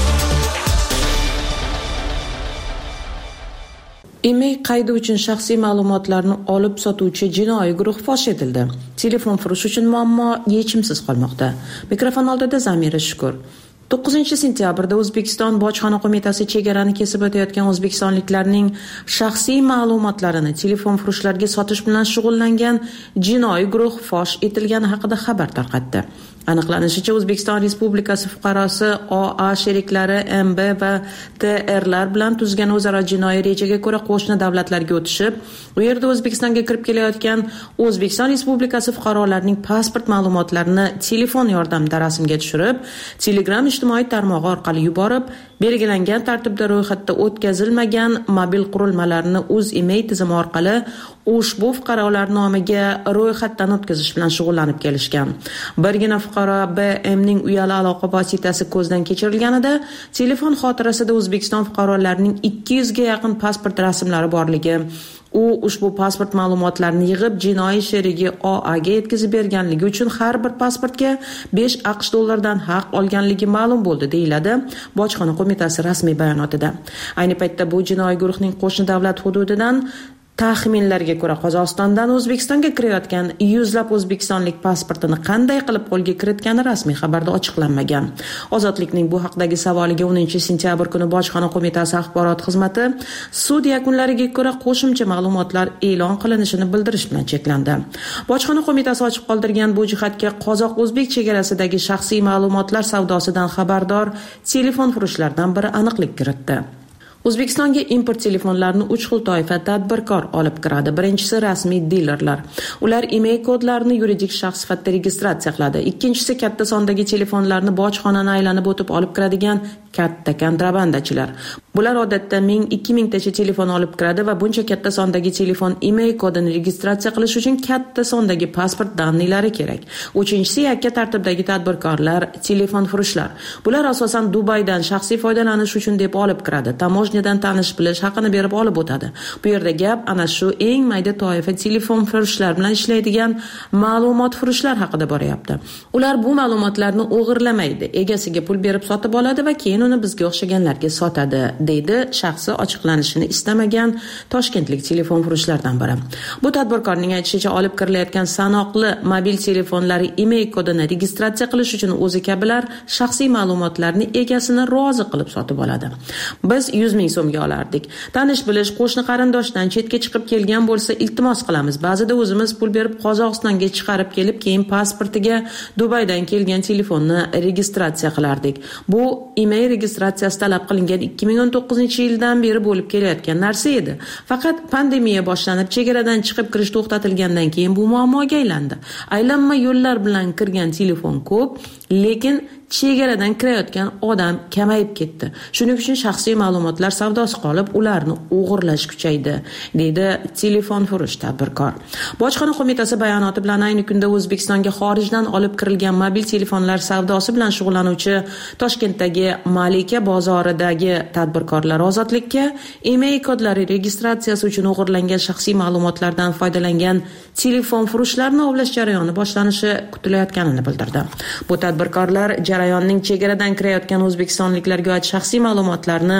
Email qaydi uchun shaxsiy ma'lumotlarni olib sotuvchi jinoiy guruh fosh etildi. Telefon furush uchun muammo yechimsiz qolmoqda. Mikrofon oldida Zamira Shukur. to'qqizinchi sentyabrda O'zbekiston Bojxona qo'mitasi chegarani kesib o'tayotgan o'zbekistonliklarning shaxsiy ma'lumotlarini telefon furushlarga sotish bilan shug'ullangan jinoiy guruh fosh etilgani haqida xabar tarqatdi. Aniqlanishicha, O'zbekiston Respublikasi fuqarosi O A sheriklari M B va T R lar bilan tuzgan o'zaro jinoiy rejaga ko'ra qo'shni davlatlarga o'tishib, u yerda O'zbekistonga kirib kelayotgan O'zbekiston Respublikasi fuqarolarining pasport ma'lumotlarini telefon yordamida rasmga tushirib, Telegram ijtimoiy tarmog'i orqali yuborib, belgilangan tartibda ro'yxatda o'tkazilmagan mobil qurilmalarni O'zEmail tizimi orqali ushbu fuqarolar nomiga ro'yxatdan o'tkazish bilan shug'ullanib kelishgan. Birgina fuqaro B M ning uyali aloqa vositasi ko'zdan kechirilganida telefon xotirasida O'zbekiston fuqarolarining ikki yuz ga yaqin pasport rasmlari borligi, u ushbu pasport ma'lumotlarini yig'ib jinoiy sherigi O A ga yetkazib berganligi uchun har bir pasportga besh aqsh dollaridan haq olganligi ma'lum bo'ldi, deyiladi Bojxona qo'mitasi rasmiy bayonotida. Ayni paytda bu jinoiy guruhning qo'shni davlat hududidan taxminlarga ko'ra Qozog'istondan O'zbekistonga kirayotgan yuzlab o'zbekistonlik pasportini qanday qilib qo'lga kiritgani rasmiy xabarda ochiqlanmagan. Ozodlikning bu haqdagi savoliga o'ninchi sentyabr kuni Bojxona qo'mitasi axborot xizmati sud yakunlariga ko'ra qo'shimcha ma'lumotlar e'lon qilinishini bildirish bilan cheklandi. Bojxona qo'mitasi ochib qoldirgan bu jihatga qozoq-o'zbek chegarasidagi shaxsiy ma'lumotlar savdosidan xabardor telefon furushlardan biri aniqlik kiritdi. O'zbekistonga import telefonlarini uch xil toifa tadbirkor olib kiradi. Birinchisi rasmiy dilerlar. Ular email kodlarini yuridik shaxs sifatida registratsiya qiladi. Ikkinchisi katta sondagi telefonlarni bojxonani aylanib o'tib olib kiradigan katta kontrabandachilar. Bular odatda ming ikki ming tacha telefon olib kiradi va buncha katta sondagi telefon email kodini registratsiya qilish uchun katta sondagi pasport danilari kerak. Uchinchisi yakka tartibdagi tadbirkorlar, telefon furushlar. Bular asosan Dubaydan shaxsiy foydalanish uchun deb olib kiradi. Tamojnidan tanish bilish haqini berib olib o'tadi. Bu yerda gap ana shu eng mayda toifa telefon furushlar bilan ishlaydigan ma'lumot furushlar haqida boryapti. Ular bu ma'lumotlarni o'g'irlamaydi, egasiga pul berib sotib oladi va keyin uni bizga o'xshaganlarga sotadi, deydi shaxsi ochiqlanishini istamagan toshkentlik telefon furushlardan biri. Bu tadbirkorning aytishicha, olib kirilayotgan sanoqli mobil telefonlari email kodini registratsiya qilish uchun o'zi kabilar shaxsiy ma'lumotlarni egasini rozi qilib sotib oladi. Biz yuz ming so'mga olardik. Tanish bilish, qo'shni qarindoshdan chetga chiqib kelgan bo'lsa iltimos qilamiz. Ba'zida o'zimiz pul berib Qozog'istonga chiqarib kelib, keyin pasportiga Dubaydan kelgan telefonni registratsiya qilardik. Bu email registratsiyasi talab qilingan ikki ming o'n to'qqizinchi yildan beri bo'lib kelayotgan narsa edi. Faqat pandemiya boshlanib, chegaradan chiqib kirish to'xtatilgandan keyin bu muammoga aylandi. Aylanma yo'llar bilan kirgan telefon ko'p, lekin chegaradan kirayotgan odam kamayib ketdi. Shuning uchun shaxsiy ma'lumotlar savdosi qolib, ularni o'g'irlash kuchaydi, deydi telefon furush tadbirkor. Bojxona qo'mitasi bayonoti bilan ayni kunda O'zbekistonga xorijdan olib kirilgan mobil telefonlar savdosi bilan shug'ullanuvchi Toshkentdagi Malika bozoridagi tadbirkorlar ozodlikka email kodlari registratsiyasi uchun o'g'irlangan shaxsiy ma'lumotlardan foydalangan telefon furushlarni ovlash jarayoni boshlanishi kutilayotganini bildirdi. Bu tadbirkorlar jarayonning chegaradan kirayotgan o'zbekistonliklarga oid shaxsiy ma'lumotlarni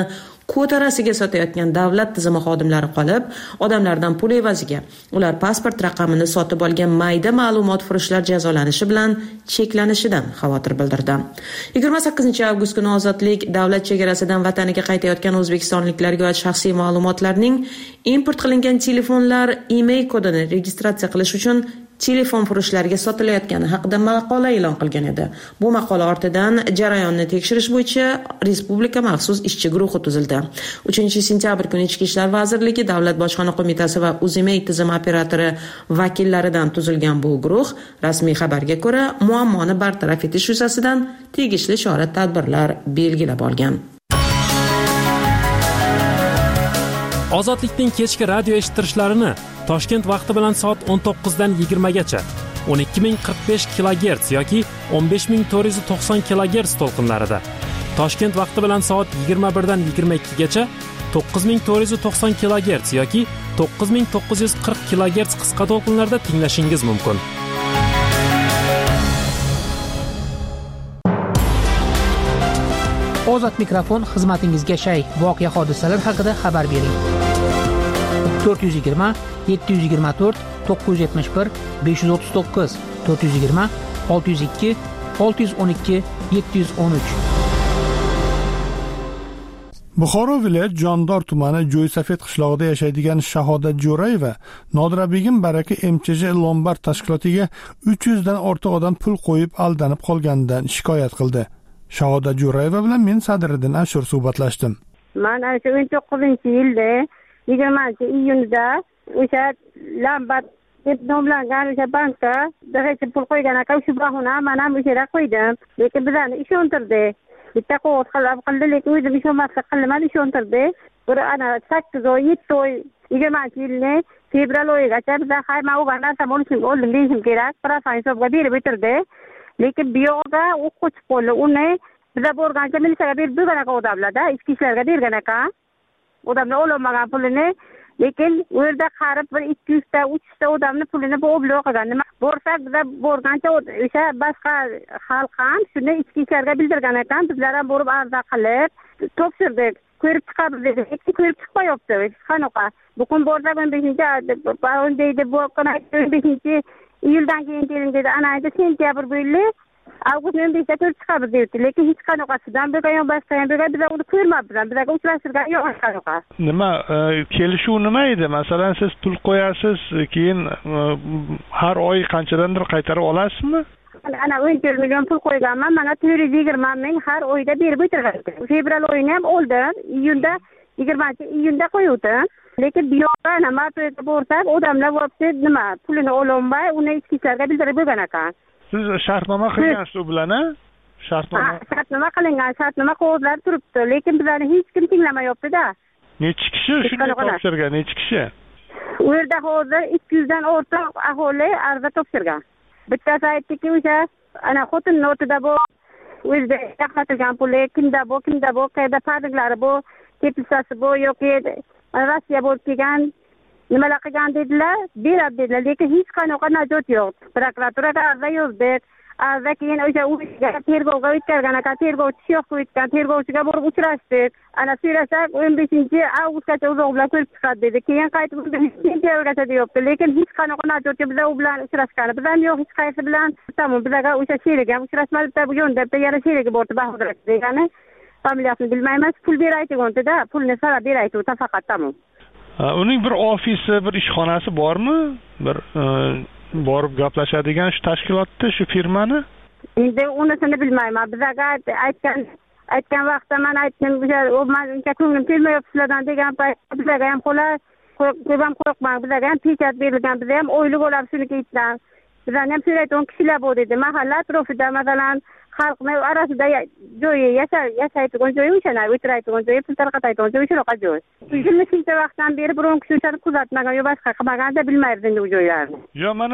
kvotarasiga sotayotgan davlat tizimi xodimlari qolib, odamlardan pul evaziga ular pasport raqamini sotib olgan mayda ma'lumotfurushlar jazolanishi bilan cheklanishidan xavotir bildirdi. yigirma sakkizinchi avgust kuni Ozodlik davlat chegarasidan vataniga qaytayotgan o'zbekistonliklarga oid shaxsiy ma'lumotlarning import qilingan telefonlar e-mail kodini registratsiya qilish uchun telefon furushlariga sotilayotgani haqida maqola e'lon qilgan edi. Bu maqola ortidan jarayonni tekshirish bo'yicha respublika maxsus ishchi guruhi tuzildi. uchinchi sentyabr kuni Ichki ishlar vazirligi, Davlat bojxona qo'mitasi va Uzimey tizim operatori vakillaridan tuzilgan bu guruh rasmiy xabarga ko'ra muammoni bartaraf etish yuzasidan tegishli chora-tadbirlar belgilab olgan. Ozodlikning kechki radio eshittirishlarini Toshkent vaqti bilan soat o'n to'qqizdan yigirmagacha o'n ikki ming qirq besh kilogerts yoki o'n besh ming to'rt yuz to'qson kilogerts to'lqinlarida, Toshkent vaqti bilan soat yigirma birdan yigirma ikkigacha to'qqiz ming to'rt yuz to'qson kilogerts yoki to'qqiz ming to'qqiz yuz qirq kilogerts qisqa to'lqinlarda tinglashingiz mumkin. Ozod mikrofon xizmatingizga shay. Voqea hodisalar haqida xabar bering. to'rt yuz yigirma yetti yuz yigirma to'rt to'qqiz yuz yetmish bir besh yuz o'ttiz to'qqiz to'rt yuz yigirma olti yuz ikki olti yuz o'n ikki yetti yuz o'n uch. Buxoro viloyat Jondor tumani Jo'ysafet qishlog'ida yashaydigan Shahodat Jo'rayeva Nodirabegim Baraka M Ch J Lombard tashkilotiga uch yuz dan ortiq odam pul qo'yib aldanib qolganidan shikoyat qildi. Shahodat Jo'rayeva bilan men Sadriddin Ashur suhbatlashdim. Men o'sha o'n to'qqizinchi yilda yigirmanchi iyunda o'sha Lombard deb nomlangan o'sha bankka direkt pul qo'ygan aka shu bahona men ham o'sha yerga qo'ydim. Lekin bizlarni ishontirdi. Bitta qo'ng'iz qilib qildi, lekin o'zim ishonmaslik qilmadi, ishontirdi. Bir ana sakkiz oy, yetti oy yigirmanchi yilni fevral oyigacha bizlar hayma o'g'an narsam olishim oldim deyishim kerak. Prosan hisobga berib o'tirdi. Lekin bu yoqda u qochib qoldi. Uni bizlar borgancha militsiyaga berib bergan aka odamlarda, ichki ishlarga bergan aka. Odamlar olmagan pulini, lekin u yerda qarib bir ikki yuz ta, uch yuz ta odamni pulini bu oblog qilgan. Nima borsak bizlar borgancha o'sha boshqa xalq ham shuni ichki ishlarga bildirgan ekan. Bizlar ham borib arza qilib topshirdik. Ko'rib chiqamiz dedik. Lekin ko'rib chiqmayapti. Qanaqa? Bugun borsak o'n beshinchi deydi, bu o'n beshinchi iyuldan keyin keling dedi. Ana endi sentyabr bo'yli avgust o'n beshida ko'rib chiqamiz dedi. Lekin hech qanaqasidan bo'lgan boshqa ham bo'lgan bizlar uni ko'rmabmiz. Bizlarga uchrashtirgan yo'q qanaqa. Nima kelishuv nima edi? Masalan, siz pul qo'yasiz, keyin har oy qanchadandir qaytarib olasizmi? Ana o'n to'rt million pul qo'yganman. Mana to'rt yuz yigirma ming har oyda berib o'tirgan. Fevral oyini ham oldim. Iyunda yigirmanchi iyunda qo'yuvdim. Lekin bu yoqda nima to'yga borsak, odamlar vobse nima pulini ololmay, uni ichki ishlarga bildirib bo'lgan ekan. Siz shartnoma qilgansiz u bilan, a? Shartnoma. Shartnoma qilingan, shartnoma qog'ozlar turibdi, lekin bizlarni hech kim tinglamayapti-da. Necha kishi shunday topshirgan, necha kishi? U yerda hozir ikki yuz dan ortiq aholi arza topshirgan. Bittasi aytdiki, o'sha ana xotin notida bu o'zida yaqatilgan puli, kimda bu, kimda bu, qayda parliklari bu, tepilsasi bu yoki Rossiya bo'lib kelgan nimalar qilgan dedilar, beradi dedilar, lekin hech qanaqa najot yo'q. Prokuraturaga arza yozdik. Arza keyin o'sha uyga tergovga o'tkazgan ekan, tergovchi yo'q qo'ygan, tergovchiga borib uchrashdik. Ana so'rasak o'n beshinchi avgustgacha uzoq bilan ko'rib chiqadi dedi. Keyin qaytib sentyabrgacha deyapti, lekin hech qanaqa najot yo'q. Bizlar u bilan uchrashgan. Bizlar yo'q hech qaysi bilan. Tamom, bizlarga o'sha sherigi ham uchrashmadi, bu yo'nda yana sherigi bordi Bahodir degani. Familiyasini bilmaymiz, pul beraydi-da, pulni sarab beraydi faqat tamom. Uning bir ofisi, bir ishxonasi bormi? Bir borib gaplashadigan shu tashkilotda, shu firmani? Endi unisini bilmayman. Bizga aytgan aytgan vaqtda men aytdim, o'sha menga ko'nglim kelmayapti sizlardan degan paytda bizga ham qo'lar, ko'pam qo'rqmang, bizga ham pechat berilgan, biz ham o'ylik bo'lib shuniki aytdim. Bizlarni ham so'raydigan kishilar bor dedi. Mahalla atrofida masalan xalqni orasida joyi yashaydigan joyi o'shana o'tiraydigan joyi, pul tarqatadigan joyi shunaqa joy. Yigirma shuncha vaqtdan beri biron kishi o'shani kuzatmagan yo boshqa qilmaganda bilmaymiz endi u joylarni. Yo, mana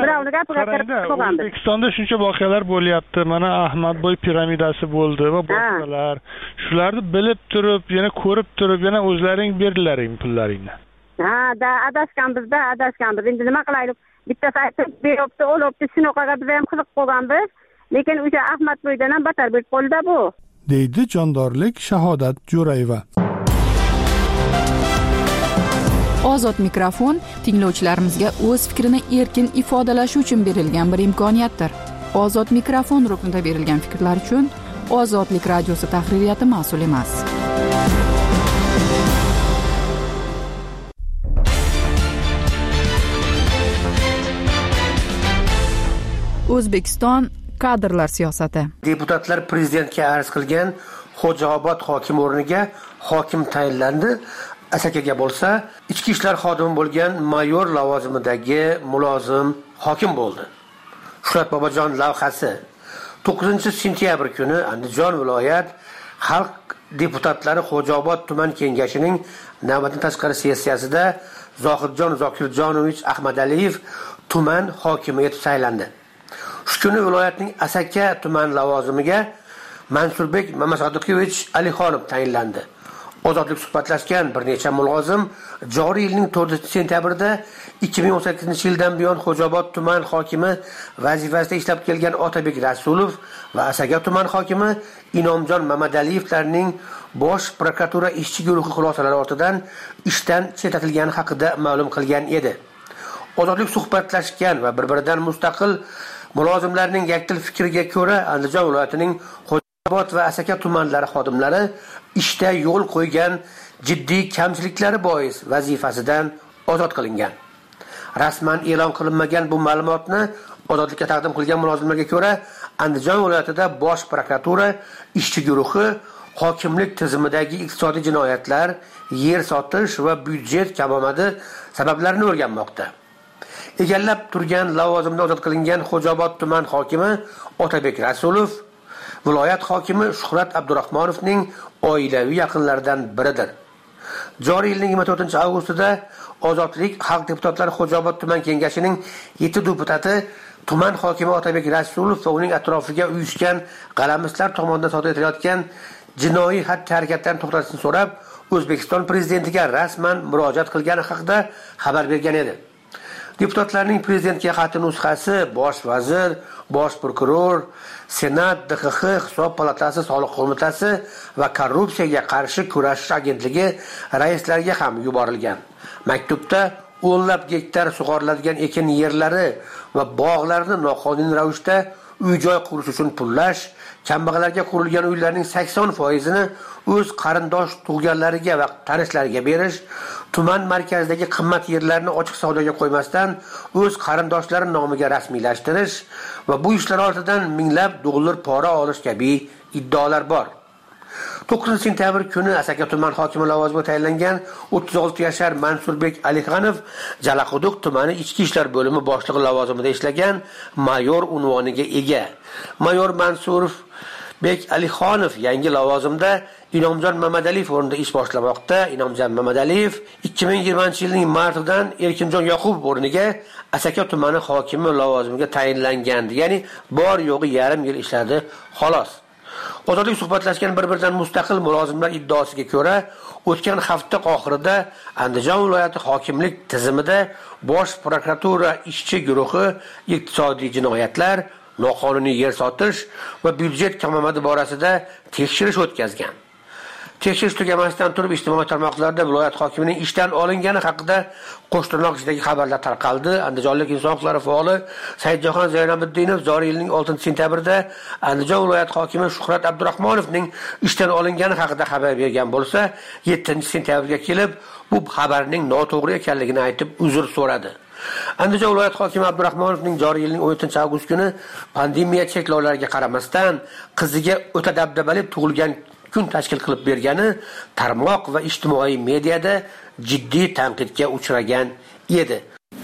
O'zbekistonda shuncha voqealar bo'lyapti. Mana Ahmadboy piramidasi bo'ldi va boshqalar. Shularni bilib turib, yana ko'rib turib, yana o'zlaring berdilaring pullaringni. Ha, da adashganmiz-da, adashganmiz. Endi nima qilaylik? Bittasi aytib beribdi, olibdi, shunaqaga biz ham qiziq qolganmiz. Lekin o'sha Ahmadboydan ham battar bo'lib qoldi bu. Deydi jondorlik Shahodat Jo'rayeva. Ozod mikrofon tinglovchilarimizga o'z fikrini erkin ifodalashi uchun berilgan bir imkoniyatdir. Ozod mikrofon ruknida berilgan fikrlar uchun Ozodlik radiosi tahririyati mas'ul emas. O'zbekiston kadrlar siyosati. Deputatlar prezidentga arz qilgan Xo'jaobod hokimi o'rniga hokim tayinlandi. Asakaga bo'lsa, ichki ishlar xodimi bo'lgan mayor lavozimidagi mulozim hokim bo'ldi. Shuhrat Bobojon lavhasi to'qqizinchi sentyabr kuni Andijon viloyat xalq deputatlari Xo'jaobod tuman kengashining navbatdan tashqari sessiyasida Zohidjon Zokirjonovich Ahmadaliyev tuman hokimi etib saylandi. Shu kuni viloyatning Asaka tuman lavozimiga Mansurbek Mamasodiqovich Alixonov tayinlandi. Ozodlik suhbatlashgan bir necha mulozim joriy yilning to'rtinchi sentyabrda ikki ming o'n sakkizinchi yildan buyon Xo'jaobod tuman hokimi vazifasida ishlab kelgan Otabek Rasulov va Asaka tuman hokimi Inomjon Mamadaliyevlarning bosh prokuratura ishchi guruhi xulosalari ortidan ishdan chetlatilgani haqida ma'lum qilgan edi. Ozodlik suhbatlashgan va bir-biridan mustaqil mulozimlarning yakdil fikriga ko'ra Andijon viloyatining Xo'jaobod va Asaka tumanlari xodimlari ishda yo'l qo'ygan jiddiy kamchiliklari bois vazifasidan ozod qilingan. Rasman e'lon qilinmagan bu ma'lumotni ozodlikka taqdim qilgan mulozimlarga ko'ra Andijon viloyatida bosh prokuratura ishchi guruhi hokimlik tizimidagi iqtisodiy jinoyatlar, yer sotish va byudjet kamomadi sabablarini o'rganmoqda. Egallab turgan lavozimda ozod qilingan Xo'jaobod tuman hokimi Otabek Rasulov viloyat hokimi Shuhrat Abdurahmonovning oilaviy yaqinlaridan biridir. Joriy yilning yigirma to'rtinchi avgustida Ozodlik xalq deputatlari Xo'jaobod tuman kengashining yetti deputati tuman hokimi Otabek Rasulov va uning atrofiga uyushgan g'alamislar tomonidan sodir etilayotgan jinoiy xatti-harakatlarni to'xtatishni so'rab, O'zbekiston prezidentiga rasman murojaat qilgani haqida xabar bergan edi. Deputatlarning prezidentga xati nusxasi bosh vazir, bosh prokuror, Senat, D X X, Hisob palatasi, Soliq qo'mitasi va korrupsiyaga qarshi kurashish agentligi raislariga ham yuborilgan. Maktubda o'nlab gektar sug'oriladigan ekin yerlari va bog'larni noqonuniy ravishda uy-joy qurish uchun pullash, kambag'allarga qurilgan uylarning sakson foizini o'z qarindosh tug'ganlariga va tanishlariga berish, tuman markazidagi qimmat yerlarni ochiq savdoga qo'ymasdan o'z qarindoshlari nomiga rasmiylashtirish va bu ishlar ortidan minglab dollar pora olish kabi iddaolar bor. to'qqizinchi sentyabr kuni Asaka tuman hokimi lavozimiga tayinlangan o'ttiz olti yashar Mansurbek Alixonov Jalaquduq tumani ichki ishlar bo'limi boshlig'i lavozimida ishlagan mayor unvoniga ega. Mayor Mansurov Bek Alixonov yangi lavozimda Inomjon Mamadaliyev o'rnida ish boshlamoqda. Inomjon Mamadaliyev ikki ming yigirmanchi yilning martidan Erkinjon Yoqubov o'rniga Asaka tumani hokimi lavozimiga tayinlangan. Ya'ni bor yo'g'i yarim yil ishladi, xolos. Ozodlik suhbatlashgan bir-biridan mustaqil mulozimlar iddaosiga ko'ra, o'tgan hafta oxirida Andijon viloyati hokimlik tizimida bosh prokuratura ishchi guruhi iqtisodiy jinoyatlar, noqonuniy yer sotish va byudjet kamomadi borasida tekshirish o'tkazgan. Tekshirish tugamasidan turib ijtimoiy tarmoqlarda viloyat hokimining ishdan olingani haqida qo'shtirnoq ichidagi xabarlar tarqaldi. Andijonlik inson huquqlari faoli Saidjahon Zaynabiddinov joriy yilning oltinchi sentyabrida Andijon viloyat hokimi Shuhrat Abdurahmonovning ishdan olingani haqida xabar bergan bo'lsa, yettinchi sentyabrga kelib bu xabarning noto'g'ri ekanligini aytib uzr so'radi. Andijon viloyat hokimi Abdurahmonovning joriy yilning o'n yettinchi avgust kuni pandemiya cheklovlariga qaramasdan qiziga o'ta dabdabali tug'ilgan kun tashkil qilib bergani tarmoq va ijtimoiy mediada jiddiy tanqidga uchragan edi.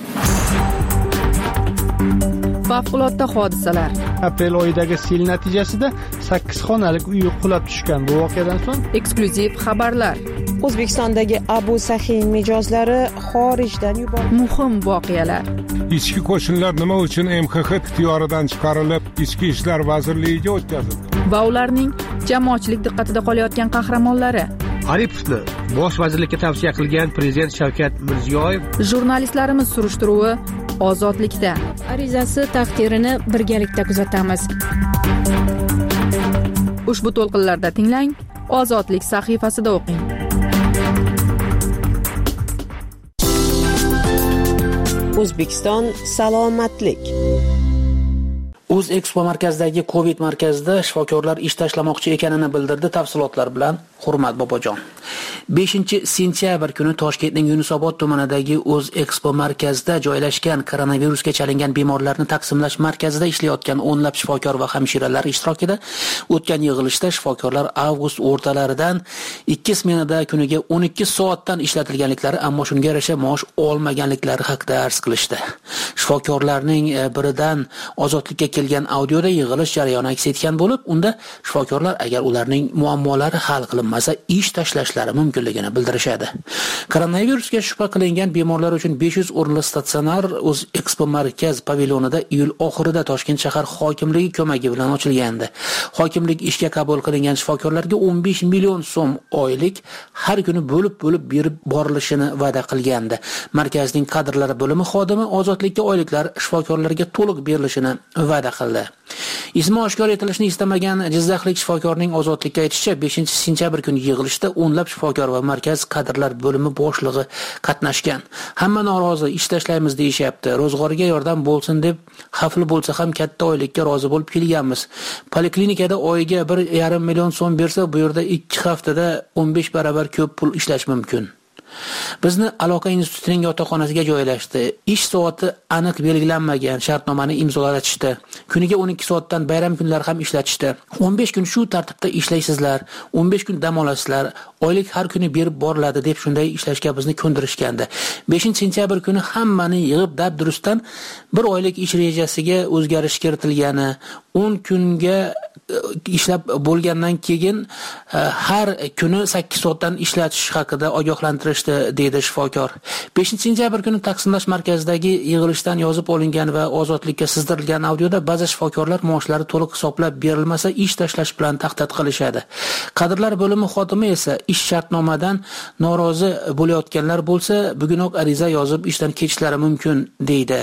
Favqulodda hodisalar. Aprel oyidagi sel natijasida sakkiz xonalik uy qulab tushgan. Bu voqeadan so'ng eksklyuziv xabarlar. O'zbekistondagi Abu Sahin mijozlari xorijdan yuborildi. Muhim voqealar. Ichki qo'shinlar nima uchun M X X ixtiyoridan chiqarilib, Ichki ishlar vazirligiga o'tkazildi? Va ularning jamoatchilik diqqatida qolayotgan qahramonlari. Aripovni bosh vazirlikka tavsiya qilgan prezident Shavkat Mirziyoyev. Jurnalistlarimiz surishtiruvi Ozodlikda. Arizasi taqdirini birgalikda kuzatamiz. Ushbu to'lqinlarda tinglang, Ozodlik sahifasida o'qing. O'zbekiston salomatlik. O'zekspo markazidagi Covid markazida shifokorlar ish tashlamoqchi ekanini bildirdi. Tafsilotlar bilan Hurmat Bobojon. beshinchi sentyabr kuni Toshkentning Yunusobod tumanidagi O'zekspo markazida joylashgan koronavirusga chalingan bemorlarni taqsimlash markazida ishlayotgan o'nlab shifokor va hamshiralar ishtirokida o'tgan yig'ilishda shifokorlar avgust o'rtalaridan ikki smenada kuniga o'n ikki soatdan ishlatilganliklari, ammo shunga yarasha maosh olmaganliklari haqida arz qilishdi. Shifokorlarning biridan ozodlikka kelgan audioda yig'ilish jarayoni aks etgan bo'lib, unda shifokorlar agar ularning muammolari hal qilinmasa, ish tashlashlari mumkinligini bildirishadi. Koronavirusga shubha qilingan bemorlar uchun besh yuz o'rinli statsionar O'zekspo markaz pavilyonida iyul oxirida Toshkent shahar hokimligi ko'magi bilan ochilgandi. Hokimlik ishga qabul qilingan shifokorlarga o'n besh million so'm oylik har kuni bo'lib-bo'lib berib borilishini va'da qilgandi. Markazning kadrlari bo'limi xodimi ozodlikka oyliklar shifokorlarga to'liq berilishini va'da qildi. Ismi oshkor etilishni istamagan jizzaxlik shifokorning ozodlikka aytishicha, beshinchi sentyabr kuni yig'ilishda o'nlab shifokor va markaz kadrlar bo'limi boshlig'i qatnashgan. Hamma norozi, ish tashlaymiz deyishyapti. Ro'zg'origa yordam bo'lsin deb xavfli bo'lsa ham katta oylikka rozi bo'lib kelganmiz. Poliklinikada oyiga bir yarim million so'm bersa, bu yerda ikki haftada o'n besh barobar ko'p pul ishlash mumkin. Bizni aloqa institutining yotoqxonasiga joylashdi. Ish soati aniq belgilanmagan shartnomani imzolatishdi. Kuniga o'n ikki soatdan bayram kunlari ham ishlatishdi. o'n besh kun shu tartibda ishlaysizlar, o'n besh kun dam olasizlar, oylik har kuni berib boriladi deb shunday ishlashga bizni ko'ndirishgandi. beshinchi sentyabr kuni hammani yig'ib dabdurustdan bir oylik ish rejasiga o'zgarish kiritilgani, o'n kunga ishlab bo'lgandan keyin har kuni sakkiz soatdan ishlatish haqida ogohlantirishdi, deydi shifokor. beshinchi sentyabr kuni taqsimlash markazidagi yig'ilishdan yozib olingan va ozodlikka sizdirilgan audioda ba'zi shifokorlar maoshlari to'liq hisoblab berilmasa ish tashlash bilan tahdid qilishadi. Kadrlar bo'limi xodimi esa ish shartnomadan norozi bo'layotganlar bo'lsa, bugunoq ariza yozib ishdan ketishlari mumkin, deydi.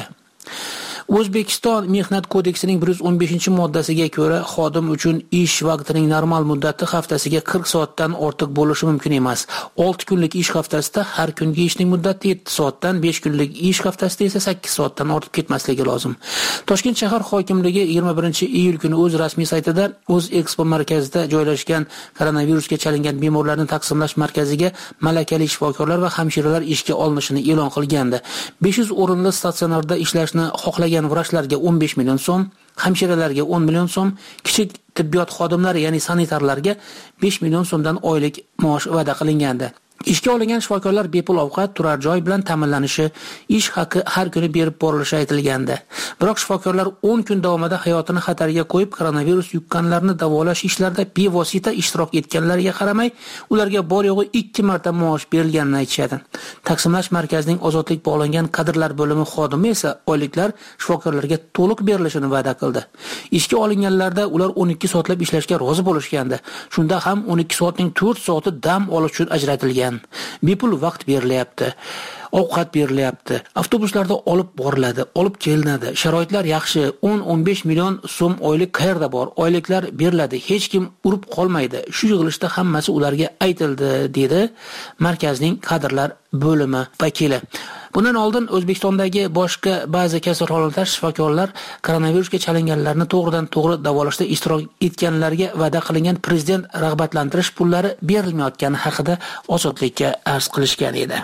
O'zbekiston Mehnat kodeksining bir yuz o'n beshinchi moddasiga ko'ra, xodim uchun ish vaqtining normal muddati haftasiga qirq soatdan ortiq bo'lishi mumkin emas. olti kunlik ish haftasida har kungi ishning muddati yetti soatdan, besh kunlik ish haftasida esa sakkiz soatdan ortib ketmasligi lozim. Toshkent shahar hokimligi yigirma birinchi iyul kuni o'z rasmiy saytida O'zekspo markazida joylashgan koronavirusga chalingan bemorlarni taqsimlash markaziga malakali shifokorlar va hamshiralar ishga olinishini e'lon qilgandi. besh yuz o'rinli statsionarda ishlashni xohlagan vrachlarga o'n besh million so'm, hamshiralarga o'n million so'm, kichik tibbiyot xodimlari, ya'ni sanitarlarga besh million so'mdan oylik maosh va'da qilingandi. Ishga olingan shifokorlar bepul ovqat, turar joy bilan ta'minlanishi, ish haqi har kuni berib borilishi aytilgandi. Biroq shifokorlar o'n kun davomida hayotini xatarga qo'yib koronavirus yuqqanlarni davolash ishlarida bevosita ishtirok etganlariga qaramay, ularga bor yo'g'i ikki marta maosh berilganini aytishadi. Taqsimlash markazining ozodlik bog'langan kadrlar bo'limi xodimi esa oyliklar shifokorlarga to'liq berilishini va'da qildi. Ishga olinganlarda ular o'n ikki soatlab ishlashga rozi bo'lishgandi. Shunda ham o'n ikki soatning to'rt soati dam olish uchun ajratilgan. Bepul vaqt berilyapti. Ovqat berilyapti. Avtobuslarda olib boriladi, olib kelinadi. Sharoitlar yaxshi. o'n o'n besh million so'm oylik qayerda bor? Oyliklar beriladi. Hech kim urib qolmaydi. Shu yig'ilishda hammasi ularga aytildi, dedi markazning kadrlar bo'limi vakili. Bundan oldin O'zbekistondagi boshqa ba'zi kasalxonalar shifokorlar koronavirusga chalinganlarni to'g'ridan to'g'ri davolashda ishtirok etganlarga va'da qilingan prezident rag'batlantirish pullari berilmayotgani haqida ozodlikka arz qilishgan edi.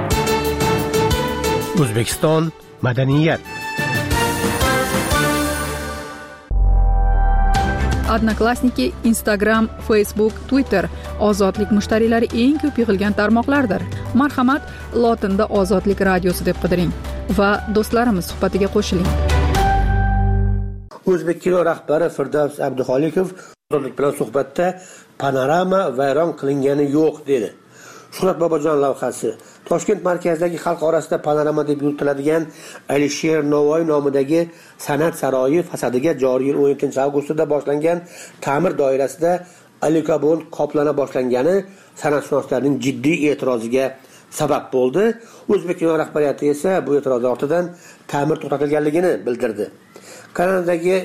O'zbekiston madaniyat. Odnoklassniki, Instagram, Facebook, Twitter ozodlik mushtariylari eng ko'p yig'ilgan tarmoqlardir. Marhamat, lotinda Ozodlik radiosi deb qidiring va do'stlarimiz suhbatiga qo'shiling. O'zbek kino rahbari Firdavs Abduxoliqov ozodlik bilan suhbatda panorama vayron qilingani yo'q dedi. Shuhrat Bobojon lavhasi. Toshkent markazidagi xalq orasida panorama deb yuritiladigan Alisher Navoiy nomidagi san'at saroyi fasadiga joriy yil o'n yettinchi avgustda boshlangan ta'mir doirasida alikarbon qoplana boshlangani san'atshunoslarning jiddiy e'tiroziga sabab bo'ldi. O'zbek kino rahbariyati esa bu e'tiroz ortidan ta'mir to'xtatilganligini bildirdi. Kanadadagi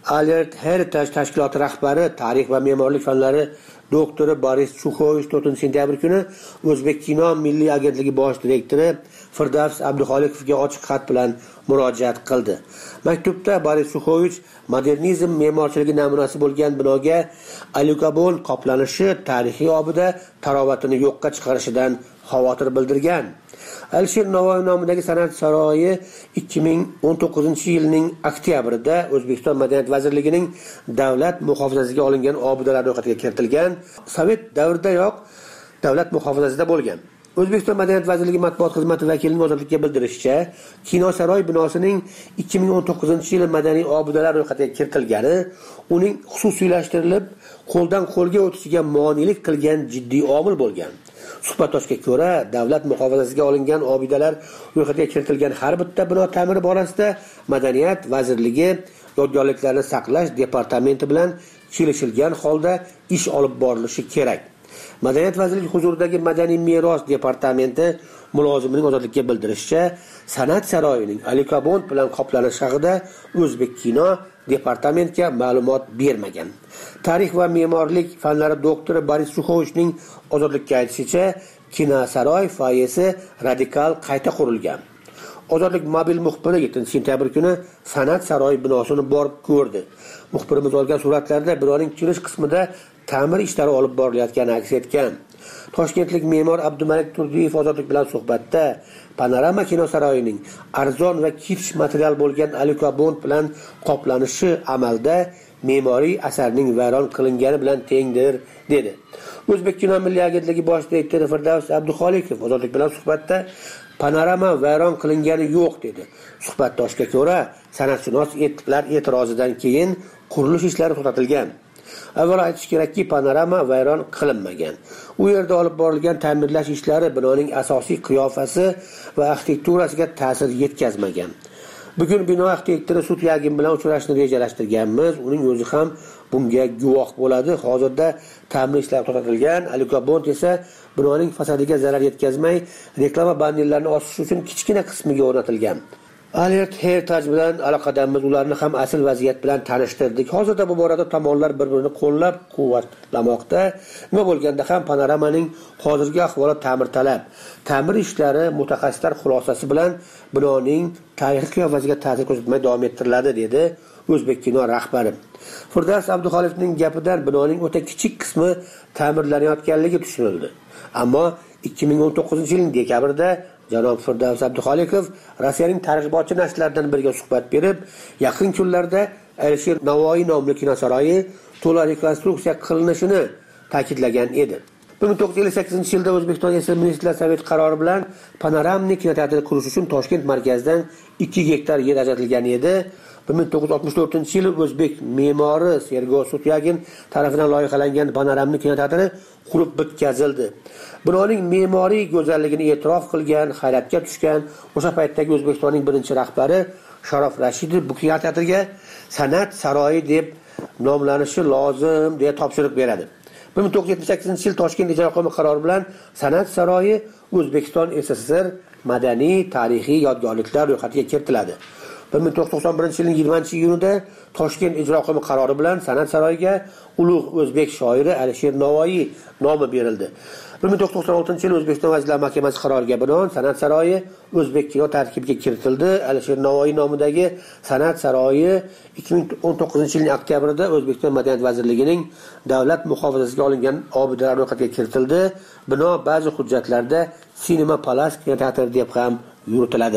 Alert Heritage tashkiloti rahbari, tarix va me'morlik fanlari doktori Boris Chukhovich to'rtinchi sentyabr kuni O'zbek kino milliy agentligi bosh direktori Firdavs Abduxoliqovga ochiq xat bilan murojaat qildi. Maktubda Boris Chukhovich modernizm me'morchiligi namunasi bo'lgan binoga alyukarbon qoplanishi tarixiy obida tarovatini yo'qqa chiqarishidan xavotir bildirgan. Alisher Navoiy nomidagi san'at saroyi ikki ming o'n to'qqizinchi yilning oktyabrida O'zbekiston Madaniyat vazirligining davlat muhofazasiga olingan obidalar ro'yxatiga kiritilgan. Sovet davridayoq davlat muhofazasida bo'lgan. O'zbekiston Madaniyat vazirligi matbuot xizmati vakilining ozodlikka bildirishicha, Kino saroy binosining ikki ming o'n to'qqizinchi yil madaniy obidalar ro'yxatiga kiritilgani uning xususiylashtirilib, qo'ldan qo'lga o'tishiga monelik qilgan jiddiy omil bo'lgan. Suhbatdoshga ko'ra, davlat muhofazasiga olingan obidalar ro'yxatiga kiritilgan har bitta bino ta'miri borasida Madaniyat vazirligi yodgorliklarni saqlash departamenti bilan kelishilgan holda ish olib borilishi kerak. Madaniyat vazirligi huzuridagi madaniy meros departamenti mulozimining ozodlikka bildirishicha, san'at saroyining alyukarbon bilan qoplanishi haqida O'zbek kino departamentga ma'lumot bermagan. Tarix va me'morlik fanlari doktori Boris Chukhovichning ozodlikka aytishicha, kino saroy foyesi radikal qayta qurilgan. Ozodlik mobil muxbiri yettinchi sentyabr kuni san'at saroyi binosini borib ko'rdi. Muxbirimiz olgan suratlarda binoning kirish qismida ta'mir ishlari olib borilayotgani aks etgan. Toshkentlik me'mor Abdumalik Turdiyev ozodlik bilan suhbatda Panorama kino saroyining arzon va kirish material bo'lgan alyukarbon bilan qoplanishi amalda me'moriy asarning vayron qilingani bilan tengdir dedi. O'zbek kino milliy agentligi bosh direktori Firdavs Abduxoliqov ozodlik bilan suhbatda Panorama vayron qilingani yo'q dedi. Suhbatdoshga ko'ra, san'atshunos etiblar e'tirozidan keyin qurilish ishlari to'xtatilgan. Avval aytish kerakki, Panorama vayron qilinmagan. U yerda olib borilgan ta'mirlash ishlari binoning asosiy qiyofasi va arxitekturasiga ta'sir yetkazmagan. Bugun bino arxitektori Sutyagin bilan uchrashishni rejalashtirganmiz. Uning o'zi ham bunga guvoh bo'ladi. Hozirda ta'mir ishlari to'xtatilgan. Alyukarbon esa binoning fasadiga zarar yetkazmay, reklama bannerlarini osish uchun kichkina qismiga o'rnatilgan. Alert Heritage bilan aloqadamiz, ularni ham asl vaziyat bilan tanishtirdik. Hozirda bu borada tomonlar bir-birini qo'llab-quvvatlamoqda. Nima bo'lganda ham Panoramaning hozirgi ahvoli ta'mir talab. Ta'mir ishlari mutaxassislar xulosasi bilan binoning tarixiy qiyofasiga ta'sir ko'rsatmay davom ettiriladi, dedi O'zbek kino rahbari. Firdavs Abduxoliqovning gapidan binoning o'ta kichik qismi ta'mirlanayotganligi tushunildi. Ammo ikki ming o'n to'qqizinchi yilning dekabrida janob Firdavs Abduxoliqov Rossiyaning targ'ibotchi nashrlaridan biriga suhbat berib, yaqin kunlarda Alisher Navoiy nomli kino saroyi to'la rekonstruksiya qilinishini ta'kidlagan edi. bir ming to'qqiz yuz ellik sakkizinchi yilda O'zbekiston Yashil Ministrlar Soveti qarori bilan Panoramni kinoteatr qurish uchun Toshkent markazidan ikki gektar yer ajratilgan edi. bir ming to'qqiz yuz oltmish to'rtinchi yili O'zbek me'mori Sergey Sutyagin tomonidan loyihalangan Panoramni kinoteatri qurib bitkazildi. Binoning me'moriy go'zalligini e'tirof qilgan, hayratga tushgan o'sha paytdagi O'zbekistonning birinchi rahbari Sharof Rashidov bu kinoteatrga san'at saroyi deb nomlanishi lozim deya topshiriq beradi. bir ming to'qqiz yuz yetmish sakkizinchi yil Toshkent ijro hokimi qarori bilan san'at saroyi O'zbekiston S S S R madaniy tarixiy yodgorliklar ro'yxatiga kiritiladi. bir ming to'qqiz yuz to'qson birinchi yilning yigirmanchi iyunida Toshkent ijro hokimi qarori bilan san'at saroyiga ulug' o'zbek shoiri Alisher Navoiy nomi berildi. bir ming to'qqiz yuz to'qson oltinchi yil O'zbekiston Vazirlar Mahkamasi qaroriga binoan san'at saroyi O'zbek kino tarkibiga kiritildi. Alisher Navoiy nomidagi san'at saroyi ikki ming o'n to'qqizinchi yilning oktyabrida O'zbekiston Madaniyat vazirligining davlat muhofazasiga olingan obidalar ro'yxatiga kiritildi. Bino ba'zi hujjatlarda Cinema Palace kinoteatri deb ham yuritiladi.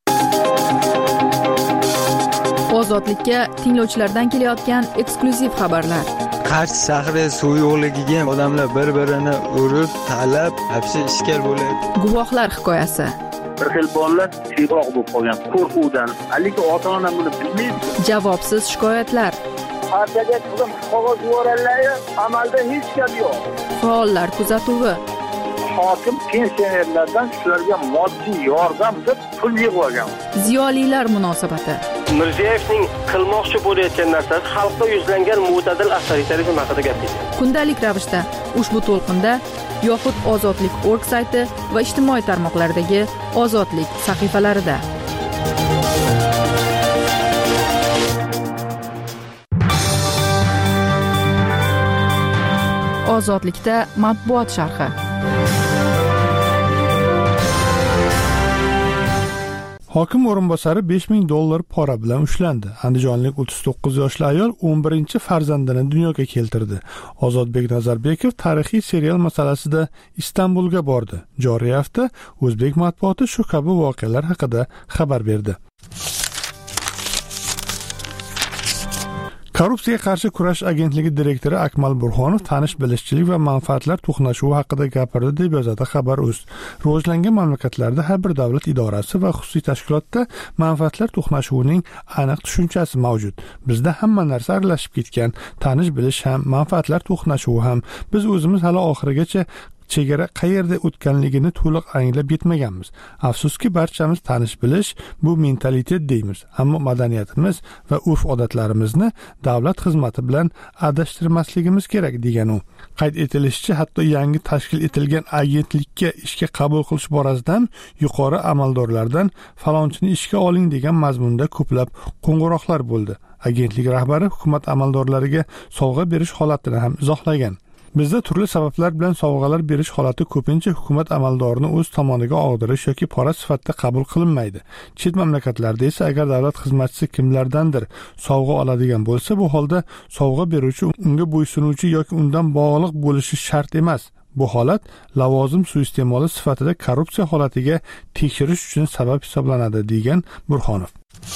Ozodlikka tinglovchilardan kelayotgan eksklyuziv xabarlar. Qarshi shahri suv yo'qligiga odamlar bir-birini urib, talab, hapsi ishkal bo'lyapti. Guvohlar hikoyasi. Bir xil bolalar tiyroq bo'lib qolgan qo'rquvdan. Haligi ota-ona buni bilmaydi. Javobsiz shikoyatlar. Partiyaga qizim qog'oz yuborganlar, amalda hech gap yo'q. Faollar kuzatuvi. Hokim pensionerlardan shularga moddiy yordam deb pul yig'ib. Ziyolilar munosabati. Mirziyoyevning qilmoqchi bo'layotgan narsasi xalqqa yuzlangan mo'tadil avtoritarizm haqida gapirdi. Kundalik ravishda ushbu to'lqinda yoxud Ozodlik nokta org sayti va ijtimoiy tarmoqlardagi Ozodlik sahifalarida. ozodlikda matbuot sharhi. Hokim o'rinbosari besh ming dollar pora bilan ushlandi. Andijonlik o'ttiz to'qqiz yoshli ayol o'n birinchi farzandini dunyoga keltirdi. Ozodbek Nazarbekov tarixiy serial masalasida Istanbulga bordi. Joriy hafta o'zbek matbuoti shu kabi voqealar haqida xabar berdi. Korrupsiyaga qarshi kurash agentligi direktori Akmal Burxonov tanish-bilishchilik va manfaatlar to'qnashuvi haqida gapirdi deb yozadi Xabar.uz. Rivojlangan mamlakatlarda har bir davlat idorasi va xususiy tashkilotda manfaatlar to'qnashuvining aniq tushunchasi mavjud. Bizda hamma narsa aralashib ketgan, tanish-bilish ham, manfaatlar to'qnashuvi ham. Biz o'zimiz hali oxirigacha chegara qayerda o'tganligini to'liq anglab yetmaganmiz. Afsuski, barchamiz tanish-bilish bu mentalitet deymiz, ammo madaniyatimiz va urf-odatlarimizni davlat xizmati bilan adashtirmasligimiz kerak degan u. Qayd etilishicha, hatto yangi tashkil etilgan agentlikka ishga qabul qilish borasida ham yuqori amaldorlardan falonchini ishga oling degan mazmunda ko'plab qo'ng'iroqlar bo'ldi. Agentlik rahbari hukumat amaldorlariga sovg'a berish holatini ham izohlagan. Bizda turli sabablar bilan sovg'alar berish holati ko'pincha hukumat amaldorini o'z tomoniga og'dirish yoki pora sifatida qabul qilinmaydi. Chet mamlakatlarda esa agar davlat xizmatchisi kimlardandir sovg'a oladigan bo'lsa, bu holda sovg'a beruvchi unga bo'ysunuvchi yoki undan bog'liq bo'lishi shart emas. Bu holat lavozim suiiste'moli sifatida korrupsiya holatiga tekshirish uchun sabab hisoblanadi, degan Burxonov.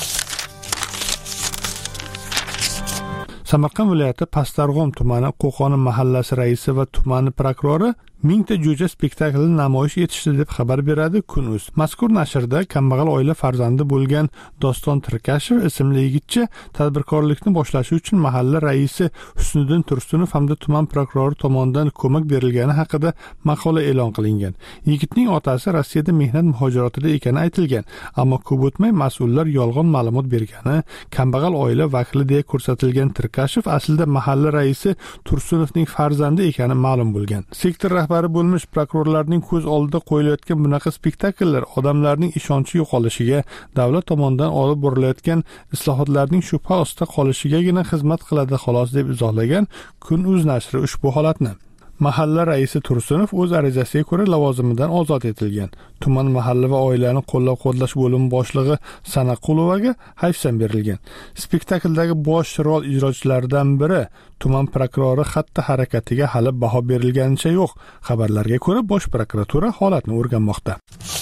Samarqand viloyati Pastarg'om tumani Qo'qoni mahallasi raisi va tumani prokurori mingta jo'ja spektaklini namoyish etishdi deb xabar beradi Kun.uz. Mazkur nashrda kambag'al oila farzandi bo'lgan Doston Tirkashev ismli yigitcha tadbirkorlikni boshlashi uchun mahalla raisi Husniddin Tursunov hamda tuman prokurori tomonidan ko'mak berilgani haqida maqola e'lon qilingan. Yigitning otasi Rossiyada mehnat muhojiratida ekani aytilgan, ammo ko'p o'tmay mas'ullar yolg'on ma'lumot bergani, kambag'al oila vakili deya ko'rsatilgan Tirkashev aslida mahalla raisi Tursunovning farzandi ekani ma'lum bo'lgan. Sektor rahbari bo'lmish prokurorlarning ko'z oldida qo'yilayotgan bunaqa spektakllar odamlarning ishonchi yo'qolishiga, davlat tomonidan olib borilayotgan islohotlarning shubha ostida qolishigagina xizmat qiladi xolos, deb izohlagan Kun.uz nashri ushbu holatni. Mahalla raisi Tursunov o'z arizasiga ko'ra lavozimidan ozod etilgan. Tuman mahalla va oilani qo'llab-quvvatlash bo'limi boshlig'i Sanaqulovaga hayfsan berilgan. Spektakldagi bosh rol ijrochilaridan biri tuman prokurori xatti harakatiga hali baho berilganicha yo'q. Xabarlarga ko'ra, Bosh prokuratura holatni o'rganmoqda.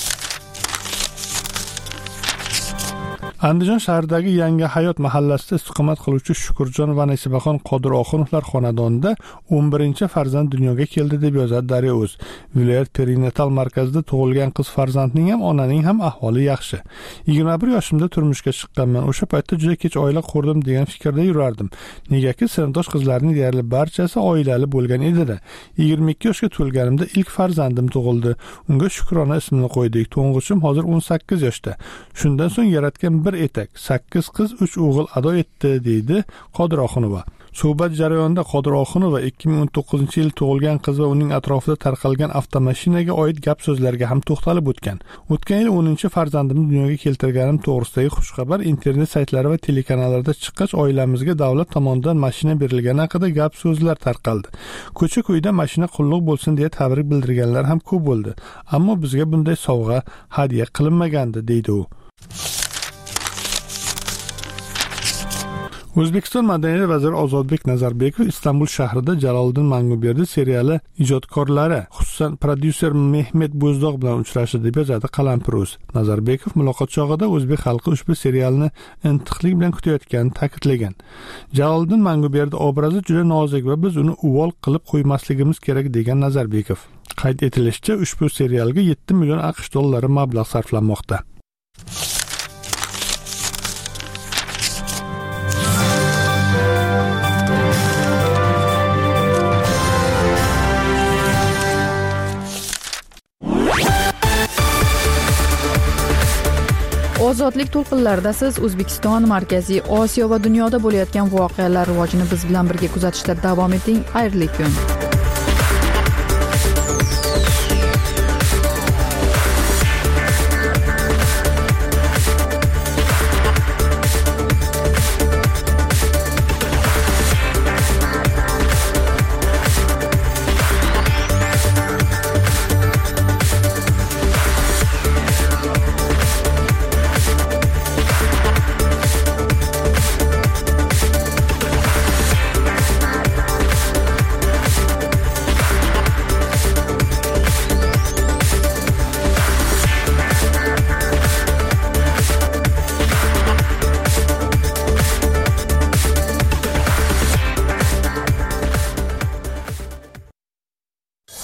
Andijon shahridagi Yangi hayot mahallasida istiqomat qiluvchi Shukurjon va Nasibaxon Qodiroxonovlar xonadonida o'n birinchi farzand dunyoga keldi deb yozadi Daryo.uz. Viloyat perinatal markazida tug'ilgan qiz farzandning ham onaning ham ahvoli yaxshi. yigirma bir yoshimda turmushga chiqqanman. O'sha paytda juda kech oila qurdim degan fikrda yurardim. Negaki sinfdosh qizlarning deyarli barchasi oilali bo'lgan edi. yigirma ikki yoshga to'lganimda ilk farzandim tug'ildi. Unga Shukrona ismini qo'ydik. To'ng'ichim hozir o'n sakkiz yoshda. Shundan so'ng yaratgan bir etak, sakkiz qiz, uch o'g'il ado etdi, deydi Qodiroxonova. Suhbat jarayonida Qodiroxonova ikki ming o'n to'qqizinchi yil tug'ilgan qiz va uning atrofida tarqalgan avtomashinaga oid gap so'zlarga ham to'xtalib o'tgan. O'tgan yil o'ninchi farzandimni dunyoga keltirganim to'g'risidagi xushxabar internet saytlari va telekanallarda chiqqach, oilamizga davlat tomonidan mashina berilgani haqida gap so'zlar tarqaldi. Ko'cha-ko'yda mashina qulluq bo'lsin deya tabrik bildirganlar ham ko'p bo'ldi. Ammo bizga bunday sovg'a hadya qilinmagandi, deydi u. O'zbekiston Madaniyat vaziri Ozodbek Nazarbekov Istanbul shahrida Jaloliddin Manguberdi seriali ijodkorlari, xususan prodyuser Mehmet Bo'zdoq bilan uchrashdi deb yozadi Qalampir.uz. Nazarbekov muloqot chog'ida o'zbek xalqi ushbu serialni intiqlik bilan kutayotganini ta'kidlagan. Jaloliddin Manguberdi obrazi juda nozik va biz uni uvol qilib qo'ymasligimiz kerak, degan Nazarbekov. Qayd etilishicha, ushbu serialga yetti million AQSh dollari mablag' sarflanmoqda. Ozodlik to'lqinlarida siz O'zbekiston, Markaziy Osiyo va dunyoda bo'layotgan voqealar rivojini biz bilan birga kuzatishda davom eting. Xayrli kun.